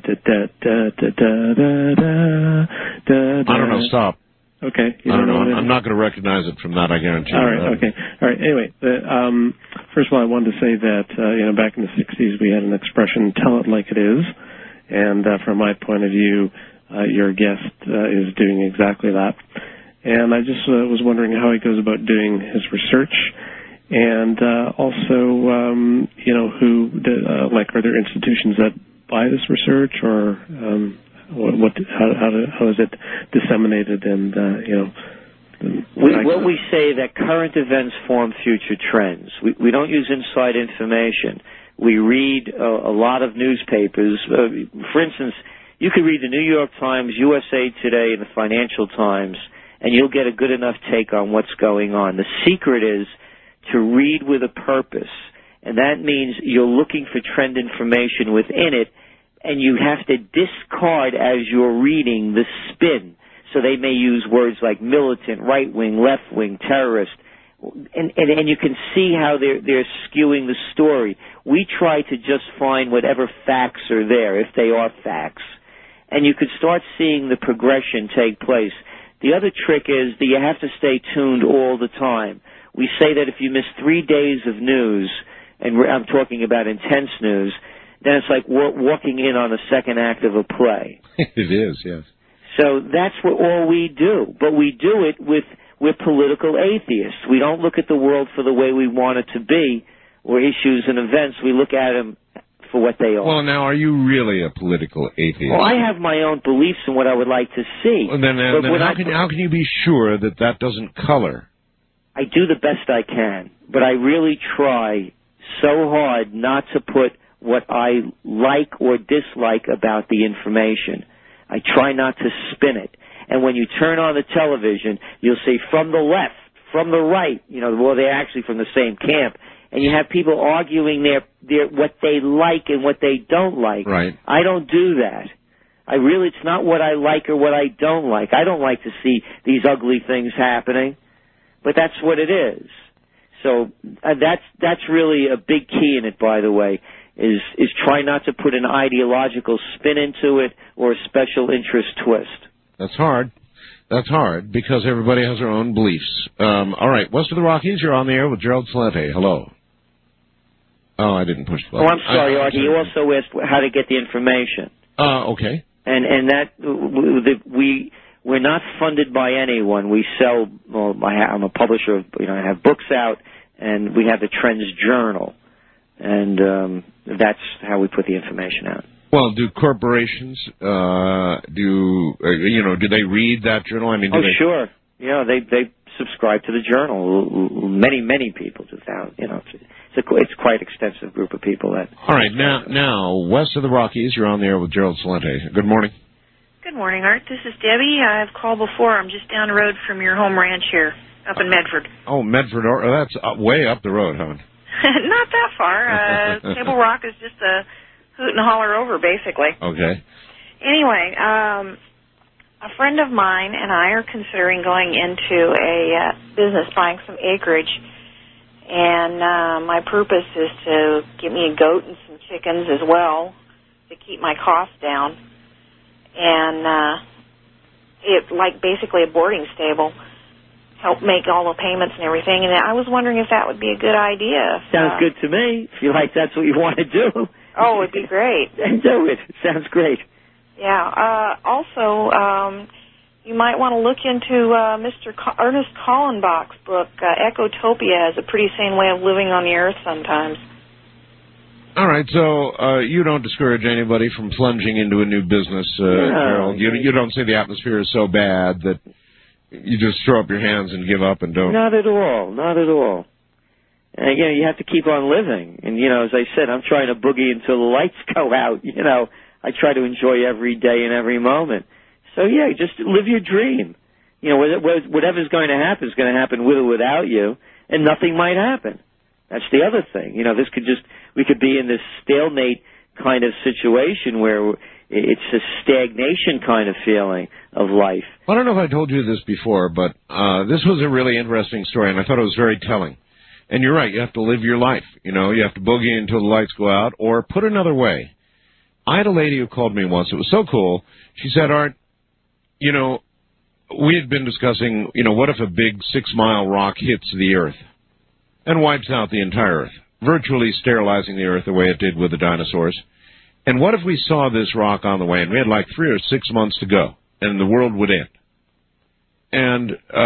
I don't know. Stop. Okay. I don't know. I'm not going to recognize it from that, I guarantee you. All right, okay. All right, anyway, first of all, I wanted to say that, back in the 60s we had an expression, tell it like it is, and from my point of view, your guest is doing exactly that. And I just was wondering how he goes about doing his research, and also, are there institutions that buy this research, or how is it disseminated? And we say that current events form future trends. We don't use inside information. We read a lot of newspapers. For instance, you could read the New York Times, USA Today, and the Financial Times, and you'll get a good enough take on what's going on. The secret is to read with a purpose, and that means you're looking for trend information within it, and you have to discard as you're reading the spin. So they may use words like militant, right-wing, left-wing, terrorist, and you can see how they're skewing the story. We try to just find whatever facts are there, if they are facts, and you could start seeing the progression take place. The other trick is that you have to stay tuned all the time. We say that if you miss 3 days of news, and I'm talking about intense news, then it's like walking in on the second act of a play. It is, yes. So that's all we do. But we do it we're political atheists. We don't look at the world for the way we want it to be, or issues and events. We look at them for what they are. Well, now, are you really a political atheist? Well, I have my own beliefs in what I would like to see. Well, then how can you be sure that doesn't color? I do the best I can, but I really try so hard not to put what I like or dislike about the information. I try not to spin it. And when you turn on the television, you'll see from the left, from the right, they're actually from the same camp, and you have people arguing their what they like and what they don't like. Right. I don't do that. It's not what I like or what I don't like. I don't like to see these ugly things happening, but that's what it is. So that's really a big key in it, by the way, is try not to put an ideological spin into it or a special interest twist. That's hard. That's hard because everybody has their own beliefs. All right, west of the Rockies, you're on the air with Gerald Celente. Hello. Oh, I didn't push the button. Oh, I'm sorry, Artie. You also asked how to get the information. Okay. And that we're not funded by anyone. We sell. Well, I'm a publisher. I have books out, and we have the Trends Journal, and that's how we put the information out. Well, do corporations do they read that journal? I mean, sure. Yeah, they subscribe to the journal. Many people do. it's quite extensive group of people. That. All right, now west of the Rockies, you're on the air with Gerald Celente. Good morning. Good morning, Art. This is Debbie. I've called before. I'm just down the road from your home ranch here, up in Medford. Oh, Medford. That's way up the road, huh? Not that far. Table Rock is just a hoot and holler over, basically. Okay. Anyway, a friend of mine and I are considering going into a business, buying some acreage. And my purpose is to get me a goat and some chickens as well to keep my costs down. And it like basically a boarding stable, help make all the payments and everything. And I was wondering if that would be a good idea. Sounds good to me. If you like, that's what you want to do. Oh, it'd be great. Do it. Sounds great. Yeah. Also, you might want to look into Mr. Ernest Kallenbach's book, Ecotopia, has a pretty sane way of living on the earth sometimes. All right, so you don't discourage anybody from plunging into a new business, Gerald. You don't say the atmosphere is so bad that you just throw up your hands and give up and don't. Not at all. Not at all. And, you have to keep on living. And, as I said, I'm trying to boogie until the lights go out. I try to enjoy every day and every moment. So, just live your dream. Whatever's going to happen is going to happen with or without you, and nothing might happen. That's the other thing. We could be in this stalemate kind of situation where it's a stagnation kind of feeling of life. I don't know if I told you this before, but this was a really interesting story, and I thought it was very telling. And you're right, you have to live your life. You have to boogie until the lights go out, or put another way. I had a lady who called me once. It was so cool. She said, Art, we had been discussing, what if a big 6-mile rock hits the Earth and wipes out the entire Earth, virtually sterilizing the Earth the way it did with the dinosaurs. And what if we saw this rock on the way, and we had like 3 or 6 months to go, and the world would end? And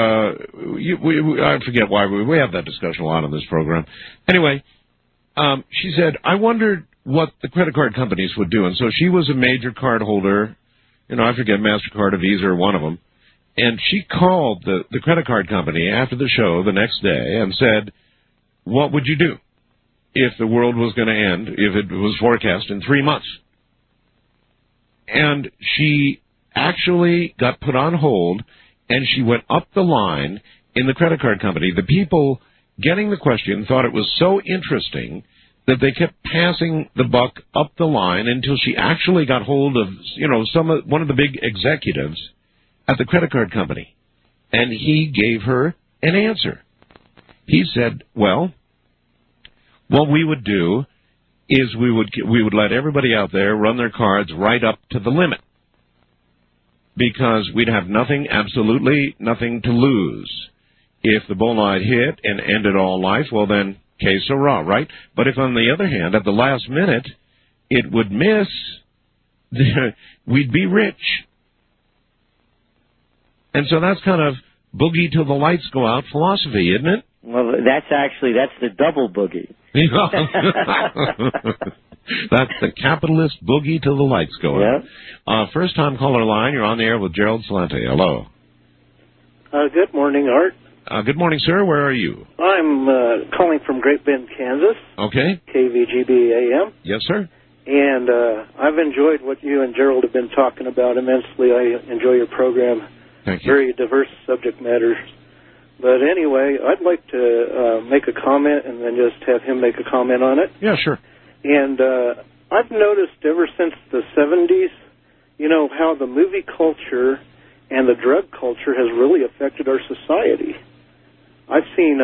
I forget why we have that discussion a lot on this program. Anyway, she said, I wondered what the credit card companies would do. And so she was a major card holder, I forget, MasterCard or Visa or one of them. And she called the credit card company after the show the next day and said, what would you do if the world was going to end, if it was forecast in 3 months? And she actually got put on hold, and she went up the line in the credit card company. The people getting the question thought it was so interesting that they kept passing the buck up the line until she actually got hold of, one of the big executives at the credit card company. And he gave her an answer. He said, well, what we would do is we would let everybody out there run their cards right up to the limit, because we'd have absolutely nothing to lose. If the bullseye hit and ended all life, well then, que sera, right? But if on the other hand, at the last minute, it would miss, we'd be rich. And so that's kind of boogie till the lights go out philosophy, isn't it? Well, that's the double boogie. That's the capitalist boogie till the lights go out. Yeah. First time caller line, you're on the air with Gerald Celente. Hello. Good morning, Art. Good morning, sir. Where are you? I'm calling from Great Bend, Kansas. Okay. KVGB AM. Yes, sir. And I've enjoyed what you and Gerald have been talking about immensely. I enjoy your program. Thank you. Very diverse subject matters. But anyway, I'd like to make a comment and then just have him make a comment on it. Yeah, sure. And I've noticed ever since the 70s, how the movie culture and the drug culture has really affected our society. I've seen,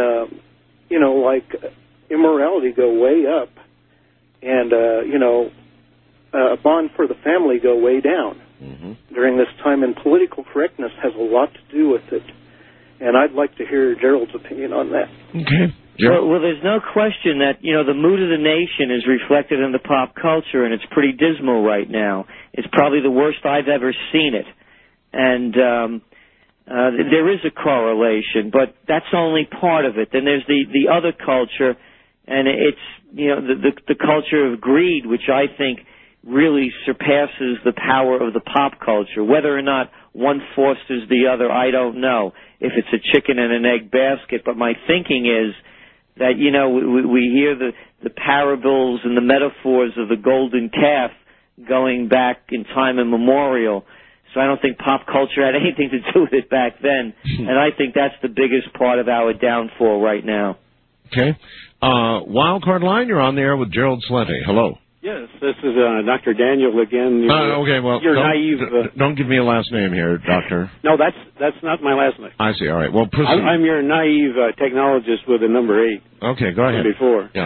immorality go way up and, a bond for the family go way down during this time. And political correctness has a lot to do with it. And I'd like to hear Gerald's opinion on that. Okay. Well, there's no question that, the mood of the nation is reflected in the pop culture, and it's pretty dismal right now. It's probably the worst I've ever seen it. And there is a correlation, but that's only part of it. Then there's the other culture, and it's, the culture of greed, which I think really surpasses the power of the pop culture. Whether or not one fosters the other, I don't know, if it's a chicken and an egg basket. But my thinking is That, you know, we hear the parables and the metaphors of the golden calf going back in time immemorial. So I don't think pop culture had anything to do with it back then. And I think that's the biggest part of our downfall right now. Okay. Wildcard line, you're on the air with Gerald Celente. Hello. Yes, this is Dr. Daniel again. Okay, well, you're naive. Don't give me a last name here, Doctor. No, that's not my last name. I see. All right. Well, proceed. I'm your naive technologist with a number 8. Okay, go ahead. Before. Yeah.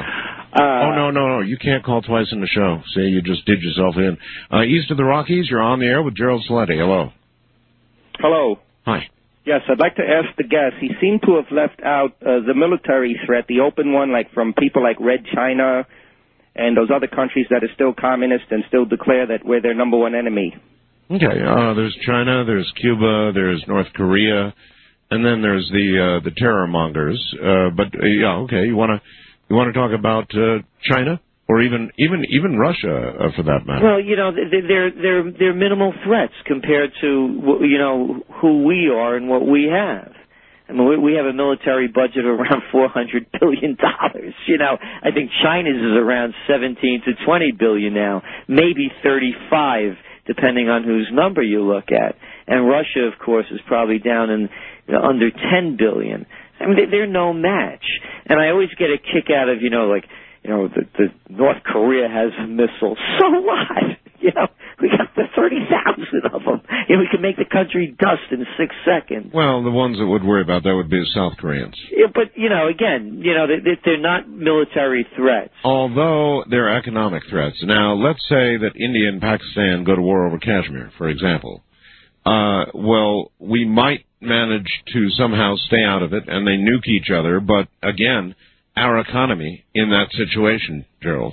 No. You can't call twice in the show. See, you just did yourself in. East of the Rockies, you're on the air with Gerald Celente. Hello. Hello. Hi. Yes, I'd like to ask the guest. He seemed to have left out the military threat, the open one, like from people like Red China and those other countries that are still communist and still declare that we're their number one enemy. Okay. There's China, there's Cuba, there's North Korea, and then there's the terror mongers. Okay. You want to talk about China or even Russia for that matter? Well, you know, they're minimal threats compared to, you know, who we are and what we have. I mean, we have a military budget of around $400 billion. You know, I think China's is around 17 to 20 billion now, maybe 35, depending on whose number you look at. And Russia, of course, is probably down in under 10 billion. I mean, they're no match. And I always get a kick out of, the North Korea has missiles. So what? You know, we got the 30,000 of them. You know, we can make the country dust in 6 seconds. Well, the ones that would worry about that would be the South Koreans. Yeah, but, again, they're not military threats. Although they're economic threats. Now, let's say that India and Pakistan go to war over Kashmir, for example. Well, we might manage to somehow stay out of it, and they nuke each other, but, again, our economy in that situation, Gerald.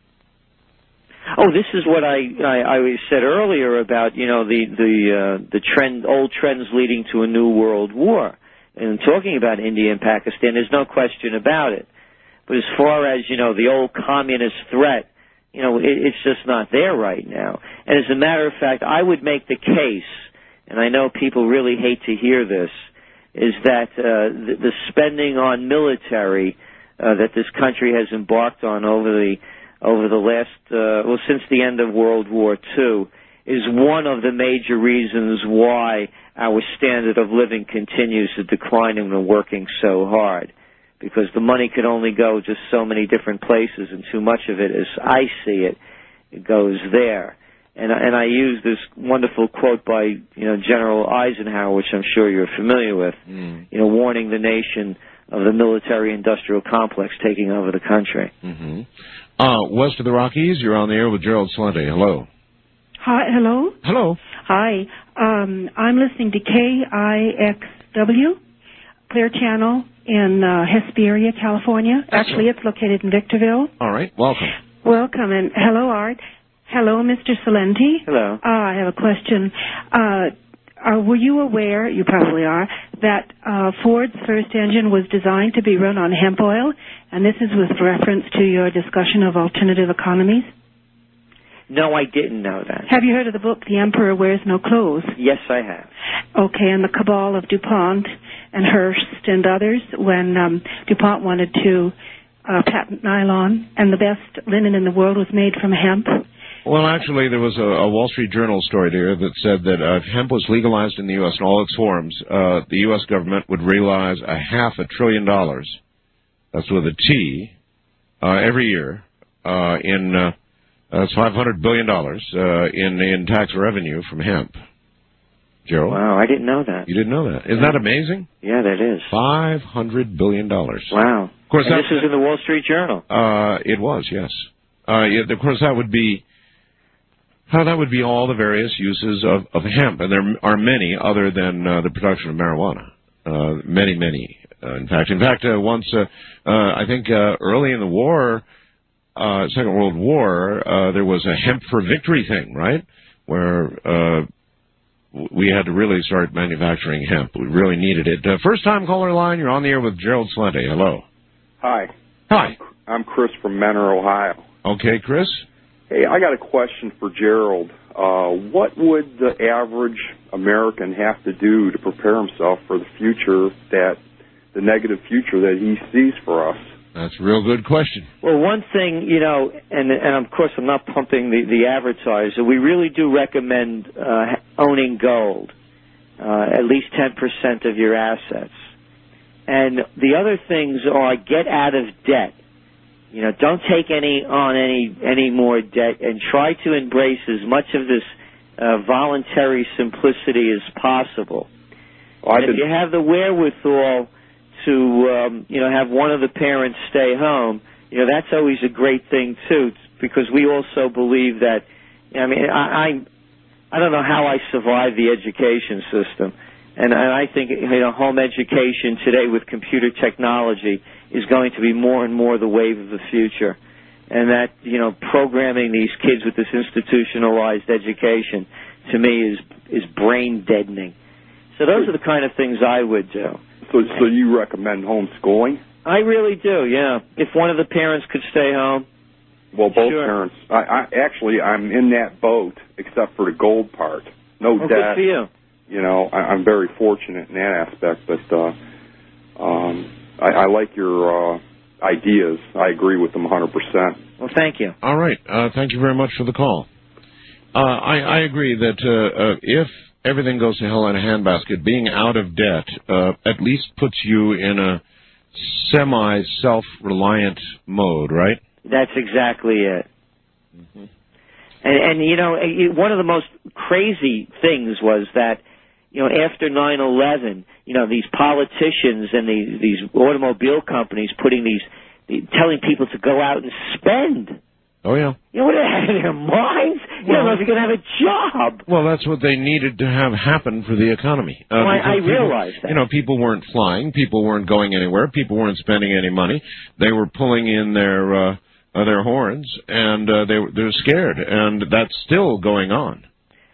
Oh, this is what I said earlier about, the old trends leading to a new world war. And talking about India and Pakistan, there's no question about it. But as far as, the old communist threat, it's just not there right now. And as a matter of fact, I would make the case, and I know people really hate to hear this, is that the spending on military that this country has embarked on over the last, since the end of World War II, is one of the major reasons why our standard of living continues to decline and we're working so hard. Because the money can only go just so many different places, and too much of it, as I see it, goes there. And I use this wonderful quote by, General Eisenhower, which I'm sure you're familiar with, warning the nation of the military-industrial complex taking over the country. Mm-hmm. West of the Rockies, you're on the air with Gerald Celente. Hello. Hi, hello. Hello. Hi. I'm listening to KIXW, Clear Channel in Hesperia, California. Excellent. Actually, it's located in Victorville. All right. Welcome. Welcome. And hello, Art. Hello, Mr. Celente. Hello. I have a question. Were you aware, you probably are, that Ford's first engine was designed to be run on hemp oil? And this is with reference to your discussion of alternative economies? No, I didn't know that. Have you heard of the book, The Emperor Wears No Clothes? Yes, I have. Okay, and the cabal of DuPont and Hearst and others, when DuPont wanted to patent nylon, and the best linen in the world was made from hemp. Well, actually, there was a Wall Street Journal story there that said that if hemp was legalized in the U.S. in all its forms, the U.S. government would realize $500 billion, that's with a T, every year, that's $500 billion in tax revenue from hemp. Gerald? Wow, I didn't know that. You didn't know that. Isn't that amazing? Yeah, that is. $500 billion. Wow. Of course, and this is in the Wall Street Journal. It was, yes. Of course, that would be all the various uses of hemp, and there are many other than the production of marijuana. Many. In fact, once I think early in the war, Second World War, there was a hemp for victory thing, right? Where we had to really start manufacturing hemp. We really needed it. First-time caller line, you're on the air with Gerald Celente. Hello. Hi. Hi. I'm Chris from Mentor, Ohio. Okay, Chris. Hey, I got a question for Gerald. What would the average American have to do to prepare himself for the future, the negative future that he sees for us? That's a real good question. Well, one thing, and of course I'm not pumping the advertiser, we really do recommend owning gold, at least 10% of your assets. And the other things are get out of debt. Don't take any more debt, and try to embrace as much of this voluntary simplicity as possible. And if you have the wherewithal to have one of the parents stay home, that's always a great thing too, because we also believe that. I don't know how I survived the education system, and I think home education today with computer technology is going to be more and more the wave of the future, and that programming these kids with this institutionalized education to me is brain deadening. So those are the kind of things I would do. So you recommend homeschooling? I really do, yeah. If one of the parents could stay home. Well, both parents. I'm in that boat, except for the gold part. No debt. Good for you. I'm very fortunate in that aspect, but I like your ideas. I agree with them 100%. Well, thank you. All right. Thank you very much for the call. I agree that if everything goes to hell in a handbasket, being out of debt at least puts you in a semi-self-reliant mode, right? That's exactly it. Mm-hmm. And one of the most crazy things was that, after 9/11, these politicians and these automobile companies telling people to go out and spend. Oh, yeah. What are they out of their minds? You don't know if you're going to have a job. Well, that's what they needed to have happen for the economy. I realize that. People weren't flying. People weren't going anywhere. People weren't spending any money. They were pulling in their horns, and they're scared, and that's still going on.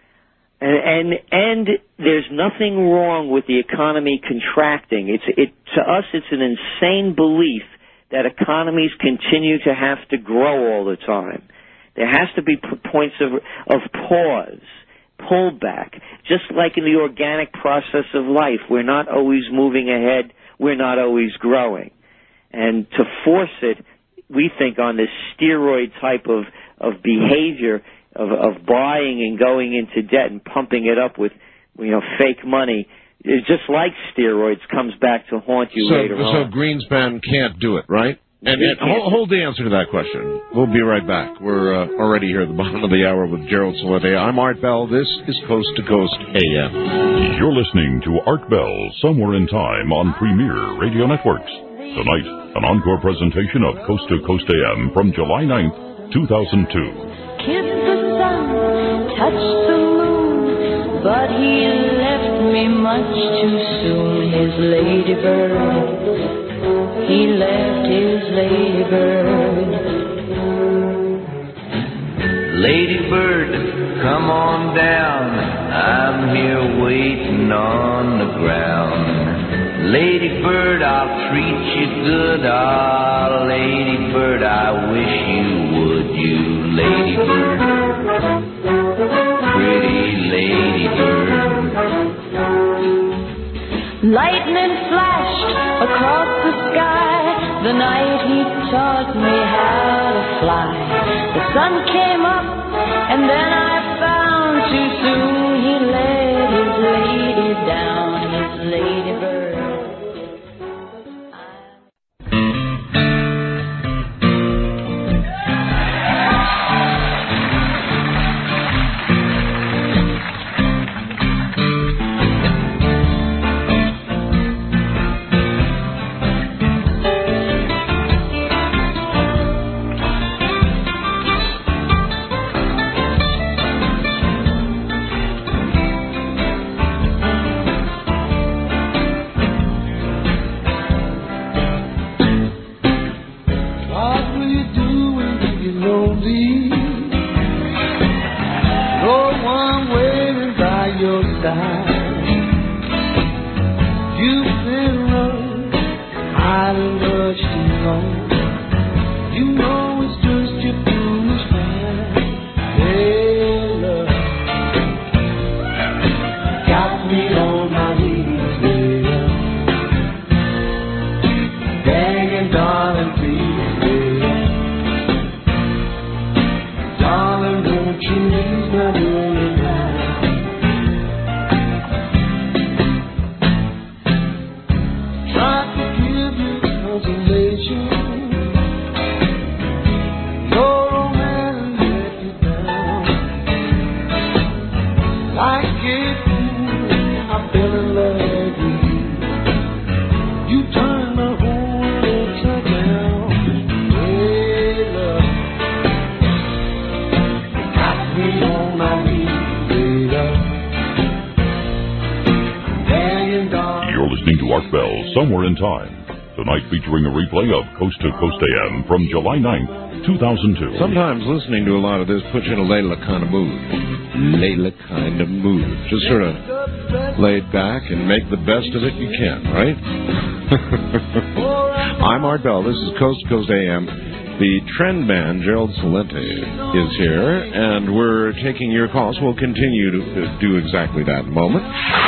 And there's nothing wrong with the economy contracting. To us, it's an insane belief that economies continue to have to grow all the time. There has to be points of pause, pullback, just like in the organic process of life. We're not always moving ahead. We're not always growing. And to force it, we think, on this steroid type of behavior of buying and going into debt and pumping it up with fake money, it's just like steroids, comes back to haunt you later on. So Greenspan can't do it, right? And hold the answer to that question. We'll be right back. We're already here at the bottom of the hour with Gerald Celente. I'm Art Bell. This is Coast to Coast AM. You're listening to Art Bell, Somewhere in Time on Premier Radio Networks. Tonight, an encore presentation of Coast to Coast AM from July 9th, 2002. Kissed the sun, touched the moon, but he left me much too soon. His ladybird, he left his ladybird. Ladybird, come on down, I'm here waiting on the ground. Ladybird, I'll treat you good, ah, ladybird, I wish you would, you ladybird, pretty ladybird. Lightning flashed across the sky the night he taught me how to fly. The sun came up and then I found too soon he let his lady down, his ladybird. Darling, please. You're listening to Art Bell, Somewhere in Time. Tonight featuring a replay of Coast to Coast AM from July 9th, 2002. Sometimes listening to a lot of this puts you in a Layla kind of mood. Layla kind of mood. Just sort of laid back and make the best of it you can, right? I'm Art Bell. This is Coast to Coast AM. The trend man, Gerald Celente, is here, and we're taking your calls. We'll continue to do exactly that in a moment.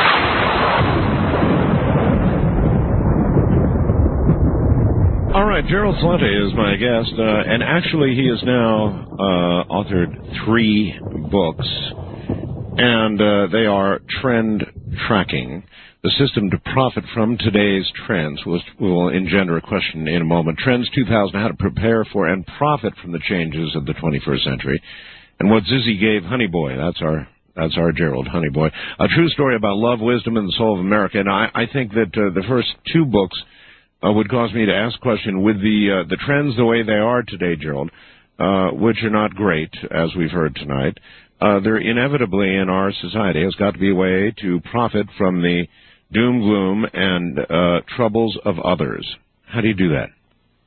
All right, Gerald Celente is my guest, and actually he has now authored 3 books, and they are Trend Tracking, the system to profit from today's trends. Will engender a question in a moment. Trends 2000, how to prepare for and profit from the changes of the 21st century, and what Zizzy gave Honey Boy. That's our Gerald, Honey Boy. A true story about love, wisdom, and the soul of America. And I think that the first 2 books would cause me to ask a question with the trends the way they are today, Gerald, which are not great, as we've heard tonight. There inevitably in our society has got to be a way to profit from the doom, gloom, and troubles of others. How do you do that?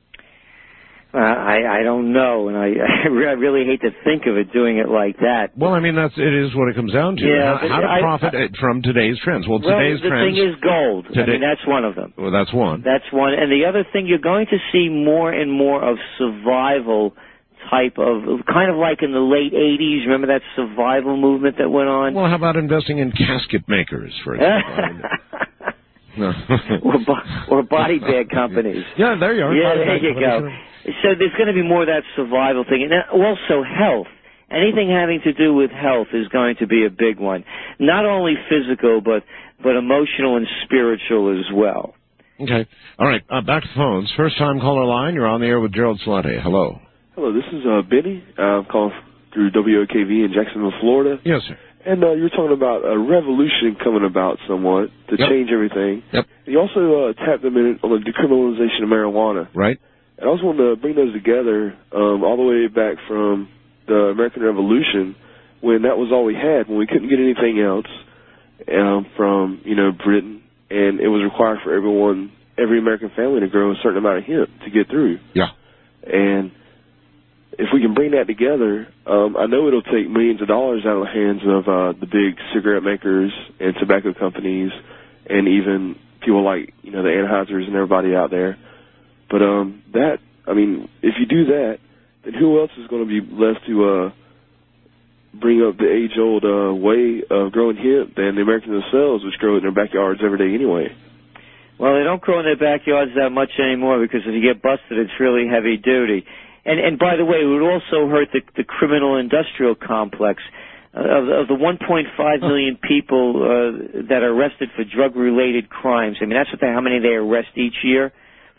I don't know, and I really hate to think of it doing it like that. Well, I mean, it is what it comes down to. Yeah, how to profit from today's trends. Well, today's the trends... thing is gold. I mean, that's one of them. Well, that's one. That's one. And the other thing, you're going to see more and more of survival type of, kind of like in the late 80s. Remember that survival movement that went on? Well, how about investing in casket makers, for example? No. or body bag companies. Yeah, there you are. Yeah, there you go. So there's going to be more of that survival thing. And also health. Anything having to do with health is going to be a big one. Not only physical, but emotional and spiritual as well. Okay. All right. Back to phones. First time caller line. You're on the air with Gerald Celente. Hello. Hello. This is Benny. I'm calling through WOKV in Jacksonville, Florida. Yes, sir. And you're talking about a revolution coming about somewhat to change everything. Yep. You also tapped a minute on the decriminalization of marijuana. Right. And I was wanting to bring those together all the way back from the American Revolution, when that was all we had, when we couldn't get anything else from, Britain, and it was required for every American family to grow a certain amount of hemp to get through. Yeah. And if we can bring that together, I know it'll take millions of dollars out of the hands of the big cigarette makers and tobacco companies, and even people like, the Anheuser's and everybody out there. But if you do that, then who else is going to be left to bring up the age-old way of growing hemp than the Americans themselves, which grow it in their backyards every day anyway? Well, they don't grow in their backyards that much anymore, because if you get busted, it's really heavy duty. And by the way, it would also hurt the criminal industrial complex. Of the 1.5 million people that are arrested for drug-related crimes, I mean, how many they arrest each year.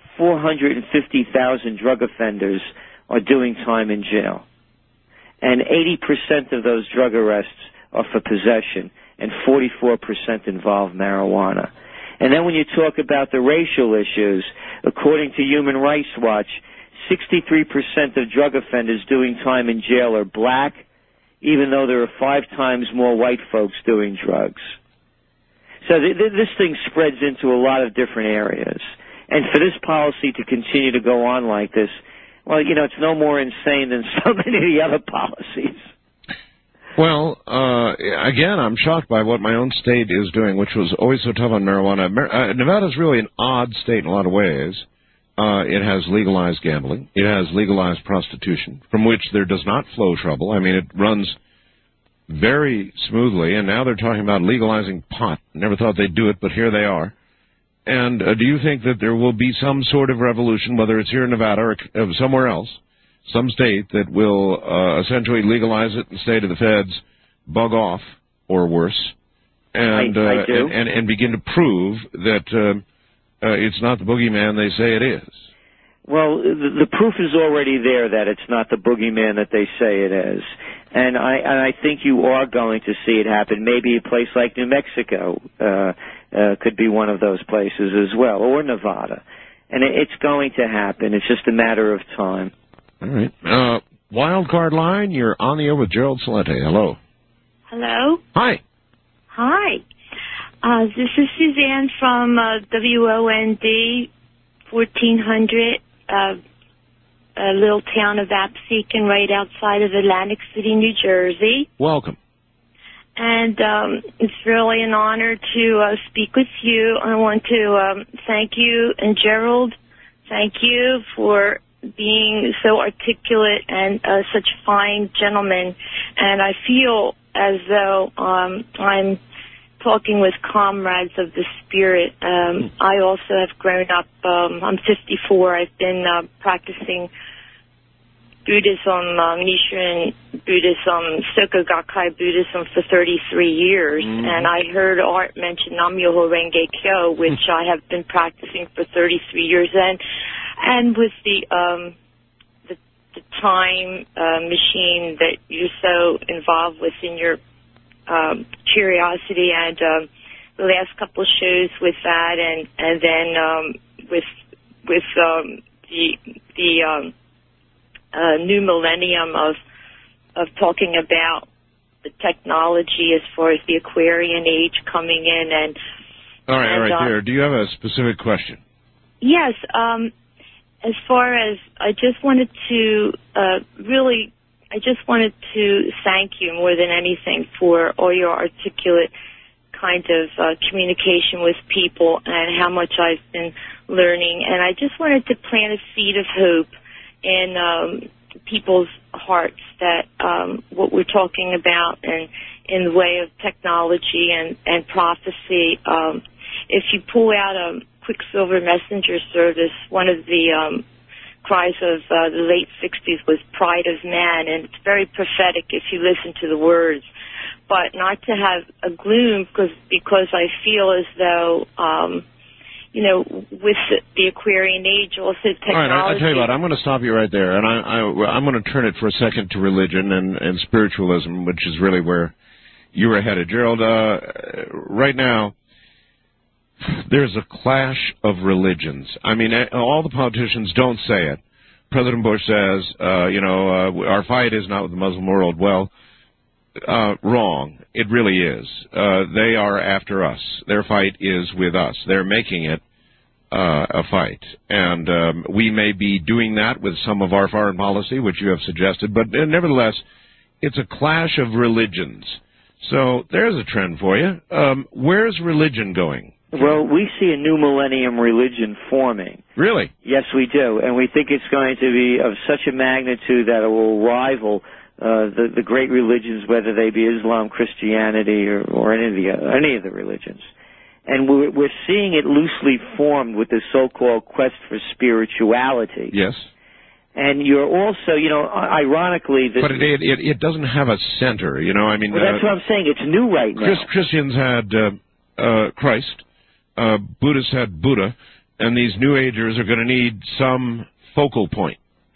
450,000 drug offenders are doing time in jail. And 80% of those drug arrests are for possession, and 44% involve marijuana. And then when you talk about the racial issues, according to Human Rights Watch, 63% of drug offenders doing time in jail are black, even though there are 5 times more white folks doing drugs. So this thing spreads into a lot of different areas. And for this policy to continue to go on like this, well, it's no more insane than so many of the other policies. Well, again, I'm shocked by what my own state is doing, which was always so tough on marijuana. Nevada's really an odd state in a lot of ways. It has legalized gambling. It has legalized prostitution, from which there does not flow trouble. I mean, it runs very smoothly, and now they're talking about legalizing pot. Never thought they'd do it, but here they are. And do you think that there will be some sort of revolution, whether it's here in Nevada or somewhere else, some state that will essentially legalize it and say to the feds, bug off, or worse, and I do. And begin to prove that it's not the boogeyman they say it is? Well, the proof is already there that it's not the boogeyman that they say it is. And I think you are going to see it happen. Maybe a place like New Mexico could be one of those places as well, or Nevada. And it's going to happen. It's just a matter of time. All right. Wild card line, you're on the air with Gerald Celente. Hello. Hello. Hi. Hi. This is Suzanne from WOND, 1400, a little town of Absecon right outside of Atlantic City, New Jersey. Welcome. And it's really an honor to speak with you. I want to thank you, and Gerald, thank you for being so articulate and such a fine gentleman. And I feel as though I'm talking with comrades of the spirit. I also have grown up, I'm 54, I've been practicing Buddhism, Nichiren Buddhism, Soka Gakkai Buddhism for 33 years. And I heard Art mention Nam-myoho Renge Kyo, which I have been practicing for 33 years. And with the time machine that you're so involved with in your curiosity, and the last couple of shows with that, and then with the new millennium of talking about the technology as far as the Aquarian age coming in. And all right, dear. Do you have a specific question? Yes. As far as I just wanted to thank you more than anything for all your articulate kind of communication with people and how much I've been learning. And I just wanted to plant a seed of hope in people's hearts that what we're talking about and in the way of technology and prophecy, if you pull out a Quicksilver Messenger service, one of the cries of the late 60s was pride of man, and it's very prophetic if you listen to the words. But not to have a gloom, because I feel as though, with the Aquarian age, also technology. All right, I tell you what, I'm going to stop you right there, and I'm going to turn it for a second to religion and spiritualism, which is really where you were headed. Gerald, right now, there's a clash of religions. I mean, all the politicians don't say it. President Bush says, our fight is not with the Muslim world. Well, wrong. It really is. They are after us. Their fight is with us. They're making it a fight. And we may be doing that with some of our foreign policy, which you have suggested, but nevertheless, it's a clash of religions. So there's a trend for you. Where's religion going? Well, we see a new millennium religion forming. Really? Yes, we do. And we think it's going to be of such a magnitude that it will rival the great religions, whether they be Islam, Christianity, or any of the religions. And we're seeing it loosely formed with the so-called quest for spirituality. Yes. And you're also, ironically... But it doesn't have a center, I mean... Well, that's what I'm saying. It's new right now. Christians had Christ. Buddhists had Buddha, and these New Agers are going to need some focal point.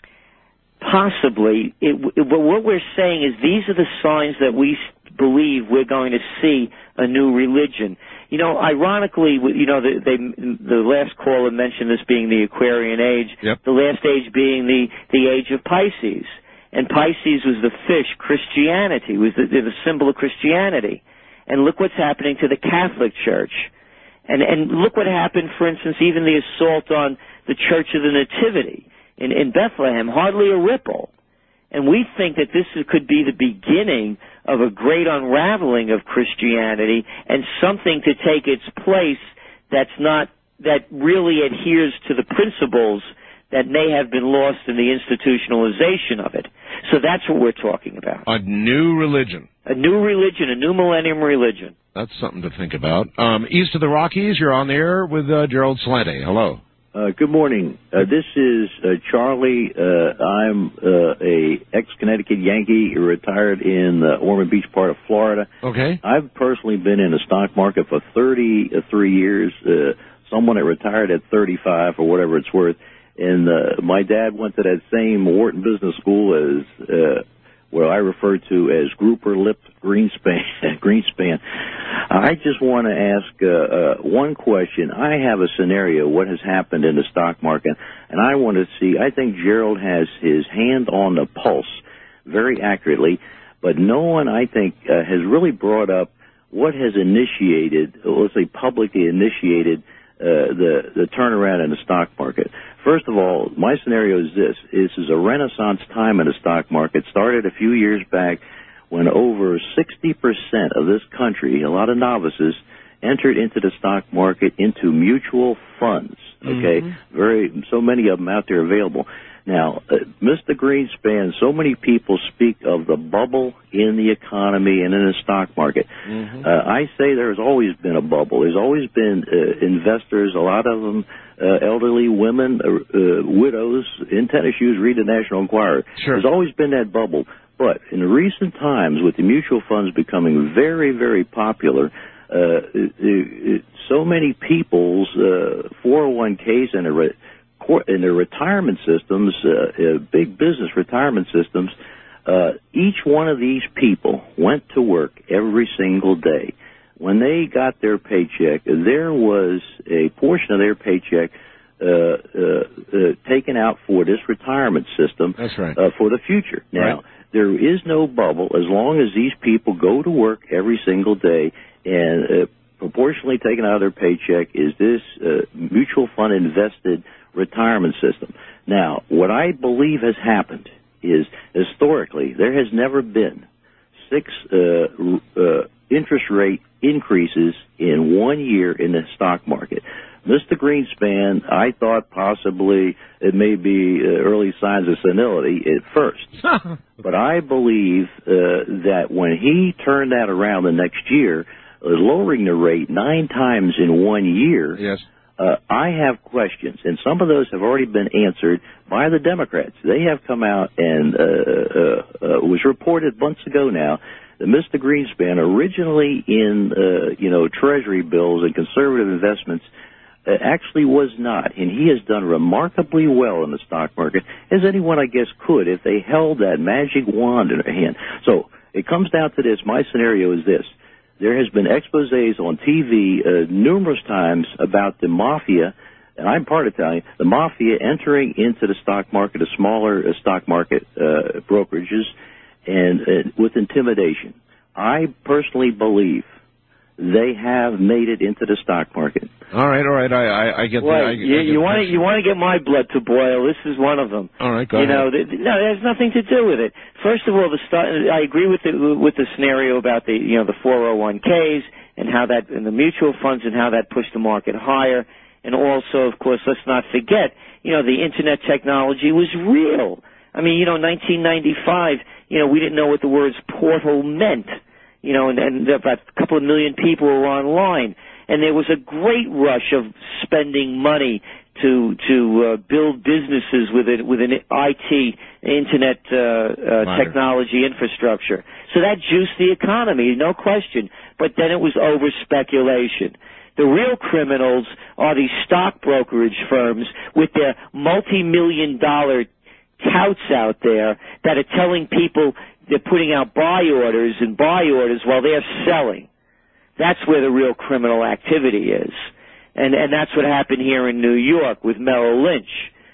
Possibly. But what we're saying is these are the signs that we believe we're going to see a new religion. Ironically, the last caller mentioned this being the Aquarian age, the last age being the age of Pisces. And Pisces was the fish. Christianity was the symbol of Christianity. And look what's happening to the Catholic Church. And look what happened, for instance, even the assault on the Church of the Nativity in Bethlehem, hardly a ripple. And we think that this could be the beginning of a great unraveling of Christianity and something to take its place that really adheres to the principles that may have been lost in the institutionalization of it. So that's what we're talking about. A new religion. A new religion, a new millennium religion. That's something to think about. East of the Rockies, you're on the air with Gerald Celente. Hello. Good morning. This is Charlie. I'm a ex-Connecticut Yankee, retired in the Ormond Beach part of Florida. Okay. I've personally been in the stock market for 33 years. Someone that retired at 35 or whatever it's worth. And my dad went to that same Wharton Business School as what I refer to as Grouper Lip Greenspan. I just want to ask one question. I have a scenario, what has happened in the stock market, and I want to see, I think Gerald has his hand on the pulse very accurately, but no one, I think, has really brought up what has initiated, let's say publicly initiated, the turnaround in the stock market. First of all, my scenario is this. This is a renaissance time in the stock market. Started a few years back when over 60% of this country, a lot of novices, entered into the stock market into mutual funds. Okay? So many of them out there available. Now, Mr. Greenspan, so many people speak of the bubble in the economy and in the stock market. I say there's always been a bubble. There's always been investors, a lot of them elderly women, widows, in tennis shoes, read the National Enquirer. There's always been that bubble. But in recent times, with the mutual funds becoming very, very popular, so many people's 401ks and in their retirement systems, big business retirement systems, each one of these people went to work every single day. When they got their paycheck, there was a portion of their paycheck taken out for this retirement system. That's right. For the future. Now, there is no bubble as long as these people go to work every single day, and proportionally taken out of their paycheck is this mutual fund invested retirement system. Now, what I believe has happened is, historically, there has never been 6 interest rate increases in 1 year in the stock market. Mr. Greenspan, I thought possibly it may be early signs of senility at first. But I believe that when he turned that around the next year, lowering the rate 9 times in 1 year, I have questions, and some of those have already been answered by the Democrats. They have come out and was reported months ago now that Mr. Greenspan, originally in Treasury bills and conservative investments, actually was not, and he has done remarkably well in the stock market, as anyone, I guess, could if they held that magic wand in their hand. So it comes down to this. My scenario is this. There has been exposés on TV numerous times about the mafia, and I'm part Italian, the mafia entering into the stock market, the smaller stock market brokerages, and with intimidation. I personally believe they have made it into the stock market. All right. I get that. You want to get my blood to boil? This is one of them. All right, go ahead. No, it has nothing to do with it. First of all, I agree with the scenario about the 401ks and how that, and the mutual funds, and how that pushed the market higher. And also, of course, let's not forget, the internet technology was real. I mean, 1995, we didn't know what the words portal meant. And about a couple of million people were online, and there was a great rush of spending money to build businesses with an IT internet technology infrastructure. So that juiced the economy, no question. But then it was over speculation. The real criminals are these stock brokerage firms with their multi-million-dollar touts out there that are telling people they're putting out buy orders while they're selling. That's where the real criminal activity is. And that's what happened here in New York with Merrill Lynch.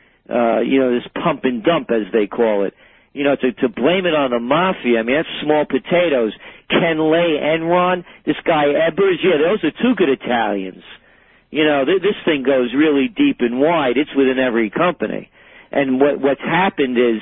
This pump and dump, as they call it. To blame it on the mafia, I mean, that's small potatoes. Ken Lay, Enron, this guy Ebers, those are 2 good Italians. This thing goes really deep and wide. It's within every company. And what's happened is,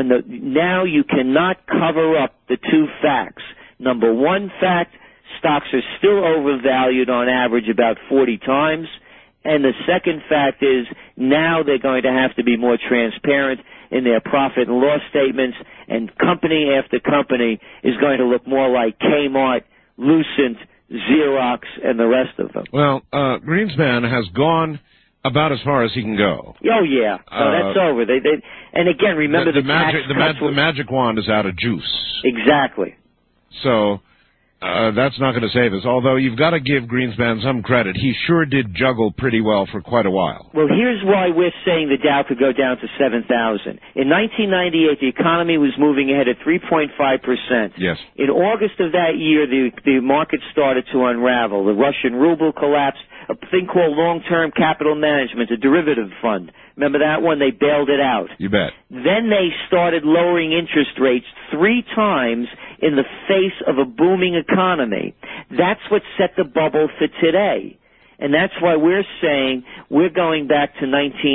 now you cannot cover up the 2 facts. Number 1 fact, stocks are still overvalued on average about 40 times. And the second fact is, now they're going to have to be more transparent in their profit and loss statements, and company after company is going to look more like Kmart, Lucent, Xerox, and the rest of them. Well, Greenspan has gone about as far as he can go. Oh yeah, that's over. And again, remember the magic wand is out of juice. Exactly. So that's not going to save us. Although you've got to give Greenspan some credit, he sure did juggle pretty well for quite a while. Well, here's why we're saying the Dow could go down to 7,000. In 1998, the economy was moving ahead at 3.5%. Yes. In August of that year, the market started to unravel. The Russian ruble collapsed. A thing called long-term capital management, a derivative fund. Remember that one? They bailed it out. You bet. Then they started lowering interest rates 3 times in the face of a booming economy. That's what set the bubble for today. And that's why we're saying we're going back to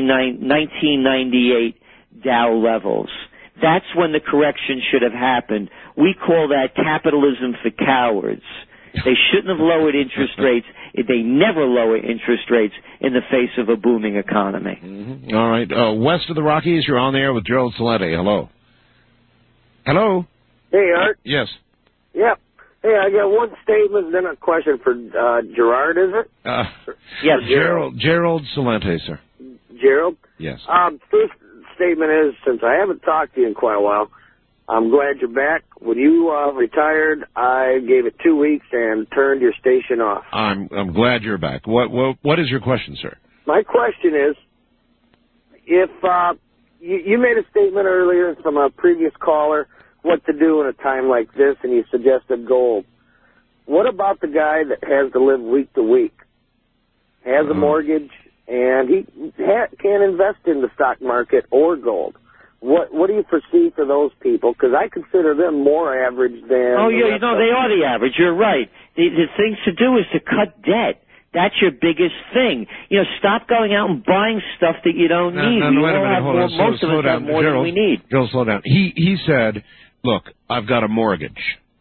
1998 Dow levels. That's when the correction should have happened. We call that capitalism for cowards. They shouldn't have lowered interest rates. They never lower interest rates in the face of a booming economy. Mm-hmm. All right. West of the Rockies, you're on the air with Gerald Celente. Hello. Hello. Hey, Art. Yes. Yep. Hey, I got one statement, then a question for Gerard, is it? Yes. Gerald Celente, sir. Gerald? Yes. First statement is, since I haven't talked to you in quite a while, I'm glad you're back. When you retired, I gave it 2 weeks and turned your station off. I'm glad you're back. What is your question, sir? My question is, if you made a statement earlier from a previous caller, what to do in a time like this, and you suggested gold. What about the guy that has to live week to week, has a mortgage, and he can't invest in the stock market or gold? What do you foresee for those people? Because I consider them more average than... Oh, yeah, they are the average. You're right. The thing to do is to cut debt. That's your biggest thing. Stop going out and buying stuff that you don't need. No, wait a minute. Hold on. Most of us have more than we need. Gerald, slow down. He said, look, I've got a mortgage.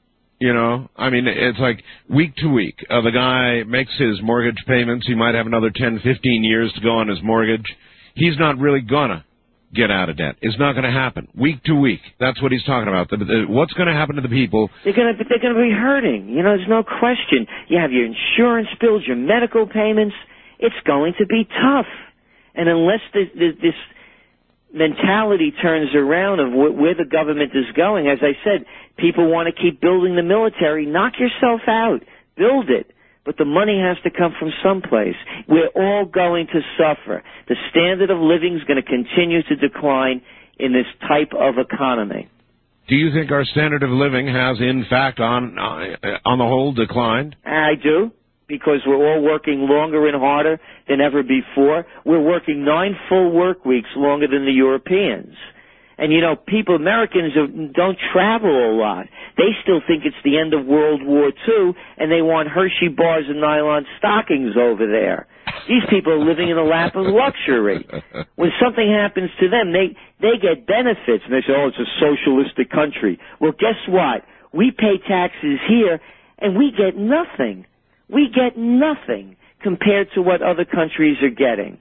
It's like week to week. The guy makes his mortgage payments. He might have another 10, 15 years to go on his mortgage. He's not really gonna get out of debt. It's not going to happen. Week to week. That's what he's talking about. What's going to happen to the people? They're going to be hurting. There's no question. You have your insurance bills, your medical payments. It's going to be tough. And unless this mentality turns around of where the government is going, as I said, people want to keep building the military. Knock yourself out. Build it. But the money has to come from someplace. We're all going to suffer. The standard of living is going to continue to decline in this type of economy. Do you think our standard of living has, in fact, on the whole, declined? I do, because we're all working longer and harder than ever before. We're working 9 full work weeks longer than the Europeans. And, Americans don't travel a lot. They still think it's the end of World War II, and they want Hershey bars and nylon stockings over there. These people are living in the lap of luxury. When something happens to them, they get benefits, and they say, oh, it's a socialistic country. Well, guess what? We pay taxes here, and we get nothing. We get nothing compared to what other countries are getting.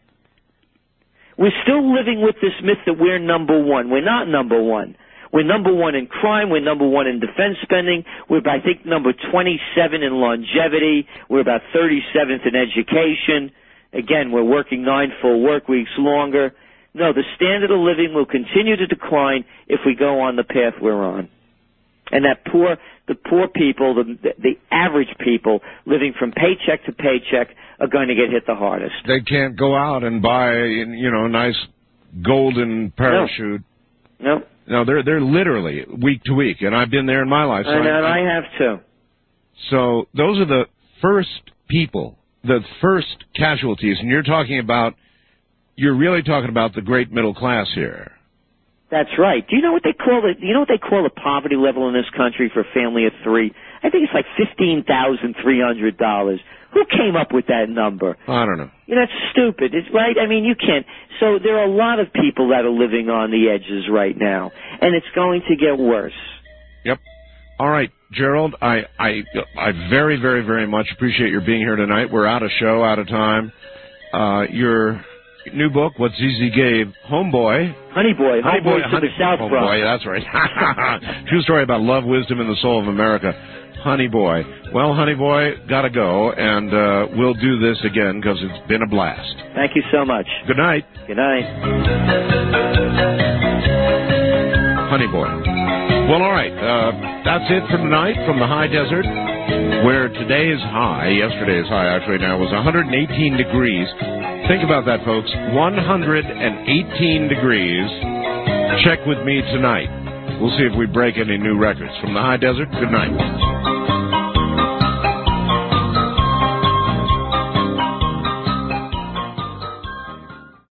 We're still living with this myth that we're number one. We're not number one. We're number one in crime. We're number one in defense spending. We're, I think, number 27 in longevity. We're about 37th in education. Again, we're working 9 full work weeks longer. No, the standard of living will continue to decline if we go on the path we're on. And the poor people, the average people living from paycheck to paycheck are going to get hit the hardest. They can't go out and buy, a nice golden parachute. No. No, they're literally week to week, and I've been there in my life. So I have too. So those are the first people, the first casualties, and you're really talking about the great middle class here. That's right. Do you know what they call it? Do you know what they call the poverty level in this country for a family of 3? I think it's like $15,300. Who came up with that number? I don't know. That's stupid. It's right. You can't. So there are a lot of people that are living on the edges right now, and it's going to get worse. Yep. All right, Gerald. I very, very, very much appreciate your being here tonight. We're out of show, out of time. Your new book, What ZZ Gave, Homeboy. Honey Boy to the South Bronx. Homeboy, that's right. True story about love, wisdom, and the soul of America. Honey Boy. Well, Honey Boy, gotta go, and we'll do this again because it's been a blast. Thank you so much. Good night. Good night. Honey Boy. Well, all right. That's it for tonight from the high desert, where today's high, yesterday's high actually now, was 118 degrees. Think about that, folks. 118 degrees. Check with me tonight. We'll see if we break any new records. From the high desert, good night.